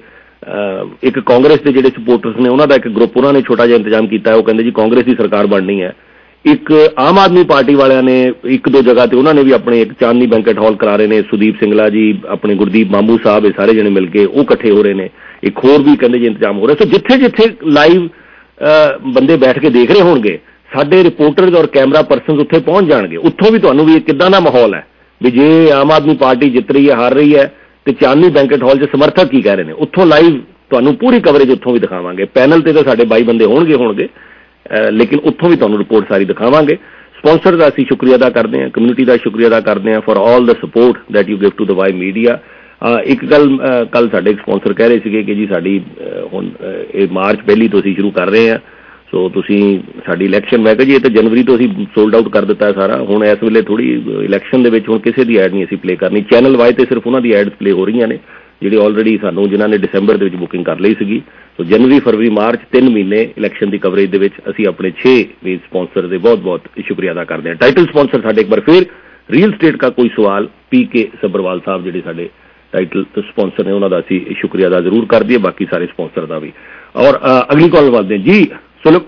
एक कांग्रेस के जिहड़े सपोर्टर्स ने उन्हों का एक ग्रुप उन्होंने छोटा जिहा इंतजाम किया है। वो कहते जी कांग्रेस की सरकार बननी है। एक आम आदमी पार्टी वालियां ने एक दो जगह ते उन्होंने भी अपने एक चांदनी बैंकेट हॉल करा रहे हैं। सुदीप सिंगला जी, अपने गुरदीप मामू साहब, ये सारे जने मिलके वो इकट्ठे हो रहे हैं। एक होर भी कहते जी इंतजाम हो रहा है। सो जिथे जिथे लाइव बंदे बैठ के देख रहे होंगे, साडे रिपोर्टर्स और कैमरा पर्सन उत्थे पहुंच जाएंगे। उत्थों भी तुहानूं भी किदां दा माहौल है भी जे आम आदमी पार्टी जित रही है, हार रही है, तो चांदनी बैंकेट हॉल च समर्थक की कह रहे हैं, उत्थों लाइव तुहानूं पूरी कवरेज उत्थों भी दिखावांगे। पैनल ते तो साडे बाई बंदे होणगे होणगे लेकिन उत्थों भी तुहानूं रिपोर्ट सारी दिखावांगे। स्पॉन्सर का असीं शुक्रिया अदा करते हैं, कम्यूनिटी का शुक्रिया अदा करते हैं for all the support that you give to the Y Media. एक गल कल साडे स्पॉन्सर कह रहे थे कि जी साडी हुण मार्च पहली तो असीं शुरू कर रहे हैं। सो तुसीं साडी इलैक्शन, मैं कहा जी ये तो जनवरी तो असीं सोल्ड आउट कर दिता है सारा। हुण इस वेले थोड़ी इलैक्शन दे विच हुण किसी दी ऐड नहीं असीं प्ले करनी। चैनल वाई ते सिर्फ उन्हां दी ऐड प्ले हो रही ने जिहड़ी ऑलरेडी सानूं जिन्हां ने दिसंबर दे विच बुकिंग कर लई सीगी। सो जनवरी फरवरी मार्च तीन महीने इलैक्शन की कवरेज दे विच असीं अपने छे वीर स्पॉन्सर दे बहुत बहुत शुक्रिया अदा करते हैं। टाइटल स्पॉन्सर साडे एक बार फिर रियल स्टेट का कोई सवाल, पी के सब्बरवाल साहब जिहड़े साडे टाइटल स्पॉन्सर ने उन्होंने असीं शुक्रिया अदा जरूर कर दिए, बाकी सारे स्पॉन्सर का भी। और अगली कॉल वालते हैं जी। सुनो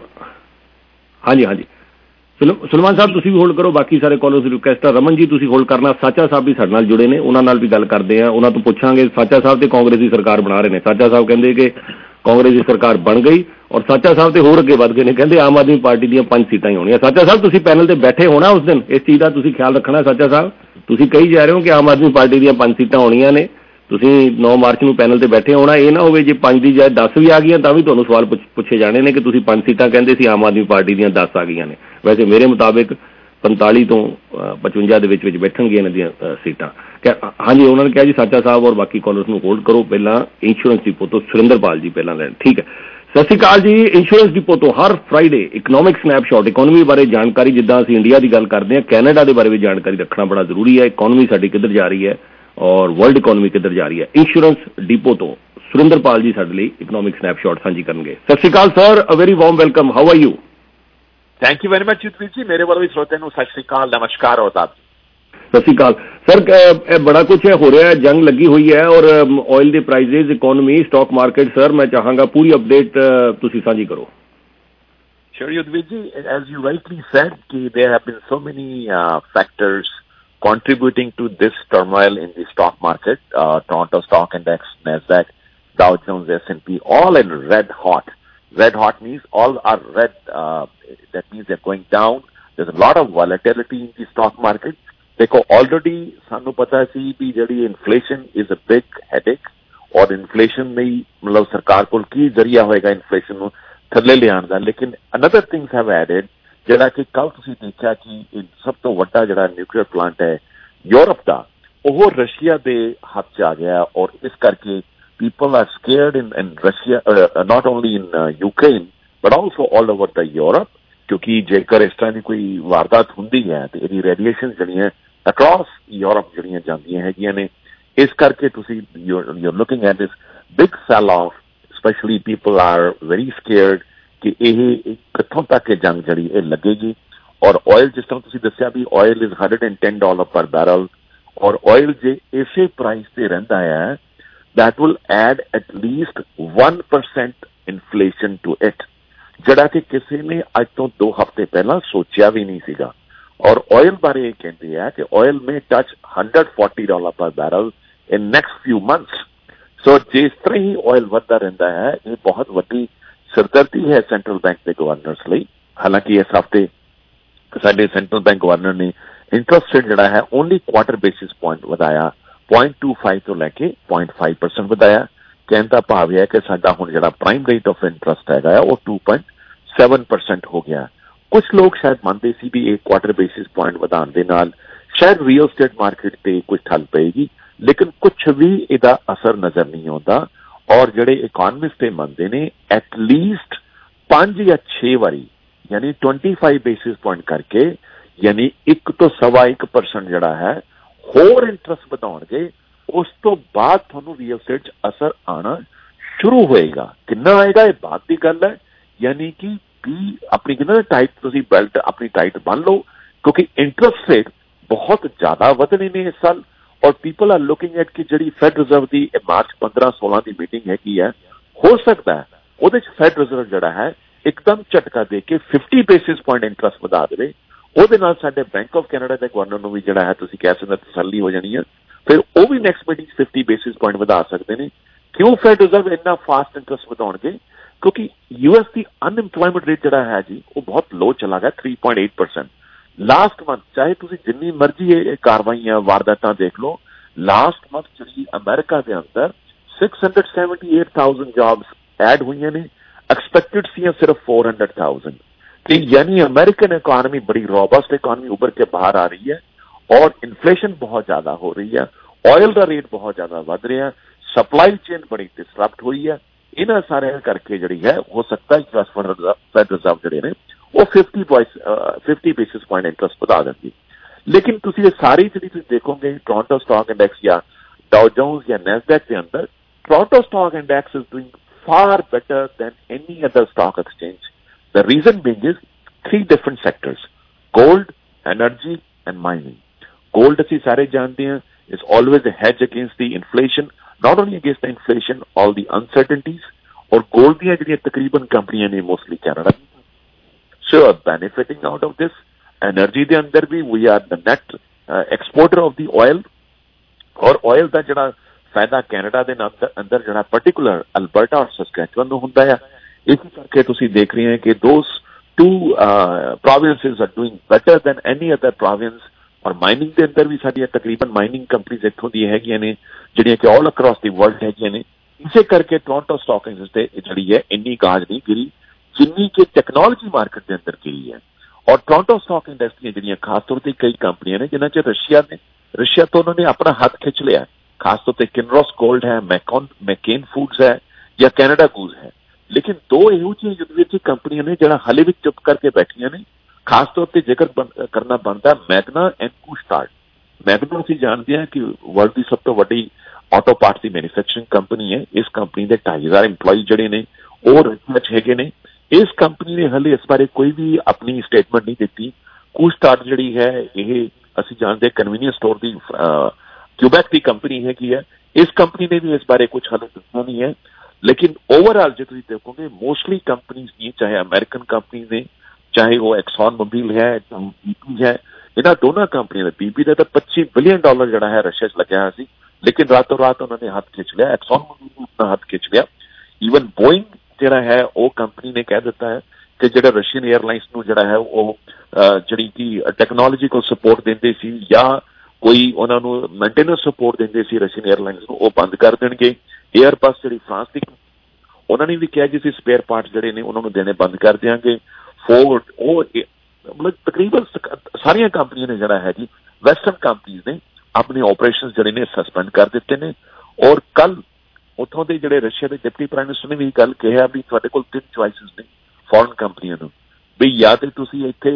हाँ जी हाँ जी सुलेमान साहब तुसीं भी होल्ड करो, बाकी सारे कॉलर्स रिक्वेस्ट है। रमन जी तुसीं होल्ड करना। साचा साहब भी साडे नाल जुड़े ने, उन्हां नाल भी गल करते हैं, उन्हां तों पुछांगे। साचा साहब ते कांग्रेस की सरकार बना रहे हैं। साचा साहब कहंदे कि कांग्रेस की सरकार बन गई और साचा साहब तो होर अगे वध गए ने, कहंदे आम आदमी पार्टी दीयां पंज सीटां ही होणीआं। साचा साहब तुसीं पैनल ते बैठे होना उस दिन, इस चीज़ का तुसीं ख्याल रखना। साचा साहब तुसीं कही जा रहे हो कि आम आदमी पार्टी दीयां पंज सीटां होणीआं ने, तुसीं नौ मार्च नूं पैनल ते बैठे होना। ये ना होवे जे पंज दी जाए दस भी आ गई तां भी तुहानूं सवाल पुछे जाने ने कि तुसीं पंज सीटां कहंदे सी, आम आदमी पार्टी दीयां दस आ गई ने। वैसे मेरे मुताबिक पंताली तो पचवंजा दे विच विच बैठणगीਆਂ इन्हां दीयां सीटां। हाँ जी उन्होंने कहा जी साचा साहब और बाकी कॉलर्स नूं होल्ड करो। पहला इंश्योरेंस डिपो तो सुरिंदरपाल जी पहला लैन, ठीक है। सत श्री अकाल जी। इंश्योरेंस डिपो तो हर फ्राइडे इकनॉमिक स्नैपशॉट, इकोनॉमी बारे जानकारी, जिद्दां असीं इंडिया की गल करते हैं, कैनेडा के बारे भी जानकारी रखना बड़ा जरूरी है। इकोनॉमी साडी किधर जा रही है और वर्ल्ड इकोनॉमी किधर जा रही है। इंश्योरेंस डिपो तो सुरिंदरपाल जी साडे लई इकोनॉमिक स्नैपशॉट साझी करनगे। सत श्री अकाल sir, a very warm welcome, how are you? Thank you very much Yudhvir ji. मेरे वालों भी श्रोते नूं सत श्री अकाल, नमस्कार और आदाब। सत श्री अकाल सर। बड़ा कुछ है हो रहा है, जंग लगी हुई है और ऑयल के prices, economy, stock market, sir मैं चाहांगा पूरी अपडेट तुसीं साझी करो। Sure, Yudhvir ji, as you rightly said, ki there have been so many uh, factors contributing to this turmoil in the stock market. Uh, Toronto Stock Index, Nasdaq, Dow Jones, S and P, all in red hot. Red hot means all are red. Uh, that means they're going down. There's a lot of volatility in the stock market. देखो already सानू पता सी भी जड़ी inflation is a big headache और inflation नहीं मतलब सरकार को की जरिया होएगा इन्फ्लेशन ਨੂੰ ਥੱਲੇ ਲਿਆਉਣ ਦਾ। ਲੇਕਿਨ ਅਨਦਰ ਥਿੰਗਸ ਹੈਵ ਐਡਡ ਜਿਹੜਾ ਕਿ ਕੱਲ ਤੁਸੀਂ ਦੇਖਿਆ ਕਿ ਸਭ ਤੋਂ ਵੱਡਾ ਜਿਹੜਾ ਨਿਊਕਲੀਅਰ ਪਲਾਂਟ ਹੈ ਯੂਰਪ ਦਾ ਉਹ ਰਸ਼ੀਆ ਦੇ ਹੱਥ 'ਚ ਆ ਗਿਆ ਔਰ ਇਸ ਕਰਕੇ people are scared in, in Russia, uh, not only in uh, Ukraine but also all over the Europe, क्योंकि जेकर इस तरह की कोई वारदात हुंदी है तो ये रेडिएशन जड़ियां अक्रॉस यूरोप जड़ियां जांदियां हैगियां ने। इस करके तुसी you're looking at this big sell off, especially people are very scared कि ये कित्थों तक ये जंग जड़ी ये लगेगी। और ऑयल जिस तरह तुसी दस्या भी oil is one hundred ten dollars per barrel और ऑयल जे इसे प्राइस ते रहिंदा है that will add at least one percent inflation to it, जड़ा कि किसी ने आज तो दो हफ्ते पहला सोचा भी नहीं सीगा। और ऑयल बारे कहते हैं कि ऑयल में touch one hundred forty dollars per barrel in next few months. So जिस तरह ही ऑयल बढ़ता रहता है ये बहुत वड्डी सिरदर्दी है सेंट्रल बैंक के गवर्नर्स लिए। हालांकि इस हफ्ते साडे सेंट्रल बैंक गवर्नर ने ਇੰਟਰਸਟ ਰੇਟ ਜਿਹੜਾ ਹੈ ਓਨਲੀ ਕੁਆਟਰ ਬੇਸਿਸ ਪੁਆਇੰਟ ਵਧਾਇਆ, ਪੁਆਇੰਟ ਟੂ ਫਾਈਵ ਤੋਂ ਲੈ ਕੇ ਪੁਆਇੰਟ ਫਾਈਵ ਪਰਸੈਂਟ ਵਧਾਇਆ। ਕਹਿਣ ਦਾ ਭਾਵ ਇਹ ਹੈ ਕਿ ਸਾਡਾ ਹੁਣ ਜਿਹੜਾ ਪ੍ਰਾਈਮ ਰੇਟ ਆਫ ਇੰਟਰਸਟ ਹੈਗਾ ਉਹ ਟੂ ਪੁਆਇੰਟ ਸੈਵਨ ਪਰਸੈਂਟ ਹੋ ਗਿਆ। ਕੁਝ ਲੋਕ ਸ਼ਾਇਦ ਮੰਨਦੇ ਸੀ ਵੀ ਇਹ ਕੁਆਟਰ ਬੇਸਿਸ ਪੁਆਇੰਟ ਵਧਾਉਣ ਦੇ ਨਾਲ ਸ਼ਾਇਦ ਰੀਅਲ ਸਟੇਟ ਮਾਰਕੀਟ ਤੇ ਕੁਝ ਠੱਲ ਪਏਗੀ, ਲੇਕਿਨ ਕੁਝ ਵੀ ਇਹਦਾ ਅਸਰ ਨਜ਼ਰ ਨਹੀਂ ਆਉਂਦਾ। ਔਰ ਜਿਹੜੇ ਇਕੋਨਮਿਸਟ ਇਹ ਮੰਨਦੇ ਨੇ ਐਟਲੀਸਟ ਪੰਜ ਜਾਂ ਛੇ ਵਾਰੀ ਯਾਨੀ ਟਵੈਂਟੀ ਫਾਈਵ ਬੇਸਿਸ ਪੁਆਇੰਟ ਕਰਕੇ ਯਾਨੀ ਇੱਕ ਤੋਂ ਸਵਾ ਇੱਕ ਪਰਸੈਂਟ ਜਿਹੜਾ ਹੈ ਹੋਰ ਇੰਟਰਸਟ ਵਧਾਉਣਗੇ, ਉਸ ਤੋਂ ਬਾਅਦ ਤੁਹਾਨੂੰ ਰੀਅਲ ਸਟੇਟ 'ਚ ਅਸਰ ਆਉਣਾ ਸ਼ੁਰੂ ਹੋਏਗਾ। ਕਿੰਨਾ ਆਏਗਾ ਇਹ ਬਾਅਦ ਦੀ ਗੱਲ ਹੈ, ਯਾਨੀ ਕਿ ਵੀ ਆਪਣੀ ਕਿੰਨਾ ਟਾਈਟ ਤੁਸੀਂ ਬੈਲਟ ਆਪਣੀ ਟਾਈਟ ਬੰਨ ਲਓ, ਕਿਉਂਕਿ ਇੰਟਰਸਟ ਰੇਟ ਬਹੁਤ ਜ਼ਿਆਦਾ ਵਧਣੇ ਨੇ ਇਸ ਸਾਲ। ਔਰ ਪੀਪਲ ਆਰ ਲੁਕਿੰਗ ਐਟ ਕਿ ਜਿਹੜੀ ਫੈਡ ਰਿਜ਼ਰਵ ਦੀ ਮਾਰਚ ਪੰਦਰਾਂ ਸੋਲਾਂ ਦੀ ਮੀਟਿੰਗ ਹੈਗੀ ਹੈ, ਹੋ ਸਕਦਾ ਹੈ ਉਹਦੇ 'ਚ ਫੈਡ ਰਿਜ਼ਰਵ ਜਿਹੜਾ ਹੈ ਇੱਕਦਮ ਝਟਕਾ ਦੇ ਕੇ ਫਿਫਟੀ ਬੇਸਿਸ ਪੁਆਇੰਟ ਇੰਟਰਸਟ ਵਧਾ ਦੇਵੇ। ਉਹਦੇ ਨਾਲ ਸਾਡੇ ਬੈਂਕ ਆਫ ਕੈਨੇਡਾ ਦੇ ਗਵਰਨਰ ਨੂੰ ਵੀ ਜਿਹੜਾ ਹੈ ਤੁਸੀਂ ਕਹਿ ਸਕਦੇ ਤਸੱਲੀ ਹੋ ਜਾਣੀ ਹੈ, ਫਿਰ ਉਹ ਵੀ next meeting fifty basis point ਵਧਾ ਸਕਦੇ ਨੇ। ਕਿਉਂ ਫੈਡ ਰਿਜ਼ਰਵ ਇੰਨਾ ਫਾਸਟ ਇੰਟਰਸਟ ਵਧਾਉਣਗੇ? ਕਿਉਂਕਿ ਯੂ ਐਸ ਦੀ ਅਨਇੰਪਲੋਇਮੈਂਟ ਰੇਟ ਜਿਹੜਾ ਹੈ ਜੀ ਉਹ ਬਹੁਤ ਲੋ ਚਲਾ ਗਿਆ, three point eight percent last month. ਚਾਹੇ ਤੁਸੀਂ ਜਿੰਨੀ ਮਰਜ਼ੀ ਇਹ ਕਾਰਵਾਈਆਂ ਵਾਰਦਾਤਾਂ ਦੇਖ ਲਓ, ਲਾਸਟ ਮੰਥ ਜਿਹੜੀ ਅਮਰੀਕਾ ਦੇ ਅੰਦਰ six hundred seventy eight thousand jobs add ਹੋਈਆਂ ਨੇ, ਐਕਸਪੈਕਟਡ ਸੀ ਸਿਰਫ ਫੋਰ ਹੰਡਰਡ ਥਾਊਜ਼ੈਂਡ। ਤੇ ਯਾਨੀ ਅਮਰੀਕਨ ਇਕॉनमी ਬੜੀ ਰੋਬਸਟ ਇਕॉनमी ਉੱਭਰ ਕੇ ਬਾਹਰ ਆ ਰਹੀ ਹੈ ਔਰ ਇਨਫਲੇਸ਼ਨ ਬਹੁਤ ਜ਼ਿਆਦਾ ਹੋ ਰਹੀ ਹੈ, ਆਇਲ ਦਾ ਰੇਟ ਬਹੁਤ ਜ਼ਿਆਦਾ ਵੱਧ ਰਿਹਾ, ਸਪਲਾਈ ਚੇਨ ਬੜੀ ਡਿਸਰਪਟ ਹੋਈ ਹੈ। ਇਹਨਾਂ ਸਾਰਿਆਂ ਕਰਕੇ ਜਿਹੜੀ ਹੈ ਹੋ ਸਕਦਾ ਹੈ ਫੈਡ ਰਿਜ਼ਰਵ ਜਿਹੜੇ ਨੇ ਉਹ fifty fifty basis point interest ਵਧਾ ਦੇਣਗੇ। ਲੇਕਿਨ ਤੁਸੀਂ ਇਹ ਸਾਰੀ ਜਿਹੜੀ ਤੁਸੀਂ ਦੇਖੋਗੇ ਟੋਰਾਂਟੋ ਸਟਾਕ ਇੰਡੈਕਸ ਜਾਂ ਡਾਓ ਜੋਨਸ ਜਾਂ ਨੈਸਡੈਕ ਦੇ ਅੰਦਰ, Toronto stock index is doing far better than any other stock exchange. The reason being is three different sectors: gold, energy and mining. Gold ਅਸੀਂ ਸਾਰੇ ਜਾਣਦੇ ਹਾਂ is always a hedge against the inflation, not only against the inflation, all the uncertainties. और gold ਦੀਆਂ ਜਿਹੜੀਆਂ ਤਕਰੀਬਨ ਕੰਪਨੀਆਂ ਨੇ mostly Canada, so are benefiting out of this. Energy ਦੇ ਅੰਦਰ ਵੀ we are the net uh, exporter of the oil, ਔਰ oil ਦਾ ਜਿਹੜਾ ਫਾਇਦਾ ਕੈਨੇਡਾ ਦੇ ਅੰਦਰ ਜਿਹੜਾ ਪਰਟੀਕੂਲਰ ਅਲਬਰਟਾ ਔਰ ਸਸਕੈਚੁਅਨ ਨੂੰ ਹੁੰਦਾ ਆ। ਇਸ ਕਰਕੇ ਤੁਸੀਂ ਦੇਖ ਰਹੇ ਹੋ ਕਿ those two provinces are doing better than any other province. ਔਰ ਮਾਈਨਿੰਗ ਦੇ ਅੰਦਰ ਵੀ ਸਾਡੀਆਂ ਤਕਰੀਬਨ ਮਾਈਨਿੰਗ ਕੰਪਨੀਜ਼ ਇੱਥੋਂ ਦੀਆਂ ਹੈਗੀਆਂ ਨੇ ਜਿਹੜੀਆਂ ਕਿ ਆਲ ਅਕ੍ਰੋਸ ਦੀ ਵਰਲਡ ਹੈਗੀਆਂ ਨੇ। ਇਸੇ ਕਰਕੇ ਟੋਰਾਂਟੋ ਸਟਾਕ ਐਕਸਚੇਂਜ ਤੇ ਜਿਹੜੀ ਹੈ ਇੰਨੀ ਗਾਜ ਨਹੀਂ ਗਿਰੀ ਜਿੰਨੀ ਕਿ ਟੈਕਨੋਲੋਜੀ ਮਾਰਕੀਟ ਦੇ ਅੰਦਰ ਗਿਰੀ ਹੈ। ਔਰ ਟੋਰਾਂਟੋ ਸਟਾਕ ਇੰਡੈਕਸ ਦੀਆਂ ਜਿਹੜੀਆਂ ਖਾਸ ਤੌਰ ਤੇ ਕਈ ਕੰਪਨੀਆਂ ਨੇ ਜਿਨ੍ਹਾਂ 'ਚ ਰਸ਼ੀਆ ਨੇ ਰਸ਼ੀਆ ਤੋਂ ਉਹਨਾਂ ਨੇ ਆਪਣਾ ਹੱਥ ਖਿੱਚ ਲਿਆ, ਖਾਸ ਤੌਰ ਤੇ ਕਿਨਰੋਸ ਗੋਲਡ ਹੈ, ਮੈਕਨ ਮੈਕੇਨ ਫੂਡਸ ਹੈ ਜਾਂ ਕੈਨੇਡਾ ਗੂਜ਼ ਹੈ। ਲੇਕਿਨ ਦੋ ਇਹੋ ਜਿਹੀਆਂ ਯੂਨੀਵਰਸਿਟੀ ਕੰਪਨੀਆਂ ਨੇ ਜਿਹੜਾ ਹਾਲੇ ਵੀ ਚੁੱਪ ਕਰਕੇ ਬੈਠੀਆਂ ਨੇ। ਖਾਸ ਤੌਰ ਤੇ ਜ਼ਿਕਰ ਕਰਨਾ ਬਣਦਾ ਮੈਗਨਾ ਐਂਡ ਕੂਸਟਾਰਡ। ਮੈਗਨਾ ਅਸੀਂ ਜਾਣਦੇ ਹਾਂ ਕਿ ਵਰਲਡ ਦੀ ਸਭ ਤੋਂ ਵੱਡੀ ਆਟੋ ਪਾਰਟਸ ਦੀ ਮੈਨੂਫੈਕਚਰਿੰਗ ਕੰਪਨੀ ਹੈ। ਇਸ ਕੰਪਨੀ ਦੇ ਢਾਈ ਹਜ਼ਾਰ ਇੰਪਲਾਈ ਜਿਹੜੇ ਨੇ ਉਹ ਰਸ਼ੀਆ 'ਚ ਹੈਗੇ ਨੇ। ਇਸ ਕੰਪਨੀ ਨੇ ਹਾਲੇ ਇਸ ਬਾਰੇ ਕੋਈ ਵੀ ਆਪਣੀ ਸਟੇਟਮੈਂਟ ਨਹੀਂ ਦਿੱਤੀ। ਕੂਸਟਾਰਡ ਜਿਹੜੀ ਹੈ ਇਹ ਅਸੀਂ ਜਾਣਦੇ ਕਨਵੀਨੀਅੰਸ ਸਟੋਰ ਦੀ क्यूबैक की कंपनी हैगी है। इस कंपनी ने भी इस बारे कुछ हाल दसा नहीं है। लेकिन ओवरऑल जो तुम देखोगे मोस्टली कंपनीज नहीं, चाहे अमेरिकन कंपनीज ने, चाहे वो एक्सॉन मोबिल है, चाहे बीपी है, इन्होंने दोनों कंपनियों ने बीपी का तो पच्चीस बिलियन डॉलर जड़ा है रशिया च लग्या सी, लेकिन रातों रात उन्होंने हाथ खिंच लिया। एक्सॉन मोबिल ने अपना हाथ खिंच लिया। ईवन बोइंग जड़ा है वो कंपनी ने कह दिता है कि जो रशियन एयरलाइंस को जड़ा है वो जी की टैक्नोलॉजी को सपोर्ट देंगे सी या कोई उन्होंने मेंटेनेंस सपोर्ट देंगे सी रशियन एयरलाइंस को, वो बंद कर देंगे। एयरबस जी फ्रांस की उन्होंने भी कहा कि स्पेयर पार्ट जोड़े ने उन्होंने देने बंद कर देंगे। फोर्ड वो मतलब तकरीबन सारिया कंपनियों ने जरा है जी वैसटर्न कंपनीज ने अपने ऑपरेशन जोड़े ने सस्पेंड कर दिते ने। और कल उतों के जोड़े रशिया के डिप्टी प्राइम मिनिस्टर ने भी गल कहा भी तुहाडे कोल तीन चॉइसिस ने फॉरन कंपनियों को भी, या तो तुसीं इत्थे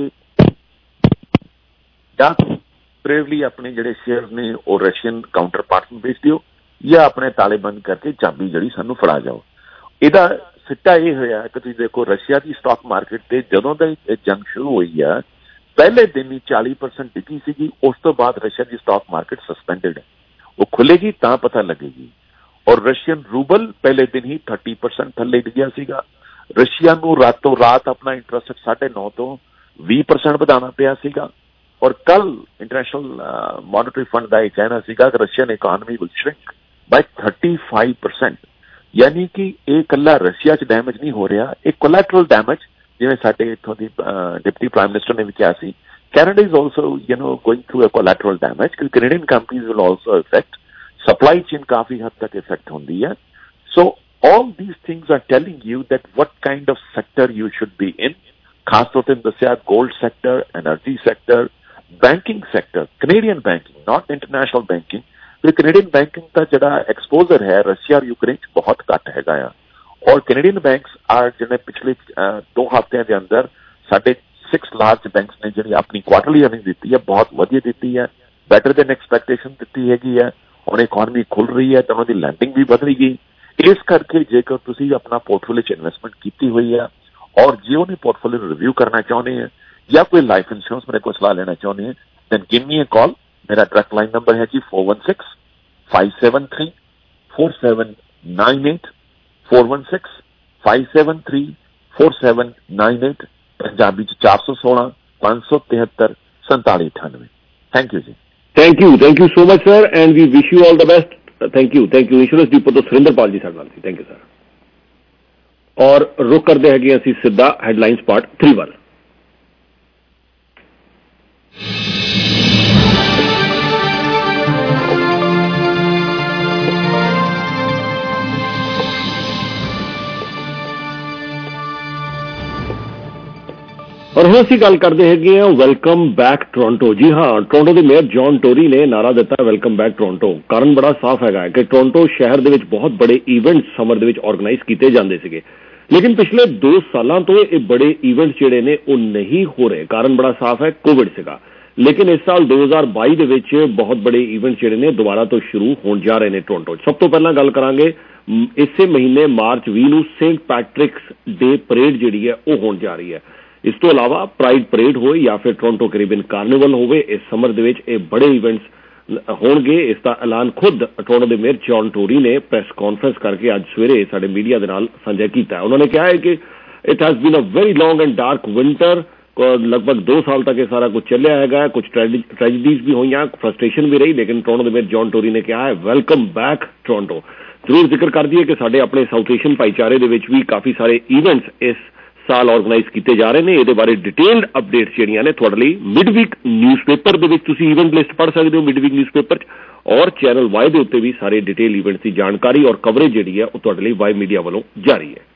या ब्रेवली अपने जोड़े शेयर ने और रशियन काउंटर पार्ट में बेच दियो या अपने ताले बंद करके चाबी जी सानू फड़ा जाओ। इहदा सिट्टा यह होया कि तुसीं देखो रशिया की स्टॉक मार्केट से जदों दा जंग शुरू हुई है पहले दिन ही चालीस परसेंट डिगी सीगी, उस तो बाद रशिया की स्टॉक मार्केट सस्पेंडेड है। वो खुलेगी तां पता लगेगी। और रशियन रूबल पहले दिन ही थर्टी परसेंट थले डिग्या सीगा। रशिया नू रातों रात अपना इंटरस्ट साढ़े नौ तो भी परसेंट बढ़ाना पिया सीगा। और कल इंटरनेशनल मॉनेटरी फंड का यह कहना सीगा कि Russian economy will shrink by thirty five percent, यानी कि यह कला रशिया च डैमेज नहीं हो रहा, एक कोलैटरल डैमेज जिवें साडे इत्थों दी डिप्टी प्राइम मिनिस्टर ने भी कहा सी Canada is also, you know, going through a collateral damage because Canadian companies will also affect. Supply chain काफी हद तक affect होती है. So all these things are telling you that what kind of sector you should be in. खास तौर पर दसिया gold sector, energy sector, banking sector, Canadian banking, not international banking. तो Canadian banking का जड़ा exposure है रशिया और Ukraine बहुत घट हैगा आ. और Canadian banks are जिन्हें पिछले दो हफ्ते के अंदर साढ़े सिक्स लार्ज बैंक्स ने जी अपनी क्वार्टरली अर्निंग दी है बहुत वधिया दी है बेटर देन एक्सपैक्टेशन दी हैगी है ਹੁਣ ਇਕਨੋਮੀ ਖੁੱਲ ਰਹੀ ਹੈ ਤਾਂ ਉਹਨਾਂ ਦੀ ਲੈਂਡਿੰਗ ਵੀ ਵਧ ਰਹੀ ਇਸ ਕਰਕੇ ਜੇਕਰ ਤੁਸੀਂ ਆਪਣਾ ਪੋਰਟਫੋਲੀਓ 'ਚ ਇਨਵੈਸਟਮੈਂਟ ਕੀਤੀ ਹੋਈ ਹੈ ਔਰ ਜੇ ਉਹਨੇ ਪੋਰਟਫੋਲੀਓ ਨੂੰ ਰਿਵਿਊ ਕਰਨਾ ਚਾਹੁੰਦੇ ਹੈ ਜਾਂ ਕੋਈ ਲਾਈਫ ਇੰਸ਼ੋਰੈਂਸ ਮੇਰੇ ਕੋਲ ਸਲਾਹ ਲੈਣਾ ਚਾਹੁੰਦੇ ਹੈ ਦੈਨ ਗਿਵ ਮੀ ਅ ਕਾਲ ਮੇਰਾ ਡਾਇਰੈਕਟ ਲਾਈਨ ਨੰਬਰ ਹੈ ਜੀ four one six, five seven three, four seven nine eight four one six, five seven three, four seven nine eight Punjabi 'ਚ ਚਾਰ ਸੌ ਸੋਲਾਂ ਪੰਜ ਸੌ ਤਿਹੱਤਰ ਸੰਤਾਲੀ ਅਠਾਨਵੇਂ ਥੈਂਕ ਯੂ ਜੀ Thank you. Thank you so much, sir. And we wish you all the best. Uh, thank you. Thank you. Insurance Depot ਤੋਂ ਸੁਰਿੰਦਰਪਾਲ ਜੀ ਸਾਡੇ ਨਾਲ ਸੀ. Thank you, sir. ਔਰ ਰੁਕ ਕਰਦੇ ਹੈਗੇ ਅਸੀਂ ਸਿੱਧਾ ਹੈਡਲਾਈਨਸ ਪਾਰਟ three ਵੱਲ. ਔਰ ਹੁਣ ਅਸੀਂ ਗੱਲ ਕਰਦੇ ਹੈਗੇ ਹਾਂ ਵੈਲਕਮ ਬੈਕ ਟੋਰਾਂਟੋ. ਜੀ ਹਾਂ, ਟੋਰਾਂਟੋ ਦੇ ਮੇਅਰ ਜੌਨ ਟੋਰੀ ਨੇ ਨਾਰਾ ਦਿੱਤਾ ਵੈਲਕਮ ਬੈਕ ਟੋਰਾਂਟੋ. ਕਾਰਨ ਬੜਾ ਸਾਫ਼ ਹੈਗਾ ਕਿ ਟੋਰਾਂਟੋ ਸ਼ਹਿਰ ਦੇ ਵਿੱਚ ਬਹੁਤ ਬੜੇ ਈਵੈਂਟਸ ਸਮਰ ਦੇ ਵਿੱਚ ਆਰਗੇਨਾਈਜ਼ ਕੀਤੇ ਜਾਂਦੇ ਸੀਗੇ ਲੇਕਿਨ ਪਿਛਲੇ ਦੋ ਸਾਲਾਂ ਤੋਂ ਇਹ ਬੜੇ ਈਵੈਂਟਸ ਜਿਹੜੇ ਨੇ ਉਹ ਨਹੀਂ ਹੋ ਰਹੇ. ਕਾਰਨ ਬੜਾ ਸਾਫ਼ ਹੈ, ਕੋਵਿਡ ਸੀਗਾ. ਲੇਕਿਨ ਇਸ ਸਾਲ ਦੋ ਹਜ਼ਾਰ ਬਾਈ ਦੇ ਵਿੱਚ ਬਹੁਤ ਬੜੇ ਈਵੈਂਟਸ ਜਿਹੜੇ ਨੇ ਦੁਬਾਰਾ ਤੋਂ ਸ਼ੁਰੂ ਹੋਣ ਜਾ ਰਹੇ ਨੇ ਟੋਰਾਂਟੋ 'ਚ. ਸਭ ਤੋਂ ਪਹਿਲਾਂ ਗੱਲ ਕਰਾਂਗੇ ਇਸੇ ਮਹੀਨੇ ਮਾਰਚ ਵੀਹ ਨੂੰ ਸੇਂਟ ਪੈਟ੍ਰਿਕਸ ਡੇ ਪਰੇਡ ਜਿਹੜੀ ਹੈ ਉਹ ਹੋਣ ਜਾ ਰਹੀ ਹੈ. ਇਸ ਤੋਂ ਇਲਾਵਾ ਪ੍ਰਾਈਡ ਪਰੇਡ ਹੋਏ ਜਾਂ ਫਿਰ ਟੋਰਾਂਟੋ ਕੈਰੀਬੀਅਨ ਕਾਰਨੀਵਲ ਹੋਵੇ, ਇਸ ਸਮਰ ਦੇ ਵਿੱਚ ਇਹ ਬੜੇ ਇਵੈਂਟਸ ਹੋਣਗੇ. ਇਸ ਦਾ ਐਲਾਨ ਖੁਦ ਟੋਰਾਂਟੋ ਦੇ ਮੇਅਰ ਜੌਨ ਟੋਰੀ ਨੇ ਪ੍ਰੈਸ ਕਾਨਫਰੰਸ ਕਰਕੇ ਅੱਜ ਸਵੇਰੇ ਸਾਡੇ ਮੀਡੀਆ ਦੇ ਨਾਲ ਸਾਂਝਾ ਕੀਤਾ. ਉਹਨਾਂ ਨੇ ਕਿਹਾ ਹੈ ਕਿ it has been a very long and dark winter. ਲਗਭਗ ਦੋ ਸਾਲ ਤੱਕ ਇਹ ਸਾਰਾ ਕੁਝ ਚੱਲਿਆ ਹੈਗਾ. ਕੁਝ ਟ੍ਰੈਜਡੀਜ਼ ਵੀ ਹੋਈਆਂ, ਫਰਸਟ੍ਰੇਸ਼ਨ ਵੀ ਰਹੀ, ਲੇਕਿਨ ਟੋਰਾਂਟੋ ਦੇ ਮੇਅਰ ਜੌਨ ਟੋਰੀ ਨੇ ਕਿਹਾ ਹੈ ਵੈਲਕਮ ਬੈਕ ਟੋਰਾਂਟੋ. ਜ਼ਰੂਰ ਜ਼ਿਕਰ ਕਰ ਦਈਏ ਕਿ ਸਾਡੇ ਆਪਣੇ ਸਾਊਥ ਏਸ਼ੀਅਨ ਭਾਈਚਾਰੇ ਦੇ ਵਿੱਚ ਵੀ ਕਾਫੀ ਸਾਰੇ ਈਵੈਂਟਸ ਇਸ ਸਾਲ ਆਰਗੇਨਾਈਜ਼ ਕੀਤੇ ਜਾ ਰਹੇ ਨੇ. ਇਹਦੇ ਬਾਰੇ ਡਿਟੇਲਡ ਅਪਡੇਟਸ ਜਿਹੜੀਆਂ ਨੇ ਤੁਹਾਡੇ ਲਈ ਮਿਡ ਵੀਕ ਨਿਊਜ਼ਪੇਪਰ ਦੇ ਵਿੱਚ ਤੁਸੀਂ ਈਵੈਂਟ ਲਿਸਟ ਪੜ੍ਹ ਸਕਦੇ ਹੋ ਮਿਡ ਵੀਕ ਨਿਊਜ਼ਪੇਪਰ 'ਚ, ਔਰ ਚੈਨਲ ਵਾਈ ਦੇ ਉੱਤੇ ਵੀ ਸਾਰੇ ਡਿਟੇਲ ਈਵੈਂਟਸ ਦੀ ਜਾਣਕਾਰੀ ਔਰ ਕਵਰੇਜ ਜਿਹੜੀ ਹੈ ਉਹ ਤੁਹਾਡੇ ਲਈ ਵਾਈ ਮੀਡੀਆ ਵੱਲੋਂ ਜਾਰੀ ਹੈ.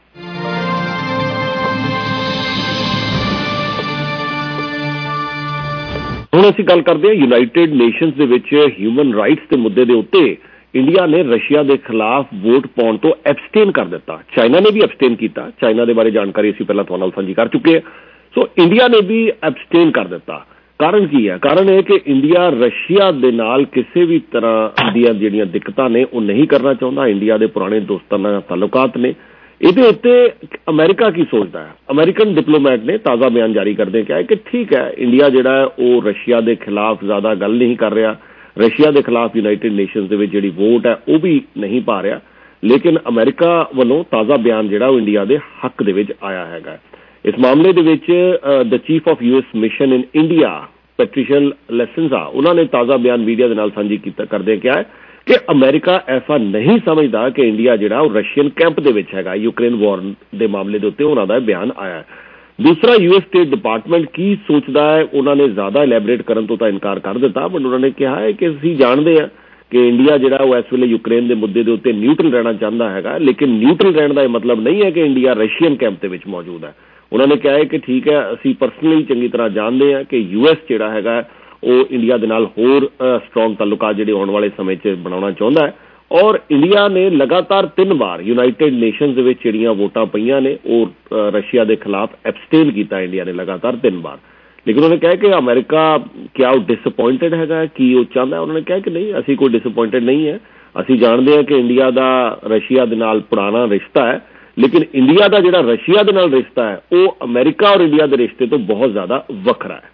ਹੁਣ ਅਸੀਂ ਗੱਲ ਕਰਦੇ ਹਾਂ ਯੂਨਾਈਟਿਡ ਨੇਸ਼ਨਸ ਦੇ ਵਿੱਚ ਹਿਊਮਨ ਰਾਈਟਸ ਦੇ ਮੁੱਦੇ ਦੇ ਉੱਤੇ ਇੰਡੀਆ ਨੇ ਰਸ਼ੀਆ ਦੇ ਖਿਲਾਫ ਵੋਟ ਪਾਉਣ ਤੋਂ ਐਬਸਟੇਨ ਕਰ ਦਿੱਤਾ. ਚਾਈਨਾ ਨੇ ਵੀ ਐਬਸਟੇਨ ਕੀਤਾ. ਚਾਈਨਾ ਦੇ ਬਾਰੇ ਜਾਣਕਾਰੀ ਅਸੀਂ ਪਹਿਲਾਂ ਤੁਹਾਡੇ ਨਾਲ ਸਾਂਝੀ ਕਰ ਚੁੱਕੇ ਹਾਂ. ਸੋ ਇੰਡੀਆ ਨੇ ਵੀ ਐਬਸਟੇਨ ਕਰ ਦਿੱਤਾ. ਕਾਰਨ ਕੀ ਹੈ? ਕਾਰਨ ਇਹ ਕਿ ਇੰਡੀਆ ਰਸ਼ੀਆ ਦੇ ਨਾਲ ਕਿਸੇ ਵੀ ਤਰ੍ਹਾਂ ਦੀਆਂ ਜਿਹੜੀਆਂ ਦਿੱਕਤਾਂ ਨੇ ਉਹ ਨਹੀਂ ਕਰਨਾ ਚਾਹੁੰਦਾ. ਇੰਡੀਆ ਦੇ ਪੁਰਾਣੇ ਦੋਸਤਾਨਾ ਤਾਲੁਕਾਤ ਨੇ. ਇਹਦੇ ਉੱਤੇ ਅਮਰੀਕਾ ਕੀ ਸੋਚਦਾ ਹੈ? ਅਮਰੀਕਨ ਡਿਪਲੋਮੈਟ ਨੇ ਤਾਜ਼ਾ ਬਿਆਨ ਜਾਰੀ ਕਰਦੇ ਕਿਹਾ ਕਿ ਠੀਕ ਹੈ, ਇੰਡੀਆ ਜਿਹੜਾ ਹੈ ਉਹ ਰਸ਼ੀਆ ਦੇ ਖਿਲਾਫ ਜ਼ਿਆਦਾ ਗੱਲ ਨਹੀਂ ਕਰ ਰਿਹਾ. ਰਸ਼ੀਆ ਦੇ ਖਿਲਾਫ ਯੂਨਾਈਟਿਡ ਨੇਸ਼ਨਸ ਦੇ ਵਿੱਚ ਜਿਹੜੀ ਵੋਟ ਹੈ ਉਹ ਵੀ ਨਹੀਂ ਪਾ ਰਿਹਾ. ਲੇਕਿਨ ਅਮਰੀਕਾ ਵੱਲੋਂ ਤਾਜ਼ਾ ਬਿਆਨ ਜਿਹੜਾ ਉਹ ਇੰਡੀਆ ਦੇ ਹੱਕ ਦੇ ਵਿੱਚ ਆਇਆ ਹੈਗਾ. ਇਸ ਮਾਮਲੇ ਦੇ ਵਿੱਚ the chief of U S mission in India Patricia Lacina ਉਹਨਾਂ ਨੇ ਤਾਜ਼ਾ ਬਿਆਨ ਮੀਡੀਆ ਦੇ ਨਾਲ ਸਾਂਝੀ ਕੀਤਾ ਕਰਦੇ ਕਿਹਾ ਹੈ ਕਿ ਅਮਰੀਕਾ ਐਸਾ ਨਹੀਂ ਸਮਝਦਾ ਕਿ ਇੰਡੀਆ ਜਿਹੜਾ ਉਹ ਰਸ਼ੀਅਨ ਕੈਂਪ ਦੇ ਵਿੱਚ ਹੈਗਾ. ਯੂਕਰੇਨ ਵਾਰ ਦੇ ਮਾਮਲੇ ਦੇ ਉੱਤੇ ਉਹਨਾਂ ਦਾ ਬਿਆਨ ਆਇਆ ਹੈ. ਦੂਸਰਾ, ਯੂ ਐਸ ਸਟੇਟ ਡਿਪਾਰਟਮੈਂਟ ਕੀ ਸੋਚਦਾ ਹੈ ਉਹਨਾਂ ਨੇ ਜ਼ਿਆਦਾ ਇਲੈਬੋਰੇਟ ਕਰਨ ਤੋਂ ਤਾਂ ਇਨਕਾਰ ਕਰ ਦਿੱਤਾ, ਬਟ ਉਹਨਾਂ ਨੇ ਕਿਹਾ ਹੈ ਕਿ ਅਸੀਂ ਜਾਣਦੇ ਹਾਂ ਕਿ ਇੰਡੀਆ ਜਿਹੜਾ ਉਹ ਇਸ ਵੇਲੇ ਯੂਕਰੇਨ ਦੇ ਮੁੱਦੇ ਦੇ ਉੱਤੇ ਨਿਊਟਰਲ ਰਹਿਣਾ ਚਾਹੁੰਦਾ ਹੈਗਾ. ਲੇਕਿਨ ਨਿਊਟਰਲ ਰਹਿਣ ਦਾ ਇਹ ਮਤਲਬ ਨਹੀਂ ਹੈ ਕਿ ਇੰਡੀਆ ਰਸ਼ੀਅਨ ਕੈਂਪ ਦੇ ਵਿੱਚ ਮੌਜੂਦ ਹੈ. ਉਹਨਾਂ ਨੇ ਕਿਹਾ ਹੈ ਕਿ ਠੀਕ ਹੈ, ਅਸੀਂ ਪਰਸਨਲੀ ਚੰਗੀ ਤਰ੍ਹਾਂ ਜਾਣਦੇ ਹਾਂ ਕਿ ਯੂ ਐਸ ਜਿਹੜਾ ਹੈਗਾ ਉਹ ਇੰਡੀਆ ਦੇ ਨਾਲ ਹੋਰ ਸਟਰੋਂਗ ਤਾਲੁਕਾਤ ਜਿਹੜੇ ਆਉਣ ਵਾਲੇ ਸਮੇਂ 'ਚ ਬਣਾਉਣਾ ਚਾਹੁੰਦਾ ਹੈ. ਔਰ ਇੰਡੀਆ ਨੇ ਲਗਾਤਾਰ ਤਿੰਨ ਵਾਰ ਯੂਨਾਈਟਿਡ ਨੇਸ਼ਨਸ ਦੇ ਵਿੱਚ ਜਿਹੜੀਆਂ ਵੋਟਾਂ ਪਈਆਂ ਨੇ ਉਹ ਰਸ਼ੀਆ ਦੇ ਖਿਲਾਫ ਐਬਸਟੇਨ ਕੀਤਾ ਇੰਡੀਆ ਨੇ ਲਗਾਤਾਰ ਤਿੰਨ ਵਾਰ. ਲੇਕਿਨ ਉਹਨੇ ਕਿਹਾ ਕਿ ਅਮਰੀਕਾ ਕਿਆ ਉਹ ਡਿਸਅਪੁਆਇੰਟਡ ਹੈਗਾ, ਕੀ ਉਹ ਚਾਹੁੰਦਾ? ਉਹਨਾਂ ਨੇ ਕਿਹਾ ਕਿ ਨਹੀਂ, ਅਸੀਂ ਕੋਈ ਡਿਸਅਪੁਆਇੰਟਡ ਨਹੀਂ ਹੈ. ਅਸੀਂ ਜਾਣਦੇ ਹਾਂ ਕਿ ਇੰਡੀਆ ਦਾ ਰਸ਼ੀਆ ਦੇ ਨਾਲ ਪੁਰਾਣਾ ਰਿਸ਼ਤਾ ਹੈ, ਲੇਕਿਨ ਇੰਡੀਆ ਦਾ ਜਿਹੜਾ ਰਸ਼ੀਆ ਦੇ ਨਾਲ ਰਿਸ਼ਤਾ ਹੈ ਉਹ ਅਮਰੀਕਾ ਔਰ ਇੰਡੀਆ ਦੇ ਰਿਸ਼ਤੇ ਤੋਂ ਬਹੁਤ ਜ਼ਿਆਦਾ ਵੱਖਰਾ ਹੈ.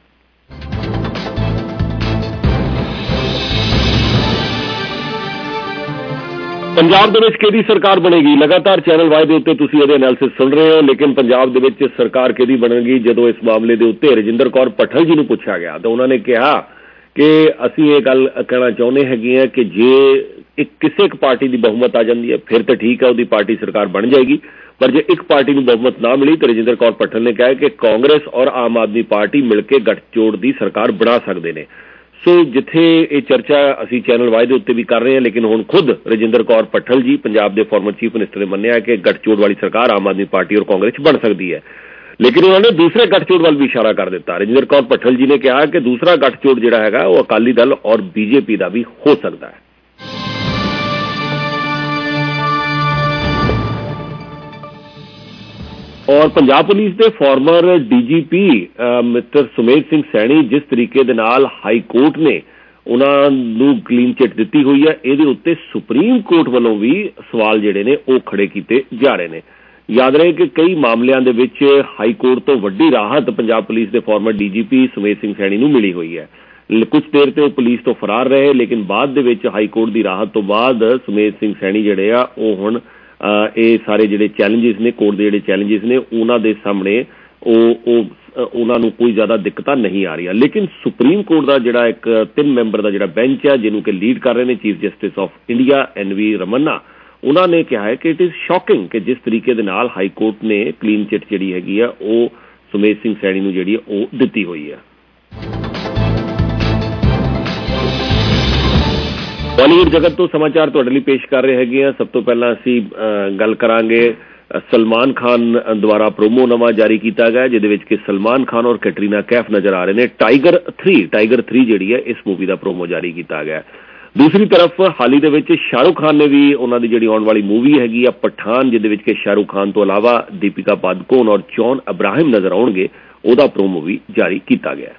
ਪੰਜਾਬ ਦੇ ਵਿੱਚ ਕਿਹਦੀ ਸਰਕਾਰ ਬਣੇਗੀ? ਲਗਾਤਾਰ ਚੈਨਲ ਵਾਈ ਦੇ ਉੱਤੇ ਤੁਸੀਂ ਇਹਦੇ ਐਨਾਲਿਸਿਸ ਸੁਣ ਰਹੇ ਹੋ, ਲੇਕਿਨ ਪੰਜਾਬ ਦੇ ਵਿੱਚ ਸਰਕਾਰ ਕਿਹਦੀ ਬਣੇਗੀ? ਜਦੋਂ ਇਸ ਮਾਮਲੇ ਦੇ ਉੱਤੇ ਰਜਿੰਦਰ ਕੌਰ ਪੱਠਲ ਜੀ ਨੂੰ ਪੁੱਛਿਆ ਗਿਆ ਤਾਂ ਉਹਨਾਂ ਨੇ ਕਿਹਾ ਕਿ ਅਸੀਂ ਇਹ ਗੱਲ ਕਹਿਣਾ ਚਾਹੁੰਦੇ ਹੈਗੇ ਹਾਂ ਕਿ ਜੇ ਇੱਕ ਕਿਸੇ ਇੱਕ ਪਾਰਟੀ ਦੀ ਬਹੁਮਤ ਆ ਜਾਂਦੀ ਹੈ ਫਿਰ ਤਾਂ ਠੀਕ ਹੈ, ਉਹਦੀ ਪਾਰਟੀ ਸਰਕਾਰ ਬਣ ਜਾਏਗੀ, ਪਰ ਜੇ ਇੱਕ ਪਾਰਟੀ ਨੂੰ ਬਹੁਮਤ ਨਾ ਮਿਲੀ ਤਾਂ ਰਜਿੰਦਰ ਕੌਰ ਭੱਠਲ ਨੇ ਕਿਹਾ ਕਿ ਕਾਂਗਰਸ ਔਰ ਆਮ ਆਦਮੀ ਪਾਰਟੀ ਮਿਲ ਕੇ ਗੱਠਜੋੜ ਦੀ ਸਰਕਾਰ ਬਣਾ ਸਕਦੇ ਨੇ। ਸੋ ਜਿੱਥੇ ਇਹ ਚਰਚਾ ਅਸੀਂ ਚੈਨਲ ਵਾਈ ਦੇ ਉੱਤੇ ਵੀ ਕਰ ਰਹੇ ਹਾਂ, ਲੇਕਿਨ ਹੁਣ ਖੁਦ ਰਜਿੰਦਰ ਕੌਰ ਭੱਠਲ ਜੀ ਪੰਜਾਬ ਦੇ ਫਾਰਮਰ ਚੀਫ ਮਿਨਿਸਟਰ ਨੇ ਮੰਨਿਆ ਕਿ ਗੱਠਜੋੜ ਵਾਲੀ ਸਰਕਾਰ ਆਮ ਆਦਮੀ ਪਾਰਟੀ ਔਰ ਕਾਂਗਰਸ 'ਚ ਬਣ ਸਕਦੀ ਹੈ। ਲੇਕਿਨ ਉਹਨਾਂ ਨੇ ਦੂਸਰੇ ਗੱਠਜੋੜ ਵੱਲ ਵੀ ਇਸ਼ਾਰਾ ਕਰ ਦਿੱਤਾ। ਰਜਿੰਦਰ ਕੌਰ ਭੱਠਲ ਜੀ ਨੇ ਕਿਹਾ ਕਿ ਦੂਸਰਾ ਗੱਠਜੋੜ ਜਿਹੜਾ ਹੈਗਾ ਉਹ ਅਕਾਲੀ ਦਲ ਔਰ ਬੀਜੇਪੀ ਦਾ ਵੀ ਹੋ ਸਕਦਾ ਹੈ। ਔਰ ਪੰਜਾਬ ਪੁਲਿਸ ਦੇ former DGP mister Sumedh Singh Saini ਜਿਸ ਤਰੀਕੇ ਦੇ ਨਾਲ ਹਾਈ ਕੋਰਟ ਨੇ ਉਹਨਾਂ ਨੂੰ ਕਲੀਨ ਚਿੱਟ ਦਿੱਤੀ ਹੋਈ ਹੈ, ਇਹਦੇ ਉੱਤੇ ਸੁਪਰੀਮ ਕੋਰਟ ਵੱਲੋਂ ਵੀ ਸਵਾਲ ਜਿਹੜੇ ਨੇ ਉਹ ਖੜੇ ਕੀਤੇ ਜਾ ਰਹੇ ਨੇ। ਯਾਦ ਰਹੇ ਕਿ ਕਈ ਮਾਮਲਿਆਂ ਦੇ ਵਿੱਚ ਹਾਈ ਕੋਰਟ ਤੋਂ ਵੱਡੀ ਰਾਹਤ ਪੰਜਾਬ ਪੁਲਿਸ ਦੇ ਫਾਰਮਰ ਡੀਜੀਪੀ ਸੁਮੇਧ ਸਿੰਘ ਸੈਣੀ ਨੂੰ ਮਿਲੀ ਹੋਈ ਹੈ। ਕੁਝ ਦੇਰ ਤੇ ਉਹ ਪੁਲਿਸ ਤੋਂ ਫਰਾਰ ਰਹੇ, ਲੇਕਿਨ ਬਾਅਦ ਦੇ ਵਿੱਚ ਹਾਈ ਕੋਰਟ ਦੀ ਰਾਹਤ ਤੋਂ ਬਾਅਦ ਸੁਮੇਧ ਸਿੰਘ ਸੈਣੀ ਜਿਹੜੇ ਆ ਉਹ ਹੁਣ ਇਹ ਸਾਰੇ ਜਿਹੜੇ ਚੈਲੰਜਿਸ ਨੇ, ਕੋਰਟ ਦੇ ਜਿਹੜੇ ਚੈਲੰਜਿਸ ਨੇ ਉਹਨਾਂ ਦੇ ਸਾਹਮਣੇ ਉਹ ਉਹ ਉਹਨਾਂ ਨੂੰ ਕੋਈ ਜ਼ਿਆਦਾ ਦਿੱਕਤਾਂ ਨਹੀਂ ਆ ਰਹੀਆਂ। ਲੇਕਿਨ ਸੁਪਰੀਮ ਕੋਰਟ ਦਾ ਜਿਹੜਾ ਇੱਕ ਤਿੰਨ ਮੈਂਬਰ ਦਾ ਜਿਹੜਾ ਬੈਂਚ ਹੈ ਜਿਹਨੂੰ ਕਿ ਲੀਡ ਕਰ ਰਹੇ ਨੇ chief justice of India N V Ramana, ਉਹਨਾਂ ਨੇ ਕਿਹਾ ਹੈ ਕਿ ਇਟ ਇਜ਼ ਸ਼ੌਕਿੰਗ ਕਿ ਜਿਸ ਤਰੀਕੇ ਦੇ ਨਾਲ ਹਾਈ ਕੋਰਟ ਨੇ ਕਲੀਨ ਚਿੱਟ ਜਿਹੜੀ ਹੈਗੀ ਆ ਉਹ ਸੁਮੇਧ ਸਿੰਘ ਸੈਣੀ ਨੂੰ ਜਿਹੜੀ ਉਹ ਦਿੱਤੀ ਹੋਈ ਹੈ। ਬਾਲੀਵੁੱਡ ਜਗਤ ਤੋਂ ਸਮਾਚਾਰ ਤੁਹਾਡੇ ਲਈ ਪੇਸ਼ ਕਰ ਰਹੇ ਹੈਗੇ ਆ। ਸਭ ਤੋਂ ਪਹਿਲਾਂ ਅਸੀਂ ਗੱਲ ਕਰਾਂਗੇ ਸਲਮਾਨ ਖਾਨ ਦੁਆਰਾ ਪ੍ਰੋਮੋ ਨਵਾਂ ਜਾਰੀ ਕੀਤਾ ਗਿਆ ਜਿਹਦੇ ਵਿੱਚ ਕਿ ਸਲਮਾਨ ਖਾਨ ਔਰ ਕੈਟਰੀਨਾ ਕੈਫ ਨਜ਼ਰ ਆ ਰਹੇ ਨੇ। ਟਾਈਗਰ ਥ੍ਰੀ ਟਾਈਗਰ ਥ੍ਰੀ ਜਿਹੜੀ ਹੈ ਇਸ ਮੂਵੀ ਦਾ ਪ੍ਰੋਮੋ ਜਾਰੀ ਕੀਤਾ ਗਿਆ। ਦੂਸਰੀ ਤਰਫ ਹਾਲ ਹੀ ਦੇ ਵਿੱਚ ਸ਼ਾਹਰੁਖ ਖਾਨ ਨੇ ਵੀ ਉਹਨਾਂ ਦੀ ਜਿਹੜੀ ਆਉਣ ਵਾਲੀ ਮੂਵੀ ਹੈਗੀ ਆ ਪਠਾਨ, ਜਿਹਦੇ ਵਿੱਚ ਕਿ ਸ਼ਾਹਰੁਖ ਖਾਨ ਤੋਂ ਇਲਾਵਾ ਦੀਪਿਕਾ ਪਾਦੂਕੋਣ ਔਰ ਜੌਨ ਅਬਰਾਹਿਮ ਨਜ਼ਰ ਆਉਣਗੇ, ਉਹਦਾ ਪ੍ਰੋਮੋ ਵੀ ਜਾਰੀ ਕੀਤਾ ਗਿਆ।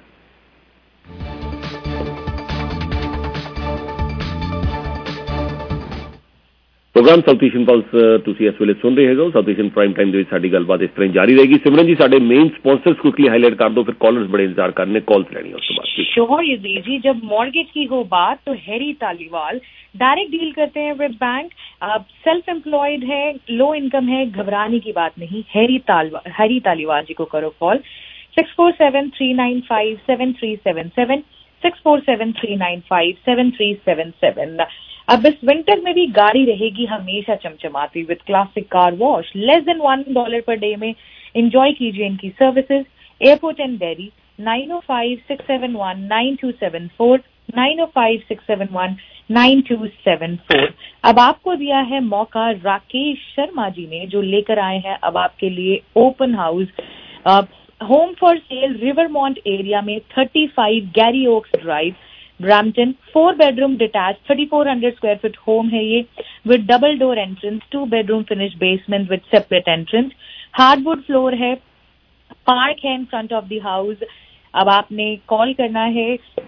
ਪ੍ਰੋਗਰਾਮ ਸਾਊਥ ਏਸ਼ੀਅਨ ਪਲਸ ਤੁਸੀਂ ਇਸ ਵੇਲੇ ਸੁਣ ਰਹੇ ਹੈਗੇ ਹੋ। ਸਾਊਥ ਏਸ਼ੀਅਨ ਪ੍ਰਾਈਮ ਟਾਈਮ ਦੇ ਵਿੱਚ ਸਾਡੀ ਗੱਲਬਾਤ ਇਸ ਤਰ੍ਹਾਂ ਜਾਰੀ ਰਹੇਗੀ। ਸਿਮਰਨ ਜੀ ਸਾਡੇ मेन स्पॉन्सर्स क्विकली हाईलाइट कर दो, फिर कॉलर्स बड़े इंतजार करने कॉल्स लेनी है उसके बाद। श्योर युद्धवीर जी, जब मॉर्गेज की हो बात तो हैरी तालीवाल डायरेक्ट डील करते हैं विद बैंक। आप सेल्फ एम्प्लॉयड है, लो इनकम है, घबराने की बात नहीं। हैरी तालीवाल हैरी तालीवाल जी को करो call six four seven three nine five seven three seven seven six four seven three nine five seven three seven seven. अब इस विंटर में भी गाड़ी रहेगी हमेशा चमचमाती with classic car wash. Less than one dollar per day में enjoy कीजिए इनकी services. Airport and Derry nine O five six seven one nine two seven four nine O five six seven one nine two seven four. अब आपको दिया है मौका राकेश शर्मा जी ने, जो लेकर आए हैं अब आपके लिए open house home for sale Rivermont area में thirty five Gary Oaks drive Brampton. Four bedroom detach thirty four hundred square feet home है ये with double door entrance, two bedroom finish basement with separate entrance. Hardwood floor है, park है in front of the house. अब आपने call करना है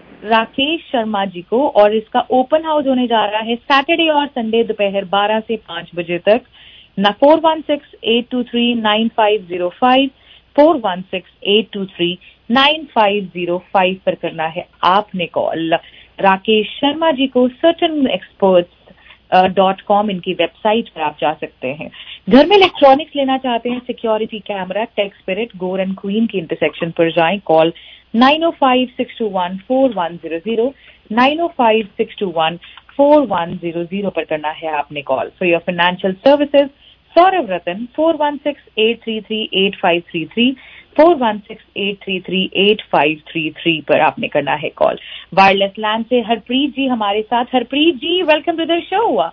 राकेश शर्मा जी को और इसका ओपन हाउस होने जा रहा है सैटरडे और संडे दोपहर बारह से पांच बजे तक। ना four one six eight two three nine five zero five four one six eight two three nine five zero five पर करना है आपने कॉल। राकेश शर्मा जी को सर्टन एक्सपर्ट्स डॉट कॉम इनकी वेबसाइट पर आप जा सकते हैं। घर में इलेक्ट्रॉनिक्स लेना चाहते हैं, security camera, tech spirit, Gore and Queen के इंटरसेक्शन पर जाएं। Call nine O five six two one four one zero zero nine O five six two one four one zero zero पर करना है आपने call. For your financial services Saurabh Ratan four one six eight three three eight five three three four one six eight three three eight five three three पर आपने करना है call. Wireless land से हरप्रीत जी हमारे साथ। Harpreet ji, welcome to the show.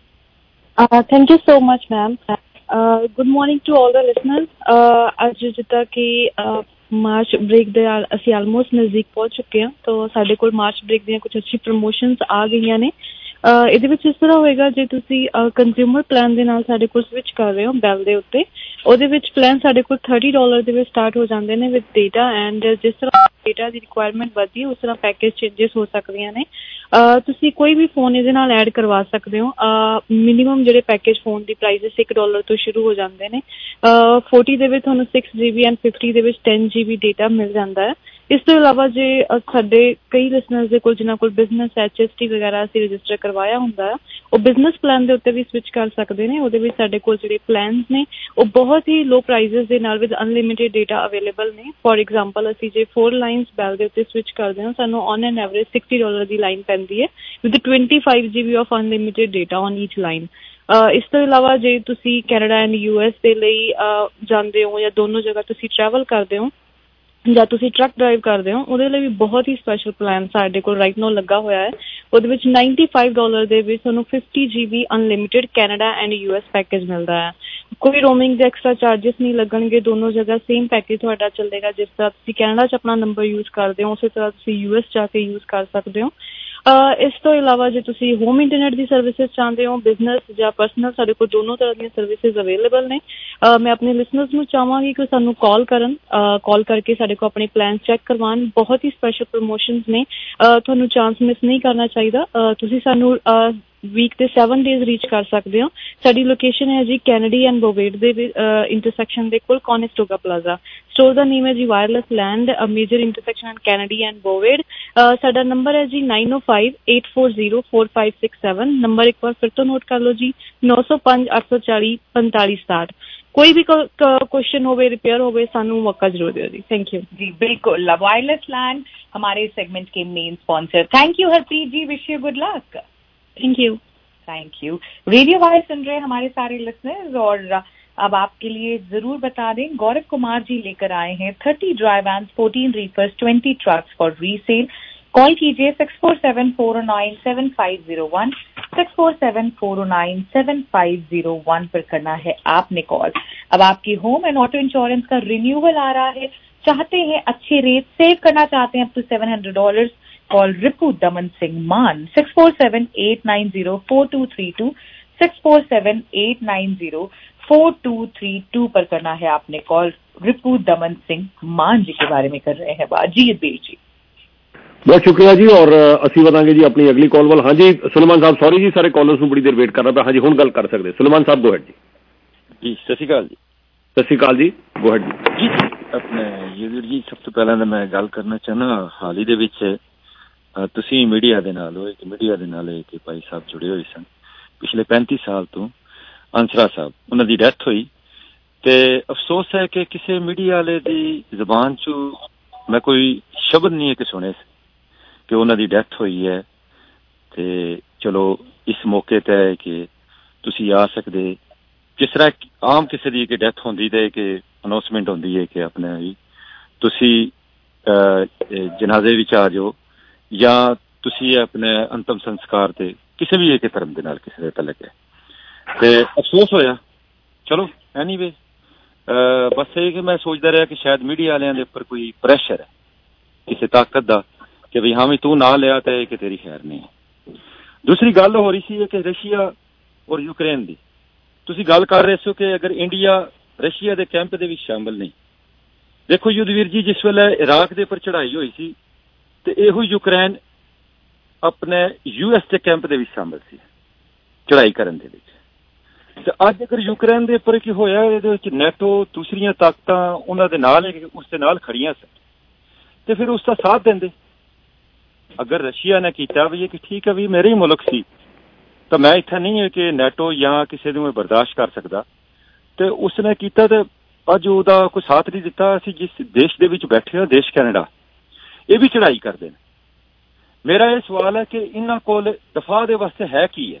Thank you so much ma'am. Good morning to all the listeners. ਅੱਜ ਜਿੱਦਾਂ ਕਿ ਮਾਰਚ ਬ੍ਰੇਕ ਦੇ ਅਸੀਂ ਆਲਮੋਸਟ ਨਜ਼ਦੀਕ ਪਹੁੰਚ ਚੁੱਕੇ ਹਾਂ, ਤਾਂ ਸਾਡੇ ਕੋਲ ਮਾਰਚ ਬ੍ਰੇਕ ਦੀਆਂ ਕੁਝ ਅੱਛੀ ਪ੍ਰਮੋਸ਼ਨਸ ਆ ਗਈਆਂ ਨੇ। ਇਹਦੇ ਵਿੱਚ ਇਸ ਤਰ੍ਹਾਂ ਹੋਏਗਾ, ਜੇ ਤੁਸੀਂ ਕੰਜ਼ਿਊਮਰ ਪਲਾਨ ਦੇ ਨਾਲ ਸਾਡੇ ਕੋਲ ਸਵਿਚ ਕਰ ਰਹੇ ਹੋ ਬੈਲ ਦੇ ਉੱਤੇ, ਉਹਦੇ ਵਿੱਚ ਪਲਾਨ ਸਾਡੇ ਕੋਲ ਥਰਟੀ ਡਾਲਰ ਦੇ ਵਿੱਚ ਸਟਾਰਟ ਹੋ ਜਾਂਦੇ ਨੇ ਵਿਦ ਡੇਟਾ। ਐਂਡ ਜਿਸ ਤਰ੍ਹਾਂ ਡੇਟਾ ਦੀ ਰਿਕੁਆਇਰਮੈਂਟ ਵਧਦੀ ਉਸ ਤਰ੍ਹਾਂ ਪੈਕੇਜ ਚੇਂਜਸ ਹੋ ਸਕਦੀਆਂ ਨੇ। ਤੁਸੀਂ ਕੋਈ ਵੀ ਫੋਨ ਇਹਦੇ ਨਾਲ ਐਡ ਕਰਵਾ ਸਕਦੇ ਹੋ। ਮਿਨੀਮਮ ਜਿਹੜੇ ਪੈਕੇਜ ਫੋਨ ਦੀ ਪ੍ਰਾਈਸਿਸ ਇੱਕ ਡਾਲਰ ਤੋਂ ਸ਼ੁਰੂ ਹੋ ਜਾਂਦੇ ਨੇ। ਫੋਰਟੀ ਦੇ ਵਿੱਚ ਤੁਹਾਨੂੰ six G B and fifty ਦੇ ਵਿੱਚ ਟੈਨ ਜੀ ਬੀ ਡੇਟਾ ਮਿਲ ਜਾਂਦਾ ਹੈ। ਇਸ ਤੋਂ ਇਲਾਵਾ ਜੇ ਸਾਡੇ ਕਈ ਲਿਸਨਰਸ ਦੇ ਕੋਲ ਜਿਨ੍ਹਾਂ ਕੋਲ ਬਿਜ਼ਨਸ ਐਚ ਐਸ ਟੀ ਵਗੈਰਾ ਅਸੀਂ ਰਜਿਸਟਰ ਕਰਵਾਇਆ ਹੁੰਦਾ ਹੈ, ਉਹ ਬਿਜ਼ਨਸ ਪਲਾਨ ਦੇ ਉੱਤੇ ਵੀ ਸਵਿਚ ਕਰ ਸਕਦੇ ਨੇ। ਉਹਦੇ ਵਿੱਚ ਸਾਡੇ ਕੋਲ ਜਿਹੜੇ ਪਲਾਨਸ ਨੇ ਉਹ ਬਹੁਤ ਹੀ ਲੋ ਪ੍ਰਾਈਸਿਸ ਦੇ ਨਾਲ ਵਿਦ ਅਨਲਿਮਿਟਿਡ ਡੇਟਾ ਅਵੇਲੇਬਲ ਨੇ। ਫੋਰ ਐਗਜ਼ਾਮਪਲ ਅਸੀਂ ਜੇ ਫੋਰ ਲਾਈਨਸ ਬੈਲ ਦੇ ਉੱਤੇ ਸਵਿਚ ਕਰਦੇ ਹਾਂ, ਸਾਨੂੰ on an average sixty dollar ਦੀ ਲਾਈਨ ਪੈਂਦੀ ਹੈ with twenty five G B of unlimited data on each line. ਇਸ ਤੋਂ ਇਲਾਵਾ ਜੇ ਤੁਸੀਂ ਕੈਨੇਡਾ ਐਂਡ ਯੂ ਐਸ ਦੇ ਲਈ ਜਾਂਦੇ ਹੋ ਜਾਂ ਦੋਨੋਂ ਜਗ੍ਹਾ ਤੁਸੀਂ ਟਰੈਵਲ ਕਰਦੇ ਹੋ ਜਾਂ ਤੁਸੀਂ ਟਰੱਕ ਡਰਾਈਵ ਕਰਦੇ ਹੋ ਉਹਦੇ ਲਈ ਵੀ ਬਹੁਤ ਹੀ ਸਪੈਸ਼ਲ ਪਲਾਨ ਸਾਡੇ ਕੋਲ ਰਾਈਟ ਨਾਓ ਲੱਗਾ ਹੋਇਆ ਹੈ। ਉਹਦੇ ਵਿੱਚ ਨਾਈਨਟੀ ਫਾਈਵ ਡਾਲਰ ਦੇ ਵਿੱਚ ਤੁਹਾਨੂੰ fifty G B unlimited Canada and U S package ਮਿਲਦਾ ਹੈ। ਕੋਈ ਰੋਮਿੰਗ ਦੇ ਐਕਸਟਰਾ ਚਾਰਜਸ ਨਹੀਂ ਲੱਗਣਗੇ, ਦੋਨੋਂ ਜਗ੍ਹਾ ਸੇਮ ਪੈਕੇਜ ਤੁਹਾਡਾ ਚੱਲੇਗਾ। ਜਿਸ ਤਰ੍ਹਾਂ ਤੁਸੀਂ ਕੈਨੇਡਾ 'ਚ ਆਪਣਾ ਨੰਬਰ ਯੂਜ਼ ਕਰਦੇ ਹੋ ਉਸੇ ਤਰ੍ਹਾਂ ਤੁਸੀਂ ਯੂ ਐਸ ਜਾ ਕੇ ਯੂਜ਼ ਕਰ ਸਕਦੇ ਹੋ। ਇਸ ਤੋਂ ਇਲਾਵਾ ਜੇ ਤੁਸੀਂ ਹੋਮ ਇੰਟਰਨੈਟ ਦੀ ਸਰਵਿਸਿਜ਼ ਚਾਹੁੰਦੇ ਹੋ, ਬਿਜ਼ਨਸ ਜਾਂ ਪਰਸਨਲ, ਸਾਡੇ ਕੋਲ ਦੋਨੋਂ ਤਰ੍ਹਾਂ ਦੀਆਂ ਸਰਵਿਸਿਜ਼ ਅਵੇਲੇਬਲ ਨੇ। ਮੈਂ ਆਪਣੇ ਲਿਸਨਰਸ ਨੂੰ ਚਾਹਾਂਗੀ ਕਿ ਸਾਨੂੰ ਕਾਲ ਕਰਨ, ਕਾਲ ਕਰਕੇ ਸਾਡੇ ਕੋਲ ਆਪਣੇ ਪਲਾਨ ਚੈੱਕ ਕਰਵਾਉਣ। ਬਹੁਤ ਹੀ ਸਪੈਸ਼ਲ ਪ੍ਰਮੋਸ਼ਨਸ ਨੇ, ਤੁਹਾਨੂੰ ਚਾਂਸ ਮਿਸ ਨਹੀਂ ਕਰਨਾ ਚਾਹੀਦਾ। ਤੁਸੀਂ ਸਾਨੂੰ ਵੀਕ ਦੇ ਸੈਵਨ ਡੇਜ਼ ਰੀਚ ਕਰ ਸਕਦੇ ਹੋ। ਸਾਡੀ ਲੋਕੇਸ਼ਨ ਹੈ ਜੀ ਕੈਨੇਡੀ ਐਂਡ ਬੋਵੇਡ ਦੇ ਇੰਟਰਸੈਕਸ਼ਨ ਦੇ ਕੋਲ ਕੋਨੇਸਟੋਗਾ ਪਲਾਜ਼ਾ। ਸਟੋਰ ਦਾ ਨੇਮ ਹੈ ਜੀ wireless land major intersection and Kennedy and Bovaird. ਸਾਡਾ ਨੰਬਰ ਹੈ ਜੀ nine O five eight four zero four five six seven. ਨੰਬਰ ਇੱਕ ਵਾਰ ਫਿਰ ਤੋਂ ਨੋਟ ਕਰ ਲਓ ਜੀ, ਨੌ ਸੌ ਪੰਜ ਅੱਠ ਸੌ ਚਾਲੀ ਪੰਤਾਲੀ ਸਤਾਹਠ। कोई भी क्वेश्चन हो, रिपेयर हो, सानू मौका जरूर दियो जी। थैंक यू जी। बिल्कुल, वायरलेस लैंड हमारे सेगमेंट के main sponsor. Thank you Harpreet ji, wish you good luck. Thank you thank you. Radio wire सुन रहे हमारे सारे लिसनर्स, और अब आपके लिए जरूर बता दें गौरव कुमार जी लेकर आए हैं thirty dry vans, fourteen reefers, twenty trucks for resale. Call कीजिए six four seven four nine seven five zero one, six four seven four nine seven five zero one पर करना है आपने कॉल। अब आपकी होम एंड ऑटो इंश्योरेंस का renewal आ रहा है, चाहते हैं अच्छे रेट सेव करना चाहते हैं up to seven hundred dollar, call Ripu Daman Singh Maan six four seven eight nine zero four two three two, six four seven eight nine zero four two three two पर करना है आपने कॉल। रिपू दमन सिंह मान जी के बारे में कर रहे हैं बात जी। यदवीर जी बहुत शुक्रिया जी, और ਅਸੀਂ ਵਧਾਂਗੇ ਜੀ ਆਪਣੀ ਅਗਲੀ ਕਾਲ ਵੱਲ। ਹਾਂਜੀ ਸੁਲੇਮਾਨ ਸਾਹਿਬ, ਸੌਰੀ ਜੀ ਸਾਰੇ ਕਾਲਰਸ ਨੂੰ ਬੜੀ ਦੇਰ ਵੇਟ ਕਰ ਰਹਾ ਪਿਆ। ਹਾਂਜੀ ਹੁਣ ਗੱਲ ਕਰ ਸਕਦੇ ਸੁਲੇਮਾਨ ਸਾਹਿਬ, ਗੋ ਹੈਡ ਜੀ। ਜੀ ਸਤਿ ਸ਼੍ਰੀ ਅਕਾਲ ਜੀ। ਸਤਿ ਸ਼੍ਰੀ ਅਕਾਲ ਜੀ, ਗੋ ਹੈਡ ਜੀ। ਜੀ ਆਪਣੇ ਯੂਜ਼ਰ ਜੀ, ਸਭ ਤੋਂ ਪਹਿਲਾਂ ਤਾਂ ਮੈਂ ਗੱਲ ਕਰਨਾ ਚਾਹੁੰਦਾ, ਹਾਲ ਹੀ ਦੇ ਵਿੱਚ ਤੁਸੀਂ ਮੀਡੀਆ ਦੇ ਨਾਲ ਹੋ, ਇੱਕ ਮੀਡੀਆ ਦੇ ਨਾਲ ਇੱਕ ਭਾਈ ਸਾਹਿਬ ਜੁੜੇ ਹੋਏ ਸਨ ਪਿਛਲੇ ਪੈਂਤੀ ਸਾਲ ਤੋਂ, ਅੰਸਰਾ ਸਾਹਿਬ, ਉਹਨਾਂ ਦੀ ਡੈਥ ਹੋਈ ਤੇ ਅਫਸੋਸ ਹੈ ਕਿ ਕਿਸੇ ਮੀਡੀਆ ਵਾਲੇ ਦੀ ਜ਼ਬਾਨ 'ਚੋਂ ਮੈਂ ਕੋਈ ਸ਼ਬਦ ਨਹੀਂ ਹੈ ਕਿ ਸੁਣੇ ਕਿ ਉਹਨਾਂ ਦੀ ਡੈਥ ਹੋਈ ਹੈ। ਤੇ ਚਲੋ ਇਸ ਮੌਕੇ ਤੇ ਹੈ ਕਿ ਤੁਸੀਂ ਆ ਸਕਦੇ, ਜਿਸ ਤਰ੍ਹਾਂ ਆਮ ਕਿਸੇ ਦੀ ਕਿ ਡੈਥ ਹੁੰਦੀ ਤੇ ਕਿ ਅਨਾਉਂਸਮੈਂਟ ਹੁੰਦੀ ਹੈ ਕਿ ਆਪਣੇ ਵੀ ਤੁਸੀਂ ਜਨਾਜ਼ੇ ਵਿੱਚ ਆ ਜਾਓ, ਜਾਂ ਤੁਸੀਂ ਆਪਣੇ ਅੰਤਮ ਸੰਸਕਾਰ ਤੇ ਕਿਸੇ ਵੀ ਇੱਕ ਧਰਮ ਦੇ ਨਾਲ ਕਿਸੇ ਦੇ ਤਲਕ ਹੈ। ਤੇ ਅਫਸੋਸ ਹੋਇਆ। ਚਲੋ ਐਨੀਵੇ, ਬਸ ਇਹ ਕਿ ਮੈਂ ਸੋਚਦਾ ਰਿਹਾ ਕਿ ਸ਼ਾਇਦ ਮੀਡੀਆ ਵਾਲਿਆਂ ਦੇ ਉੱਪਰ ਕੋਈ ਪ੍ਰੈਸ਼ਰ ਹੈ ਕਿਸੇ ਤਾਕਤ ਦਾ ਕਿ ਵੀ ਹਾਂ ਵੀ ਤੂੰ ਨਾ ਲਿਆ ਤੇ ਕਿ ਤੇਰੀ ਖੈਰ ਨਹੀਂ ਹੈ। ਦੂਸਰੀ ਗੱਲ ਹੋ ਰਹੀ ਸੀ ਕਿ ਰਸ਼ੀਆ ਔਰ ਯੂਕਰੇਨ ਦੀ ਤੁਸੀਂ ਗੱਲ ਕਰ ਰਹੇ ਸੋ ਕਿ ਅਗਰ ਇੰਡੀਆ ਰਸ਼ੀਆ ਦੇ ਕੈਂਪ ਦੇ ਵਿੱਚ ਸ਼ਾਮਲ ਨਹੀਂ। ਦੇਖੋ ਯੁੱਧਵੀਰ ਜੀ, ਜਿਸ ਵੇਲੇ ਇਰਾਕ ਦੇ ਉੱਪਰ ਚੜ੍ਹਾਈ ਹੋਈ ਸੀ ਤੇ ਇਹੋ ਯੂਕਰੇਨ ਆਪਣੇ ਯੂ ਐਸ ਦੇ ਕੈਂਪ ਦੇ ਵਿੱਚ ਸ਼ਾਮਲ ਸੀ ਚੜ੍ਹਾਈ ਕਰਨ ਦੇ ਵਿੱਚ। ਤੇ ਅੱਜ ਅਗਰ ਯੂਕਰੇਨ ਦੇ ਉੱਪਰ ਕੀ ਹੋਇਆ, ਇਹਦੇ ਵਿੱਚ ਨੈਟੋ ਦੂਸਰੀਆਂ ਤਾਕਤਾਂ ਉਹਨਾਂ ਦੇ ਨਾਲ ਉਸ ਦੇ ਨਾਲ ਖੜੀਆਂ ਸਨ ਤੇ ਫਿਰ ਉਸ ਦਾ ਸਾਥ ਦਿੰਦੇ। ਅਗਰ ਰਸ਼ੀਆ ਨੇ ਕੀਤਾ ਵੀ ਇਹ ਕਿ ਠੀਕ ਹੈ ਵੀ ਮੇਰੇ ਹੀ ਮੁਲਕ ਸੀ ਤਾਂ ਮੈਂ ਇੱਥੇ ਨਹੀਂ ਹੈ ਕਿ ਨੈਟੋ ਜਾਂ ਕਿਸੇ ਨੂੰ ਬਰਦਾਸ਼ਤ ਕਰ ਸਕਦਾ, ਤੇ ਉਸਨੇ ਕੀਤਾ ਤੇ ਅੱਜ ਉਹਦਾ ਕੋਈ ਸਾਥ ਨਹੀਂ ਦਿੱਤਾ। ਅਸੀਂ ਜਿਸ ਦੇਸ਼ ਦੇ ਵਿੱਚ ਬੈਠੇ ਹਾਂ, ਦੇਸ਼ ਕੈਨੇਡਾ, ਇਹ ਵੀ ਚੜ੍ਹਾਈ ਕਰਦੇ ਨੇ। ਮੇਰਾ ਇਹ ਸਵਾਲ ਹੈ ਕਿ ਇਹਨਾਂ ਕੋਲ ਦਫਾ ਦੇ ਵਾਸਤੇ ਹੈ ਕੀ ਹੈ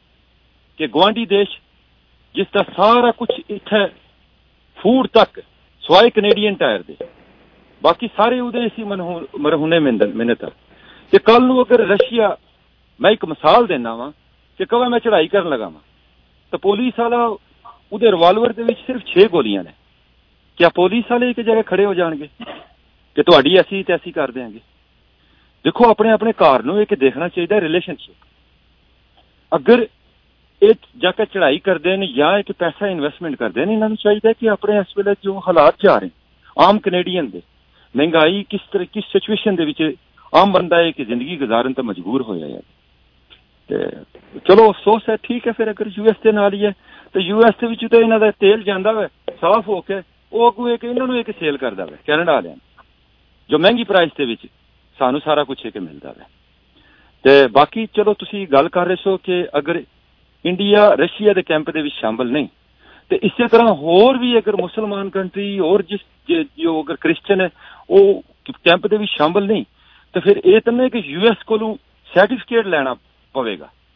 ਕਿ ਗੁਆਂਢੀ ਦੇਸ਼ ਜਿਸ ਦਾ ਸਾਰਾ ਕੁਝ ਇੱਥੇ ਫੂਡ ਤੱਕ ਸਵਾਏ ਕੈਨੇਡੀਅਨ ਟਾਇਰ ਦੇ, ਬਾਕੀ ਸਾਰੇ ਉਹਦੇ ਅਸੀਂ ਮਰਹੂਨੇ ਮਿਹਨਤ ਆ। ਤੇ ਕੱਲ ਨੂੰ ਅਗਰ ਰਸ਼ੀਆ, ਮੈਂ ਇੱਕ ਮਿਸਾਲ ਦੇਣਾ ਵਾ ਕਿ ਕਹਾਂ ਮੈਂ ਚੜ੍ਹਾਈ ਕਰਨ ਲਗਾ ਵਾ ਤਾਂ ਪੁਲਿਸ ਵਾਲਾ ਉਹਦੇ ਰਿਵਾਲਵਰ ਦੇ ਵਿੱਚ ਸਿਰਫ ਛੇ ਗੋਲੀਆਂ ਨੇ, ਕਿਆ ਪੁਲਿਸ ਵਾਲੇ ਇੱਕ ਜਗ੍ਹਾ ਖੜੇ ਹੋ ਜਾਣਗੇ ਕਿ ਤੁਹਾਡੀ ਅਸੀਂ ਤੇ ਅਸੀਂ ਕਰ ਦਿਆਂਗੇ? ਦੇਖੋ ਆਪਣੇ ਆਪਣੇ ਘਰ ਨੂੰ ਇੱਕ ਦੇਖਣਾ ਚਾਹੀਦਾ ਰਿਲੇਸ਼ਨਸ਼ਿਪ। ਅਗਰ ਇਹ ਜਾ ਕੇ ਚੜ੍ਹਾਈ ਕਰਦੇ ਨੇ ਜਾਂ ਇੱਕ ਪੈਸਾ ਇਨਵੈਸਟਮੈਂਟ ਕਰਦੇ ਨੇ, ਇਹਨਾਂ ਨੂੰ ਚਾਹੀਦਾ ਕਿ ਆਪਣੇ ਇਸ ਵੇਲੇ ਜੋ ਹਾਲਾਤ ਜਾ ਰਹੇ ਆਮ ਕੈਨੇਡੀਅਨ ਦੇ, ਮਹਿੰਗਾਈ ਕਿਸ ਤਰ੍ਹਾਂ ਕਿਸ ਸਿਚੁਏਸ਼ਨ ਦੇ ਵਿੱਚ ਆਮ ਬੰਦਾ ਹੈ ਕਿ ਜ਼ਿੰਦਗੀ ਗੁਜ਼ਾਰਨ ਤਾਂ ਮਜਬੂਰ ਹੋਇਆ ਹੈ। ਤੇ ਚਲੋ ਅਫਸੋਸ ਹੈ, ਠੀਕ ਹੈ। ਫਿਰ ਅਗਰ ਯੂ ਐਸ ਦੇ ਨਾਲ ਹੀ ਹੈ ਤੇ ਯੂ ਐਸ ਦੇ ਵਿੱਚ ਤਾਂ ਇਹਨਾਂ ਦਾ ਤੇਲ ਜਾਂਦਾ ਵਾ ਸਾਫ਼ ਹੋ ਕੇ, ਉਹ ਅੱਗੋਂ ਇੱਕ ਇਹਨਾਂ ਨੂੰ ਇੱਕ ਸੇਲ ਕਰਦਾ ਵਾ ਕੈਨੇਡਾ ਵਾਲਿਆਂ ਨੂੰ, ਜੋ ਮਹਿੰਗੀ ਪ੍ਰਾਈਸ ਦੇ ਵਿੱਚ ਸਾਨੂੰ ਸਾਰਾ ਕੁਛ ਇੱਕ ਮਿਲਦਾ ਵਾ। ਤੇ ਬਾਕੀ ਚਲੋ ਤੁਸੀਂ ਗੱਲ ਕਰ ਰਹੇ ਸੋ ਕਿ ਅਗਰ ਇੰਡੀਆ ਰਸ਼ੀਆ ਦੇ ਕੈਂਪ ਦੇ ਵਿੱਚ ਸ਼ਾਮਲ ਨਹੀਂ ਤੇ ਇਸੇ ਤਰ੍ਹਾਂ ਹੋਰ ਵੀ ਅਗਰ ਮੁਸਲਮਾਨ ਕੰਟਰੀ ਔਰ ਜਿਸ ਜੋ ਅਗਰ ਕ੍ਰਿਸਚਨ ਹੈ ਉਹ ਕੈਂਪ ਦੇ ਵਿੱਚ ਸ਼ਾਮਲ ਨਹੀਂ ਤਾਂ ਫਿਰ ਇਹ ਤਾਂ ਨਹੀਂ ਕਿ ਯੂ ਐਸ ਕੋਲੋਂ ਸਰਟੀਫਿਕੇਟ ਲੈਣਾ ਪਵੇਗਾ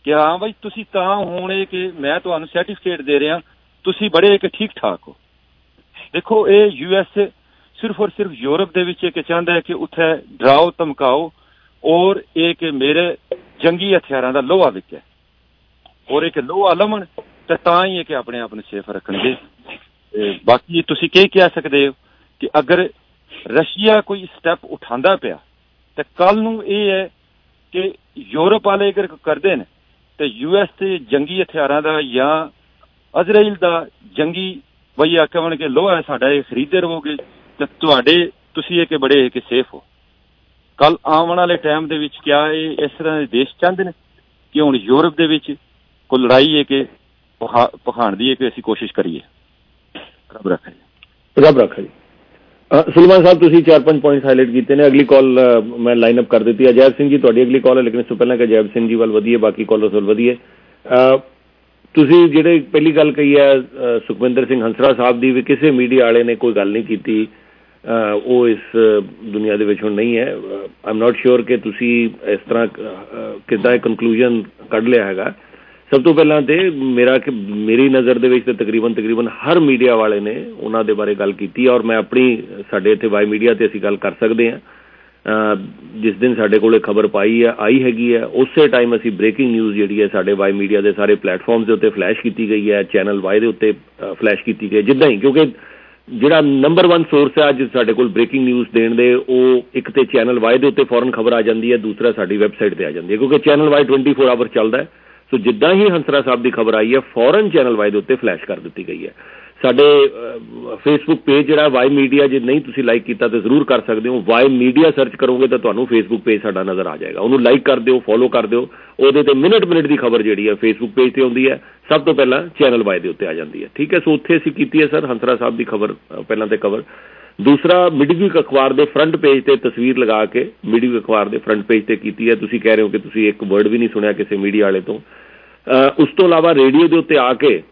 ਕਿ ਹਾਂ ਬਈ ਤੁਸੀਂ ਤਾਂ ਹੁਣ ਕਿ ਮੈਂ ਤੁਹਾਨੂੰ ਸਰਟੀਫਿਕੇਟ ਦੇ ਰਿਹਾ, ਤੁਸੀਂ ਬੜੇ ਕਿ ਠੀਕ ਠਾਕ ਹੋ। ਦੇਖੋ ਇਹ ਯੂ ਐਸ ਏ ਸਿਰਫ ਔਰ ਸਿਰਫ ਯੂਰਪ ਦੇ ਵਿੱਚ ਇਹ ਚਾਹੁੰਦਾ ਹੈ ਕਿ ਉੱਥੇ ਡਰਾਓ ਧਮਕਾਓ ਔਰ ਇਹ ਕਿ ਮੇਰੇ ਜੰਗੀ ਹਥਿਆਰਾਂ ਦਾ ਲੋਹਾ ਵਿਕੇ ਔਰ ਇੱਕ ਲੋਹਾ ਲਵਣ ਤੇ ਤਾਂ ਹੀ ਇਹ ਕਿ ਆਪਣੇ ਆਪ ਨੂੰ ਸੇਫ ਰੱਖਣਗੇ। ਬਾਕੀ ਤੁਸੀਂ ਕੀ ਕਹਿ ਸਕਦੇ ਹੋ ਕਿ ਅਗਰ ਰਸ਼ੀਆ ਕੋਈ ਸਟੈਪ ਉਠਾਉਂਦਾ ਪਿਆ ਤੇ ਕੱਲ ਨੂੰ ਇਹ ਹੈ ਕਿ ਯੂਰਪ ਵਾਲੇ ਅਗਰ ਕਰਦੇ ਨੇ ਤੇ ਯੂ ਐਸ ਤੇ ਜੰਗੀ ਹਥਿਆਰਾਂ ਦਾ ਜਾਂ ਇਜ਼ਰਾਈਲ ਦਾ ਜੰਗੀ ਬਈਆ ਕਹਣ ਕਿ ਲੋਹਾ ਸਾਡਾ ਇਹ ਖਰੀਦਦੇ ਰਹੋਗੇ ਤੇ ਤੁਹਾਡੇ ਤੁਸੀਂ ਇਹ ਕਿ ਬੜੇ ਕਿ ਸੇਫ ਹੋ। ਕੱਲ ਆਉਣ ਵਾਲੇ ਟਾਈਮ ਦੇ ਵਿੱਚ ਕਿਆ ਇਹ ਇਸ ਤਰ੍ਹਾਂ ਦੇ ਦੇਸ਼ ਚਾਹੁੰਦੇ ਨੇ ਕਿ ਹੁਣ ਯੂਰਪ ਦੇ ਵਿੱਚ ਕੋਈ ਲੜਾਈ ਹੈ ਕਿ ਪਖਾਣ ਦੀ ਹੈ ਕਿ ਅਸੀਂ ਕੋਸ਼ਿਸ਼ ਕਰੀਏ। ਰੱਬ ਰੱਖੇ ਰੱਬ ਰੱਖੇ ਜੀ। ਸੁਲੇਮਾਨ ਸਾਹਿਬ ਤੁਸੀਂ ਚਾਰ ਪੰਜ ਪੁਆਇੰਟ ਹਾਈਲਾਈਟ ਕੀਤੇ ਨੇ। ਅਗਲੀ ਕਾਲ ਮੈਂ ਲਾਈਨ ਅਪ ਕਰ ਦਿੱਤੀ। ਅਜੈਬ ਸਿੰਘ ਜੀ ਤੁਹਾਡੀ ਅਗਲੀ ਕਾਲ ਹੈ, ਲੇਕਿਨ ਇਸ ਤੋਂ ਪਹਿਲਾਂ ਕਿ ਅਜੈਬ ਸਿੰਘ ਜੀ ਵੱਲ ਵਧੀਏ ਬਾਕੀ ਕਾਲਰਸ ਵੱਲ ਵਧੀਏ, ਤੁਸੀਂ ਜਿਹੜੇ ਪਹਿਲੀ ਗੱਲ ਕਹੀ ਹੈ ਸੁਖਵਿੰਦਰ ਸਿੰਘ ਹੰਸਰਾ ਸਾਹਿਬ ਦੀ ਵੀ ਕਿਸੇ ਮੀਡੀਆ ਵਾਲੇ ਨੇ ਕੋਈ ਗੱਲ ਨਹੀਂ ਕੀਤੀ, ਉਹ ਇਸ ਦੁਨੀਆ ਦੇ ਵਿੱਚ ਹੁਣ ਨਹੀਂ ਹੈ। ਆਈ ਐਮ ਨਾਟ ਸ਼ੋਰ ਕਿ ਤੁਸੀਂ ਇਸ ਤਰ੍ਹਾਂ ਕਿੱਦਾਂ ਇਹ ਕਨਕਲੂਜਨ ਕੱਢ ਲਿਆ ਹੈਗਾ। ਸਭ ਤੋਂ ਪਹਿਲਾਂ ਤੇ ਮੇਰਾ ਕਿ ਮੇਰੀ ਨਜ਼ਰ ਦੇ ਵਿੱਚ ਤਾਂ ਤਕਰੀਬਨ ਤਕਰੀਬਨ ਹਰ ਮੀਡੀਆ ਵਾਲੇ ਨੇ ਉਹਨਾਂ ਦੇ ਬਾਰੇ ਗੱਲ ਕੀਤੀ ਔਰ ਮੈਂ ਆਪਣੀ ਸਾਡੇ ਇੱਥੇ ਵਾਈ ਮੀਡੀਆ ਤੇ ਅਸੀਂ ਗੱਲ ਕਰ ਸਕਦੇ ਹਾਂ। ਜਿਸ ਦਿਨ ਸਾਡੇ ਕੋਲ ਖਬਰ ਪਾਈ ਹੈ ਆਈ ਹੈਗੀ ਹੈ ਉਸੇ ਟਾਈਮ ਅਸੀਂ ਬ੍ਰੇਕਿੰਗ ਨਿਊਜ਼ ਜਿਹੜੀ ਹੈ ਸਾਡੇ ਵਾਈ ਮੀਡੀਆ ਦੇ ਸਾਰੇ ਪਲੇਟਫਾਰਮਸ ਦੇ ਉੱਤੇ ਫਲੈਸ਼ ਕੀਤੀ ਗਈ ਹੈ, ਚੈਨਲ ਵਾਈ ਦੇ ਉੱਤੇ ਫਲੈਸ਼ ਕੀਤੀ ਗਈ ਜਿੱਦਾਂ ਹੀ, ਕਿਉਂਕਿ ਜਿਹੜਾ ਨੰਬਰ ਵਨ ਸੋਰਸ ਹੈ ਅੱਜ ਸਾਡੇ ਕੋਲ ਬ੍ਰੇਕਿੰਗ ਨਿਊਜ਼ ਦੇਣ ਦੇ, ਉਹ ਇੱਕ ਤੇ ਚੈਨਲ ਵਾਈ ਦੇ ਉੱਤੇ ਫੌਰਨ ਖਬਰ ਆ ਜਾਂਦੀ ਹੈ, ਦੂਸਰਾ ਸਾਡੀ ਵੈਬਸਾਈਟ ਤੇ ਆ ਜਾਂਦੀ ਹੈ ਕਿਉਂਕਿ channel Y twenty four hour ਚੱਲਦਾ ਹੈ। ਸੋ ਜਿੱਦਾਂ ਹੀ ਹੰਸਰਾ ਸਾਹਿਬ ਦੀ ਖਬਰ ਆਈ ਹੈ ਫੌਰਨ ਚੈਨਲ ਵਾਈ ਦੇ ਉੱਤੇ ਫਲੈਸ਼ ਕਰ ਦਿੱਤੀ ਗਈ ਹੈ। ਸਾਡੇ ਫੇਸਬੁੱਕ ਪੇਜ ਜਿਹੜਾ ਵਾਈ ਮੀਡੀਆ, ਜੇ ਨਹੀਂ ਤੁਸੀਂ ਲਾਈਕ ਕੀਤਾ ਤਾਂ ਜ਼ਰੂਰ ਕਰ ਸਕਦੇ ਹੋ। ਵਾਈ ਮੀਡੀਆ ਸਰਚ ਕਰੋਗੇ ਤਾਂ ਤੁਹਾਨੂੰ ਫੇਸਬੁੱਕ ਪੇਜ ਸਾਡਾ ਨਜ਼ਰ ਆ ਜਾਏਗਾ, ਉਹਨੂੰ ਲਾਈਕ ਕਰ ਦਿਓ, ਫੋਲੋ ਕਰ ਦਿਓ। ਉਹਦੇ ਤੇ ਮਿੰਟ ਮਿੰਟ ਦੀ ਖਬਰ ਜਿਹੜੀ ਹੈ ਫੇਸਬੁੱਕ ਪੇਜ ਤੇ ਆਉਂਦੀ ਹੈ, ਸਭ ਤੋਂ ਪਹਿਲਾਂ ਚੈਨਲ ਵਾਈ ਦੇ ਉੱਤੇ ਆ ਜਾਂਦੀ ਹੈ। ਠੀਕ ਹੈ, ਸੋ ਉੱਥੇ ਅਸੀਂ ਕੀਤੀ ਹੈ ਸਰ ਹੰਸਰਾ ਸਾਹਿਬ ਦੀ ਖਬਰ ਪਹਿਲਾਂ ਤੇ ਕਵਰ। ਦੂਸਰਾ ਮਿਡਵੀਕ ਅਖਬਾਰ ਦੇ ਫਰੰਟ ਪੇਜ ਤੇ ਤਸਵੀਰ ਲਗਾ ਕੇ ਮਿਡਵੀਕ ਅਖਬਾਰ ਦੇ ਫਰੰਟ ਪੇਜ ਤੇ ਕੀਤੀ ਹੈ। ਤੁਸੀਂ ਕਹਿ ਰਹੇ ਹੋ ਕਿ ਤੁਸੀਂ ਇੱਕ ਵਰਡ ਵੀ ਨਹੀਂ ਸੁਣਿਆ ਕਿਸੇ ਮੀਡੀਆ ਵਾਲੇ ਤੋਂ। ਉਸ ਤੋਂ ਇਲਾਵਾ ਰੇਡੀਓ ਦੇ ਉੱਤੇ ਆ ਕੇ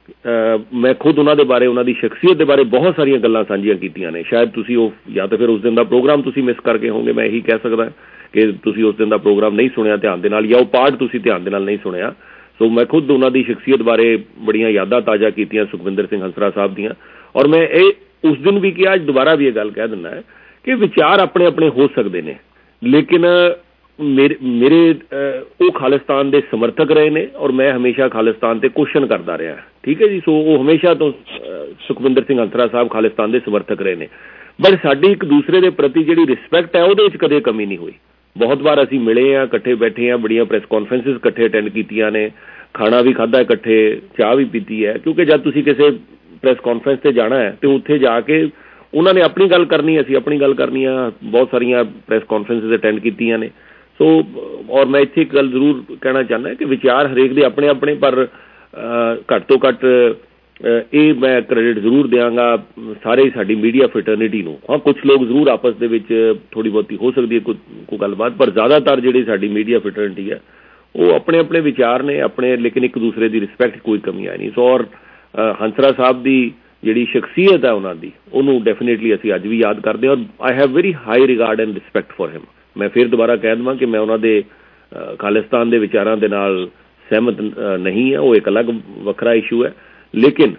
ਮੈਂ ਖੁਦ ਉਹਨਾਂ ਦੇ ਬਾਰੇ, ਉਹਨਾਂ ਦੀ ਸ਼ਖਸੀਅਤ ਦੇ ਬਾਰੇ ਬਹੁਤ ਸਾਰੀਆਂ ਗੱਲਾਂ ਸਾਂਝੀਆਂ ਕੀਤੀਆਂ ਨੇ। ਸ਼ਾਇਦ ਤੁਸੀਂ ਉਹ ਜਾਂ ਤਾਂ ਫਿਰ ਉਸ ਦਿਨ ਦਾ ਪ੍ਰੋਗਰਾਮ ਤੁਸੀਂ ਮਿਸ ਕਰਕੇ ਹੋਵੋਗੇ, ਮੈਂ ਇਹੀ ਕਹਿ ਸਕਦਾ ਕਿ ਤੁਸੀਂ ਉਸ ਦਿਨ ਦਾ ਪ੍ਰੋਗਰਾਮ ਨਹੀਂ ਸੁਣਿਆ ਧਿਆਨ ਦੇ ਨਾਲ, ਜਾਂ ਉਹ ਪਾਰਟ ਤੁਸੀਂ ਧਿਆਨ ਦੇ ਨਾਲ ਨਹੀਂ ਸੁਣਿਆ। ਸੋ ਮੈਂ ਖੁਦ ਉਹਨਾਂ ਦੀ ਸ਼ਖਸੀਅਤ ਬਾਰੇ ਬੜੀਆਂ ਯਾਦਾਂ ਤਾਜ਼ਾ ਕੀਤੀਆਂ ਸੁਖਵਿੰਦਰ ਸਿੰਘ ਹੰਸਰਾ ਸਾਹਿਬ ਦੀਆਂ। ਔਰ ਮੈਂ ਇਹ ਉਸ ਦਿਨ ਵੀ ਕਿਹਾ, ਅੱਜ ਦੁਬਾਰਾ ਵੀ ਇਹ ਗੱਲ ਕਹਿ ਦਿੰਦਾ ਕਿ ਵਿਚਾਰ ਆਪਣੇ ਆਪਣੇ ਹੋ ਸਕਦੇ ਨੇ, ਲੇਕਿਨ ਮੇਰੇ ਮੇਰੇ ਉਹ ਖਾਲਿਸਤਾਨ ਦੇ ਸਮਰਥਕ ਰਹੇ ਨੇ ਔਰ ਮੈਂ ਹਮੇਸ਼ਾ ਖਾਲਿਸਤਾਨ ਤੇ ਕੁਐਸਚਨ ਕਰਦਾ ਰਿਹਾ। ਠੀਕ ਹੈ ਜੀ, ਸੋ ਉਹ ਹਮੇਸ਼ਾ ਤੋਂ ਸੁਖਵਿੰਦਰ ਸਿੰਘ ਹੰਸਰਾ ਸਾਹਿਬ ਖਾਲਿਸਤਾਨ ਦੇ ਸਮਰਥਕ ਰਹੇ ਨੇ। ਬਟ ਸਾਡੀ ਇੱਕ ਦੂਸਰੇ ਦੇ ਪ੍ਰਤੀ ਜਿਹੜੀ ਰਿਸਪੈਕਟ ਹੈ ਉਹਦੇ ਵਿੱਚ ਕਦੇ ਕਮੀ ਨਹੀਂ ਹੋਈ। ਬਹੁਤ ਵਾਰ ਅਸੀਂ ਮਿਲੇ ਹਾਂ, ਇਕੱਠੇ ਬੈਠੇ ਹਾਂ, ਬੜੀਆਂ ਪ੍ਰੈਸ ਕਾਨਫਰੰਸਿਸ ਇਕੱਠੇ ਅਟੈਂਡ ਕੀਤੀਆਂ ਨੇ, ਖਾਣਾ ਵੀ ਖਾਧਾ ਇਕੱਠੇ, ਚਾਹ ਵੀ ਪੀਤੀ ਹੈ। ਕਿਉਂਕਿ ਜਦ ਤੁਸੀਂ ਕਿਸੇ ਪ੍ਰੈਸ ਕਾਨਫਰੰਸ ਤੇ ਜਾਣਾ ਹੈ ਤੇ ਉੱਥੇ ਜਾ ਕੇ ਉਹਨਾਂ ਨੇ ਆਪਣੀ ਗੱਲ ਕਰਨੀ, ਅਸੀਂ ਆਪਣੀ ਗੱਲ ਕਰਨੀ ਆ। ਬਹੁਤ ਸਾਰੀਆਂ ਪ੍ਰੈਸ ਕਾਨਫਰੰਸਿਸ ਅਟੈਂਡ ਕੀਤੀਆਂ ਨੇ। ਸੋ ਔਰ ਮੈਂ ਇੱਥੇ ਇੱਕ ਗੱਲ ਜ਼ਰੂਰ ਕਹਿਣਾ ਚਾਹੁੰਦਾ ਕਿ ਵਿਚਾਰ ਹਰੇਕ ਦੇ ਆਪਣੇ ਆਪਣੇ, ਪਰ ਘੱਟ ਤੋਂ ਘੱਟ ਇਹ ਮੈਂ ਕ੍ਰੈਡਿਟ ਜ਼ਰੂਰ ਦਿਆਂਗਾ ਸਾਰੇ ਸਾਡੀ ਮੀਡੀਆ ਫਰਟਰਨਿਟੀ ਨੂੰ। ਹਾਂ, ਕੁਝ ਲੋਕ ਜ਼ਰੂਰ ਆਪਸ ਦੇ ਵਿੱਚ ਥੋੜ੍ਹੀ ਬਹੁਤੀ ਹੋ ਸਕਦੀ ਹੈ ਕੋਈ ਕੋਈ ਗੱਲਬਾਤ, ਪਰ ਜ਼ਿਆਦਾਤਰ ਜਿਹੜੀ ਸਾਡੀ ਮੀਡੀਆ ਫਰਟਰਨਿਟੀ ਹੈ ਉਹ ਆਪਣੇ ਆਪਣੇ ਵਿਚਾਰ ਨੇ ਆਪਣੇ, ਲੇਕਿਨ ਇੱਕ ਦੂਸਰੇ ਦੀ ਰਿਸਪੈਕਟ ਕੋਈ ਕਮੀ ਆਈ ਨਹੀਂ। ਸੋ ਔਰ ਹੰਸਰਾ ਸਾਹਿਬ ਦੀ ਜਿਹੜੀ ਸ਼ਖਸੀਅਤ ਹੈ ਉਹਨਾਂ ਦੀ, ਉਹਨੂੰ ਡੈਫੀਨੇਟਲੀ ਅਸੀਂ ਅੱਜ ਵੀ ਯਾਦ ਕਰਦੇ ਹਾਂ। ਔਰ I have very high regard and respect for him. ਮੈਂ ਫਿਰ ਦੁਬਾਰਾ ਕਹਿ ਦੇਵਾਂ ਕਿ ਮੈਂ ਉਹਨਾਂ ਦੇ ਖਾਲਿਸਤਾਨ ਦੇ ਵਿਚਾਰਾਂ ਦੇ ਨਾਲ ਸਹਿਮਤ ਨਹੀਂ ਹੈ, ਉਹ ਇੱਕ ਅਲੱਗ ਵੱਖਰਾ ਇਸ਼ੂ ਹੈ, ਲੇਕਿਨ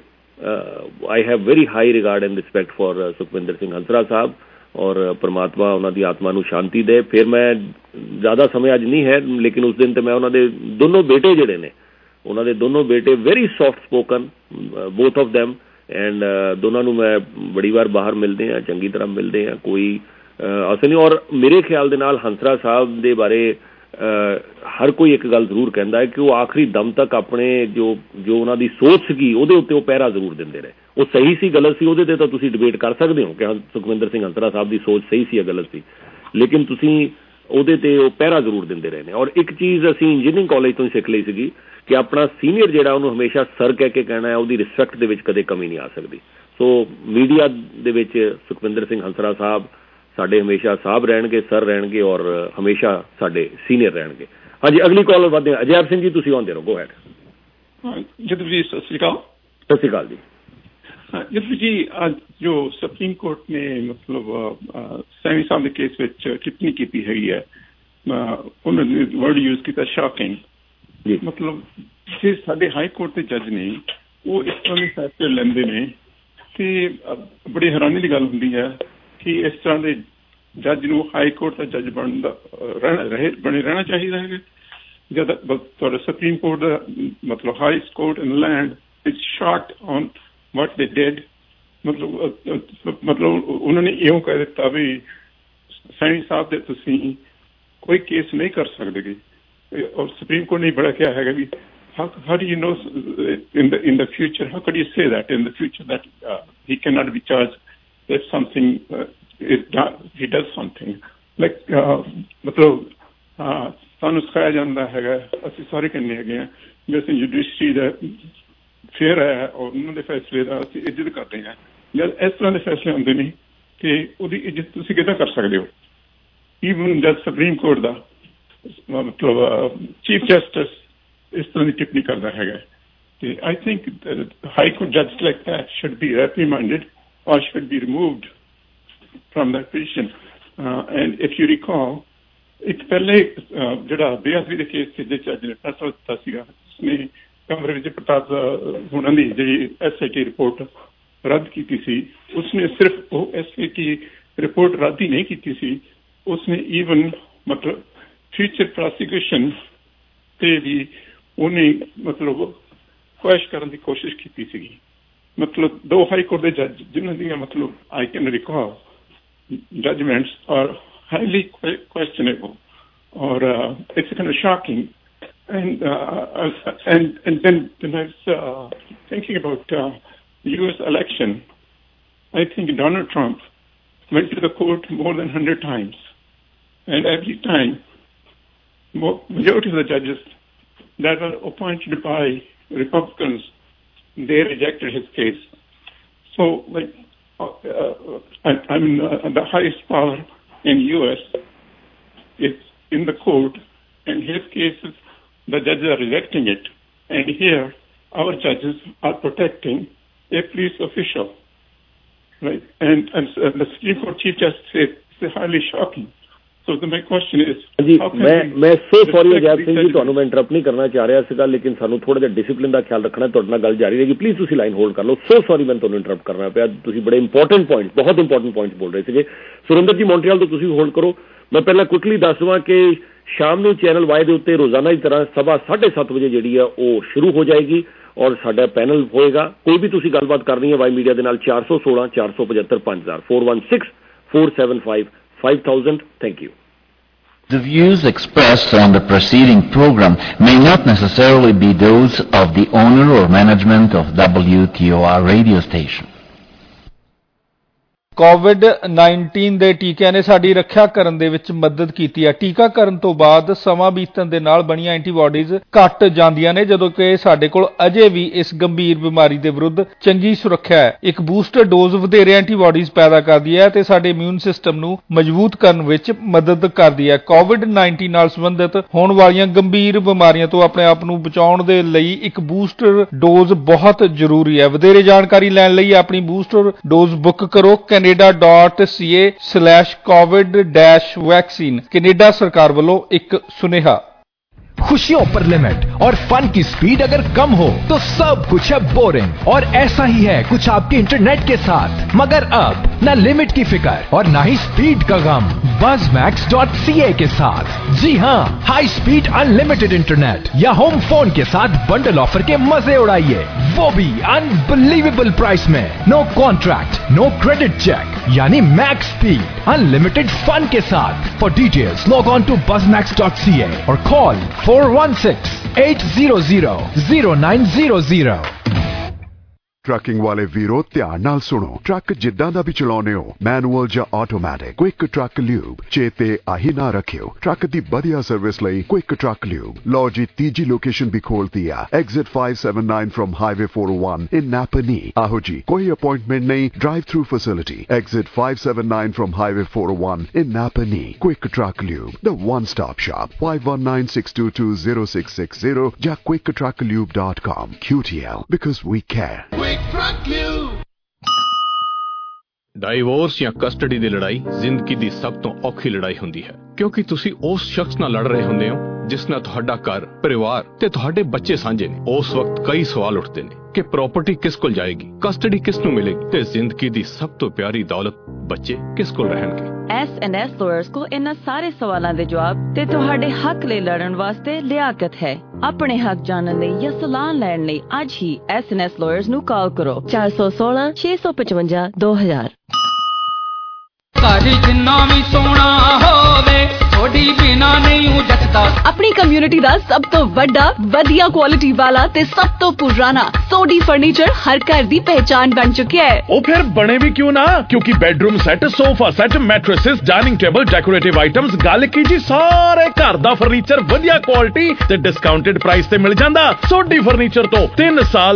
I have very high regard and respect for Sukhwinder Singh Hansra Sahib ਔਰ ਪਰਮਾਤਮਾ ਉਹਨਾਂ ਦੀ ਆਤਮਾ ਨੂੰ ਸ਼ਾਂਤੀ ਦੇ। ਫਿਰ ਮੈਂ ਜ਼ਿਆਦਾ ਸਮੇਂ ਅੱਜ ਨਹੀਂ ਹੈ, ਲੇਕਿਨ ਉਸ ਦਿਨ ਤੇ ਮੈਂ ਉਹਨਾਂ ਦੇ ਦੋਨੋਂ ਬੇਟੇ ਜਿਹੜੇ ਨੇ, ਉਹਨਾਂ ਦੇ ਦੋਨੋਂ ਬੇਟੇ very soft spoken both of them, and ਦੋਨਾਂ ਨੂੰ ਮੈਂ ਬੜੀ ਵਾਰ ਬਾਹਰ ਮਿਲਦੇ ਹਾਂ, ਚੰਗੀ ਤਰ੍ਹਾਂ ਮਿਲਦੇ ਹਾਂ, ਕੋਈ ਅਸਲ ਨਹੀਂ। ਔਰ ਮੇਰੇ ਖਿਆਲ ਦੇ ਨਾਲ ਹੰਸਰਾ ਸਾਹਿਬ ਦੇ ਬਾਰੇ ਹਰ ਕੋਈ ਇੱਕ ਗੱਲ ਜ਼ਰੂਰ ਕਹਿੰਦਾ ਹੈ ਕਿ ਉਹ ਆਖਰੀ ਦਮ ਤੱਕ ਆਪਣੇ ਜੋ ਜੋ ਉਹਨਾਂ ਦੀ ਸੋਚ ਸੀਗੀ ਉਹਦੇ ਉੱਤੇ ਉਹ ਪਹਿਰਾ ਜ਼ਰੂਰ ਦਿੰਦੇ ਰਹੇ। ਉਹ ਸਹੀ ਸੀ ਗਲਤ ਸੀ ਉਹਦੇ ਤੇ ਤਾਂ ਤੁਸੀਂ ਡਿਬੇਟ ਕਰ ਸਕਦੇ ਹੋ ਕਿ ਸੁਖਵਿੰਦਰ ਸਿੰਘ ਹੰਸਰਾ ਸਾਹਿਬ ਦੀ ਸੋਚ ਸਹੀ ਸੀ ਜਾਂ ਗਲਤ ਸੀ, ਲੇਕਿਨ ਤੁਸੀਂ ਉਹਦੇ ਤੇ ਉਹ ਪਹਿਰਾ ਜ਼ਰੂਰ ਦਿੰਦੇ ਰਹੇ ਨੇ। ਔਰ ਇੱਕ ਚੀਜ਼ ਅਸੀਂ ਇੰਜੀਨੀਅਰਿੰਗ ਕਾਲਜ ਤੋਂ ਸਿੱਖ ਲਈ ਸੀਗੀ ਕਿ ਆਪਣਾ ਸੀਨੀਅਰ ਜਿਹੜਾ ਉਹਨੂੰ ਹਮੇਸ਼ਾ ਸਰ ਕਹਿ ਕੇ ਕਹਿਣਾ ਹੈ, ਉਹਦੀ ਰਿਸਪੈਕਟ ਦੇ ਵਿੱਚ ਕਦੇ ਕਮੀ ਨਹੀਂ ਆ ਸਕਦੀ। ਸੋ ਮੀਡੀਆ ਦੇ ਵਿੱਚ ਸੁਖਵਿੰਦਰ ਸਿੰਘ ਹੰਸਰਾ ਸਾਹਿਬ ਸਾਡੇ ਹਮੇਸ਼ਾ ਸਾਹਿਬ ਰਹਿਣਗੇ, ਸਰ ਰਹਿਣਗੇ ਔਰ ਹਮੇਸ਼ਾ ਸਾਡੇ ਸੀਨੀਅਰ ਰਹਿਣਗੇ। ਹਾਂਜੀ, ਅਗਲੀ ਕਾਲ ਵਧਦੇ ਹਾਂ। ਅਜੈਬ ਸਿੰਘ ਜੀ ਤੁਸੀਂ ਆਉਂਦੇ ਰਹੋ, ਗੋ ਹੈਡ। ਜਦਵ ਜੀ ਸਤਿ ਸ਼੍ਰੀ ਅਕਾਲ। ਸਤਿ ਸ਼੍ਰੀ ਅਕਾਲ ਜੀ। ਜਦਵ ਜੀ, ਅੱਜ ਜੋ ਸੁਪਰੀਮ ਕੋਰਟ ਨੇ ਮਤਲਬ ਸੈਣੀ ਸਾਹਿਬ ਦੇ ਕੇਸ ਵਿੱਚ ਟਿੱਪਣੀ ਕੀਤੀ ਹੈਗੀ ਹੈ, ਉਹਨਾਂ ਨੇ ਵਰਡ ਯੂਜ਼ ਕੀਤਾ ਸ਼ੌਕਿੰਗ, ਮਤਲਬ ਜੇ ਸਾਡੇ ਹਾਈ ਕੋਰਟ ਦੇ ਜੱਜ ਨੇ ਉਹ ਇਸ ਤਰ੍ਹਾਂ ਦੇ ਫੈਸਲੇ ਲੈਂਦੇ ਨੇ ਤੇ ਬੜੀ ਹੈਰਾਨੀ ਦੀ ਗੱਲ ਹੁੰਦੀ ਹੈ ਕਿ ਇਸ ਤਰ੍ਹਾਂ ਦੇ ਜੱਜ ਨੂੰ ਹਾਈ ਕੋਰਟ ਦਾ ਜੱਜ ਬਣਨ ਦਾ ਰਹਿਣਾ ਰਹੇ ਬਣੇ ਰਹਿਣਾ ਚਾਹੀਦਾ ਹੈ। ਜਦ ਤੁਹਾਡਾ ਸੁਪਰੀਮ ਕੋਰਟ ਦਾ ਮਤਲਬ highest court in land is short on what they did, ਮਤਲਬ ਮਤਲਬ ਉਹਨਾਂ ਨੇ ਇਉਂ ਕਹਿ ਦਿੱਤਾ ਵੀ ਸੈਣੀ ਸਾਹਿਬ ਦੇ ਤੁਸੀਂ ਕੋਈ ਕੇਸ ਨਹੀਂ ਕਰ ਸਕਦੇ। ਔਰ ਸੁਪਰੀਮ ਕੋਰਟ ਨੇ ਬੜਾ ਕਿਹਾ ਹੈਗਾ ਵੀ how, how do you know in the in the future, how could you say that in the future that uh, he cannot be charged if something uh, is done, he does something like uh, ਮਤਲਬ ਸਾਨੂੰ ਸਿਖਾਇਆ ਜਾਂਦਾ ਹੈਗਾ, ਅਸੀਂ ਸਾਰੇ ਕਹਿੰਦੇ ਹੈਗੇ ਹਾਂ ਵੀ ਅਸੀਂ ਜੁਡੀਸ਼ਰੀ ਦਾ ਫੇਅਰ ਹੈ ਔਰ ਉਹਨਾਂ ਦੇ ਫੈਸਲੇ ਦਾ ਅਸੀਂ ਇੱਜ਼ਤ ਕਰਦੇ ਹਾਂ। ਜਦ ਇਸ ਤਰ੍ਹਾਂ ਦੇ ਫੈਸਲੇ ਹੁੰਦੇ ਨੇ ਕਿ ਉਹਦੀ ਇੱਜ਼ਤ ਤੁਸੀਂ ਕਿੱਦਾਂ ਕਰ ਸਕਦੇ ਹੋ? ਈਵਨ ਜਦ ਸੁਪਰੀਮ ਕੋਰਟ ਦਾ ਮਤਲਬ ਚੀਫ ਜਸਟਿਸ ਇਸ ਤਰ੍ਹਾਂ ਦੀ ਟਿੱਪਣੀ ਕਰਦਾ ਹੈਗਾ ਤੇ ਆਈ ਥਿੰਕ ਹਾਈ ਕੋਰਟ ਜੱਜ like that should be reprimanded or should be removed from that position. Uh, and if you recall, ਇੱਕ ਪਹਿਲੇ ਜਿਹੜਾ ਬੇਅਦਬੀ ਦੇ ਕੇਸ ਤੇ ਜੱਜ ਨੇ ਫੈਸਲਾ ਦਿੱਤਾ ਸੀਗਾ, ਉਸਨੇ ਕਮਰੇ ਵਿੱਚ ਪ੍ਰਤਾਪ ਹੁਣਾਂ ਦੀ ਜਿਹੜੀ ਐਸ ਆਈ ਟੀ ਰਿਪੋਰਟ ਰੱਦ ਕੀਤੀ ਸੀ, ਉਸਨੇ ਸਿਰਫ ਉਹ ਐਸ ਆਈ ਟੀ ਰਿਪੋਰਟ ਰੱਦ ਹੀ ਨਹੀਂ ਕੀਤੀ ਸੀ, ਉਸਨੇ ਈਵਨ ਮਤਲਬ ਫਿਊਚਰ ਪ੍ਰੋਸੀਕਿਊਸ਼ਨ ਤੇ ਵੀ ਉਹਨੇ ਮਤਲਬ ਖੁਆਇਸ਼ ਕਰਨ ਦੀ ਕੋਸ਼ਿਸ਼ ਕੀਤੀ ਸੀਗੀ। ਮਤਲਬ ਦੋ ਹਾਈ ਕੋਰਟ ਦੇ ਜੱਜ ਜਿਨ੍ਹਾਂ ਦੀਆਂ ਮਤਲਬ I can recall judgments are highly questionable or uh, it's kind of shocking. And uh, and and then, then I was uh, thinking about uh, the U S election. I think Donald Trump went to the court more than one hundred times, and every time majority of the judges that were appointed by Republicans, they rejected his case. So like Uh, uh, I, I mean, uh, the highest power in U S is in the court, and his cases, the judges are rejecting it. And here, our judges are protecting a police official, right? And, and uh, the Supreme Court Chief Justice said it's highly shocking. So the, my question is, ਜੀ ਮੈਂ ਮੈਂ so sorry Ajaib Singh ji, ਤੁਹਾਨੂੰ ਮੈਂ interrupt ਨਹੀਂ ਕਰਨਾ ਚਾਹ ਰਿਹਾ ਸੀਗਾ, ਲੇਕਿਨ ਸਾਨੂੰ ਥੋੜਾ ਜਿਹਾ ਡਿਸਿਪਲਿਨ ਦਾ ਖਿਆਲ ਰੱਖਣਾ, ਤੁਹਾਡੇ ਨਾਲ ਗੱਲ ਜਾਰੀ ਰਹੇਗੀ। ਪਲੀਜ਼ ਤੁਸੀਂ ਲਾਈਨ ਹੋਲਡ ਕਰ ਲਓ। ਸੋ ਸੌਰੀ ਮੈਂ ਤੁਹਾਨੂੰ ਇੰਟਰਪਟ ਕਰਨਾ ਪਿਆ, ਤੁਸੀਂ ਬੜੇ ਇੰਪੋਰਟੈਂਟ ਪੁਆਇੰਟ, ਬਹੁਤ ਇੰਪੋਰਟੈਂਟ ਪੁਆਇੰਟ ਬੋਲ ਰਹੇ ਸੀਗੇ। ਸੁਰਿੰਦਰ ਜੀ ਮੌਂਟਰੀਅਲ ਤੋਂ ਤੁਸੀਂ ਹੋਲਡ ਕਰੋ। ਮੈਂ ਪਹਿਲਾਂ ਕੁਇਕਲੀ ਦੱਸ ਦੇਵਾਂ ਕਿ ਸ਼ਾਮ ਨੂੰ ਚੈਨਲ ਵਾਈ ਦੇ ਉੱਤੇ ਰੋਜ਼ਾਨਾ ਦੀ ਤਰ੍ਹਾਂ ਸਵਾ ਸਾਢੇ ਸੱਤ ਵਜੇ ਜਿਹੜੀ ਆ ਉਹ ਸ਼ੁਰੂ ਹੋ ਜਾਏਗੀ ਔਰ ਸਾਡਾ ਪੈਨਲ ਹੋਏਗਾ। ਕੋਈ ਵੀ ਤੁਸੀਂ ਗੱਲਬਾਤ ਕਰਨੀ ਹੈ ਵਾਈ ਮੀਡੀਆ ਦੇ ਨਾਲ ਚਾਰ ਸੌ ਸੋਲਾਂ ਚਾਰ ਸੌ ਪਝੱਤਰ ਪੰਜ ਹਜ਼ਾਰ four one six four seven five five thousand. Thank you. The views expressed on the preceding program may not necessarily be those of the owner or management of W T O R radio station. Covid nineteen ਦੇ ਟੀਕਿਆਂ ਨੇ ਸਾਡੀ ਰੱਖਿਆ ਕਰਨ ਦੇ ਵਿੱਚ ਮਦਦ ਕੀਤੀ ਹੈ। ਟੀਕਾਕਰਨ ਤੋਂ ਬਾਅਦ ਸਮਾਂ ਬੀਤਣ ਦੇ ਨਾਲ ਬਣੀਆਂ ਐਂਟੀਬਾਡੀਜ਼ ਘਟ ਜਾਂਦੀਆਂ ਨੇ, ਜਦੋਂ ਕਿ ਸਾਡੇ ਕੋਲ ਅਜੇ ਵੀ ਇਸ ਗੰਭੀਰ ਬਿਮਾਰੀ ਦੇ ਵਿਰੁੱਧ ਚੰਗੀ ਸੁਰੱਖਿਆ ਹੈ। ਇੱਕ ਬੂਸਟਰ ਡੋਜ਼ ਵਧੇਰੇ ਐਂਟੀਬਾਡੀਜ਼ ਪੈਦਾ ਕਰਦੀ ਹੈ ਤੇ ਸਾਡੇ ਇਮਿਊਨ ਸਿਸਟਮ ਨੂੰ ਮਜ਼ਬੂਤ ਕਰਨ ਵਿੱਚ ਮਦਦ ਕਰਦੀ ਹੈ। ਕੋਵਿਡ ਨਾਈਨਟੀਨ ਨਾਲ ਸੰਬੰਧਿਤ ਹੋਣ ਵਾਲੀਆਂ ਗੰਭੀਰ ਬਿਮਾਰੀਆਂ ਤੋਂ ਆਪਣੇ ਆਪ ਨੂੰ ਬਚਾਉਣ ਦੇ ਲਈ ਇੱਕ ਬੂਸਟਰ ਡੋਜ਼ ਬਹੁਤ ਜ਼ਰੂਰੀ ਹੈ। ਵਧੇਰੇ ਜਾਣਕਾਰੀ ਲੈਣ ਲਈ ਆਪਣੀ ਬੂਸਟਰ ਡੋਜ਼ ਬੁੱਕ ਕਰੋ Canada dot C A slash covid dash vaccine. Canada सरकार वालों एक सुनेहा। खुशियों पर लिमिट और फन की स्पीड अगर कम हो तो सब कुछ है बोरिंग, और ऐसा ही है कुछ आपके इंटरनेट के साथ। मगर अब न लिमिट की फिक्र और ना ही स्पीड का गम Buzz Max dot C A के साथ। जी हाँ, हाई स्पीड अनलिमिटेड इंटरनेट या होम फोन के साथ बंडल ऑफर के मजे उड़ाइए, वो भी अनबिलीवेबल प्राइस में। No contract, no credit check, यानी मैक्स स्पीड अनलिमिटेड फन के साथ। For details log on to Buzz Max dot C A और call four one six eight zero zero zero nine zero zero। Trucking ਵਾਲੇ ਵੀਰੋ ਧਿਆਨ ਨਾਲ ਸੁਣੋ। Truck ਜਿੱਦਾਂ ਦਾ ਵੀ ਚਲਾਉਨੇ ਹੋ, ਮੈਨੂਅਲ ਜਾਂ ਆਟੋਮੈਟਿਕ, ਕੁਇਕ ਟਰੱਕ ਲਿਊਬ ਚੇਤੇ ਆਹੀ ਨਾ ਰੱਖਿਓ। ਟਰੱਕ ਦੀ ਵਧੀਆ ਸਰਵਿਸ ਲਈ ਕੁਇਕ ਟਰੱਕ ਲਿਊਬ। ਲਓ ਜੀ ਤੀਜੀ ਲੋਕੇਸ਼ਨ ਵੀ ਖੋਲਤੀ ਆ, exit five seventy-nine from highway four oh one in Napanee. ਆਹੋ ਜੀ, ਕੋਈ ਅਪਾਇੰਟਮੈਂਟ ਨਹੀਂ, drive through facility. Exit five seventy-nine from highway four oh one in Napanee. Quick truck lube, the one stop shop. five one nine six two two zero six six zero ਜਾਂ quick truck lube dot com। Q T L, because we care। Divorce ਜਾਂ custody ਦੀ ਲੜਾਈ ਜ਼ਿੰਦਗੀ ਦੀ ਸਭ ਤੋਂ ਔਖੀ ਲੜਾਈ ਹੁੰਦੀ ਹੈ, ਕਿਉਂਕਿ ਤੁਸੀਂ ਉਸ ਸ਼ਖਸ ਨਾਲ ਲੜ ਰਹੇ ਹੁੰਦੇ ਹੋ ਜਿਸ ਨਾਲ ਤੁਹਾਡਾ ਘਰ, ਪਰਿਵਾਰ ਤੇ ਤੁਹਾਡੇ ਬੱਚੇ ਸਾਂਝੇ ਨੇ, ਉਸ ਵਕਤ ਕਈ ਸਵਾਲ ਉੱਠਦੇ ਨੇ ਕਿ ਪ੍ਰਾਪਰਟੀ ਕਿਸ ਕੋਲ ਜਾਏਗੀ, ਕਸਟਡੀ ਕਿਸ ਨੂੰ ਮਿਲੇਗੀ ਤੇ ਜ਼ਿੰਦਗੀ ਦੀ ਸਭ ਤੋਂ ਪਿਆਰੀ ਦੌਲਤ ਬੱਚੇ ਕਿਸ ਕੋਲ ਰਹਿਣਗੇ। ਐਸ ਐਂਡ ਐਸ ਲਾਇਰਸ ਕੋਲ ਇਹਨਾਂ ਸਾਰੇ ਸਵਾਲਾਂ ਦੇ ਜਵਾਬ ਤੇ ਤੁਹਾਡੇ ਹੱਕ ਲਈ ਲੜਨ ਵਾਸਤੇ ਲਿਆਕਤ ਹੈ। ਆਪਣੇ ਹੱਕ ਜਾਣਨ ਲਈ ਜਾਂ ਸਲਾਹ ਲੈਣ ਲਈ ਅੱਜ ਹੀ ਐਸ ਐਂਡ ਐਸ ਲਾਇਰਸ ਨੂੰ ਕਾਲ ਕਰੋ ਚਾਰ ਸੌ ਸੋਲਾਂ ਛੇ ਸੌ ਪਚਵੰਜਾ ਦੋ ਹਜ਼ਾਰ। ਘਰ ਜਿੰਨਾ ਵੀ ਸੋਹਣਾ ਹੋਵੇ ਥੋੜੀ ਬਿਨਾ ਨਹੀਂ ਜੱਟਦਾ। ਆਪਣੀ ਕਮਿਊਨਿਟੀ ਦਾ ਸਭ ਤੋਂ ਵੱਡਾ, ਵਧੀਆ ਕੁਆਲਿਟੀ ਵਾਲਾ ਤੇ ਸਭ ਤੋਂ ਪੁਰਾਣਾ ਸੋਡੀ ਫਰਨੀਚਰ ਹਰ ਘਰ ਦੀ ਪਹਿਚਾਨ ਬਣ ਚੁੱਕਿਆ ਹੈ। ਉਹ ਫਿਰ ਬਣੇ ਵੀ ਕਿਉਂ ਨਾ, ਕਿਉਂਕਿ bedroom set, sofa set, mattresses, dining table, decorative items, ਗੱਲ ਕੀ ਜੀ ਸਾਰੇ ਘਰ ਦਾ ਫਰਨੀਚਰ ਵਧੀਆ ਕੁਆਲਿਟੀ ਤੇ ਡਿਸਕਾਊਂਟਡ ਪ੍ਰਾਈਸ ਤੇ ਮਿਲ ਜਾਂਦਾ। ਸੋਡੀ ਫਰਨੀਚਰ ਤੋਂ ਤਿੰਨ ਸਾਲ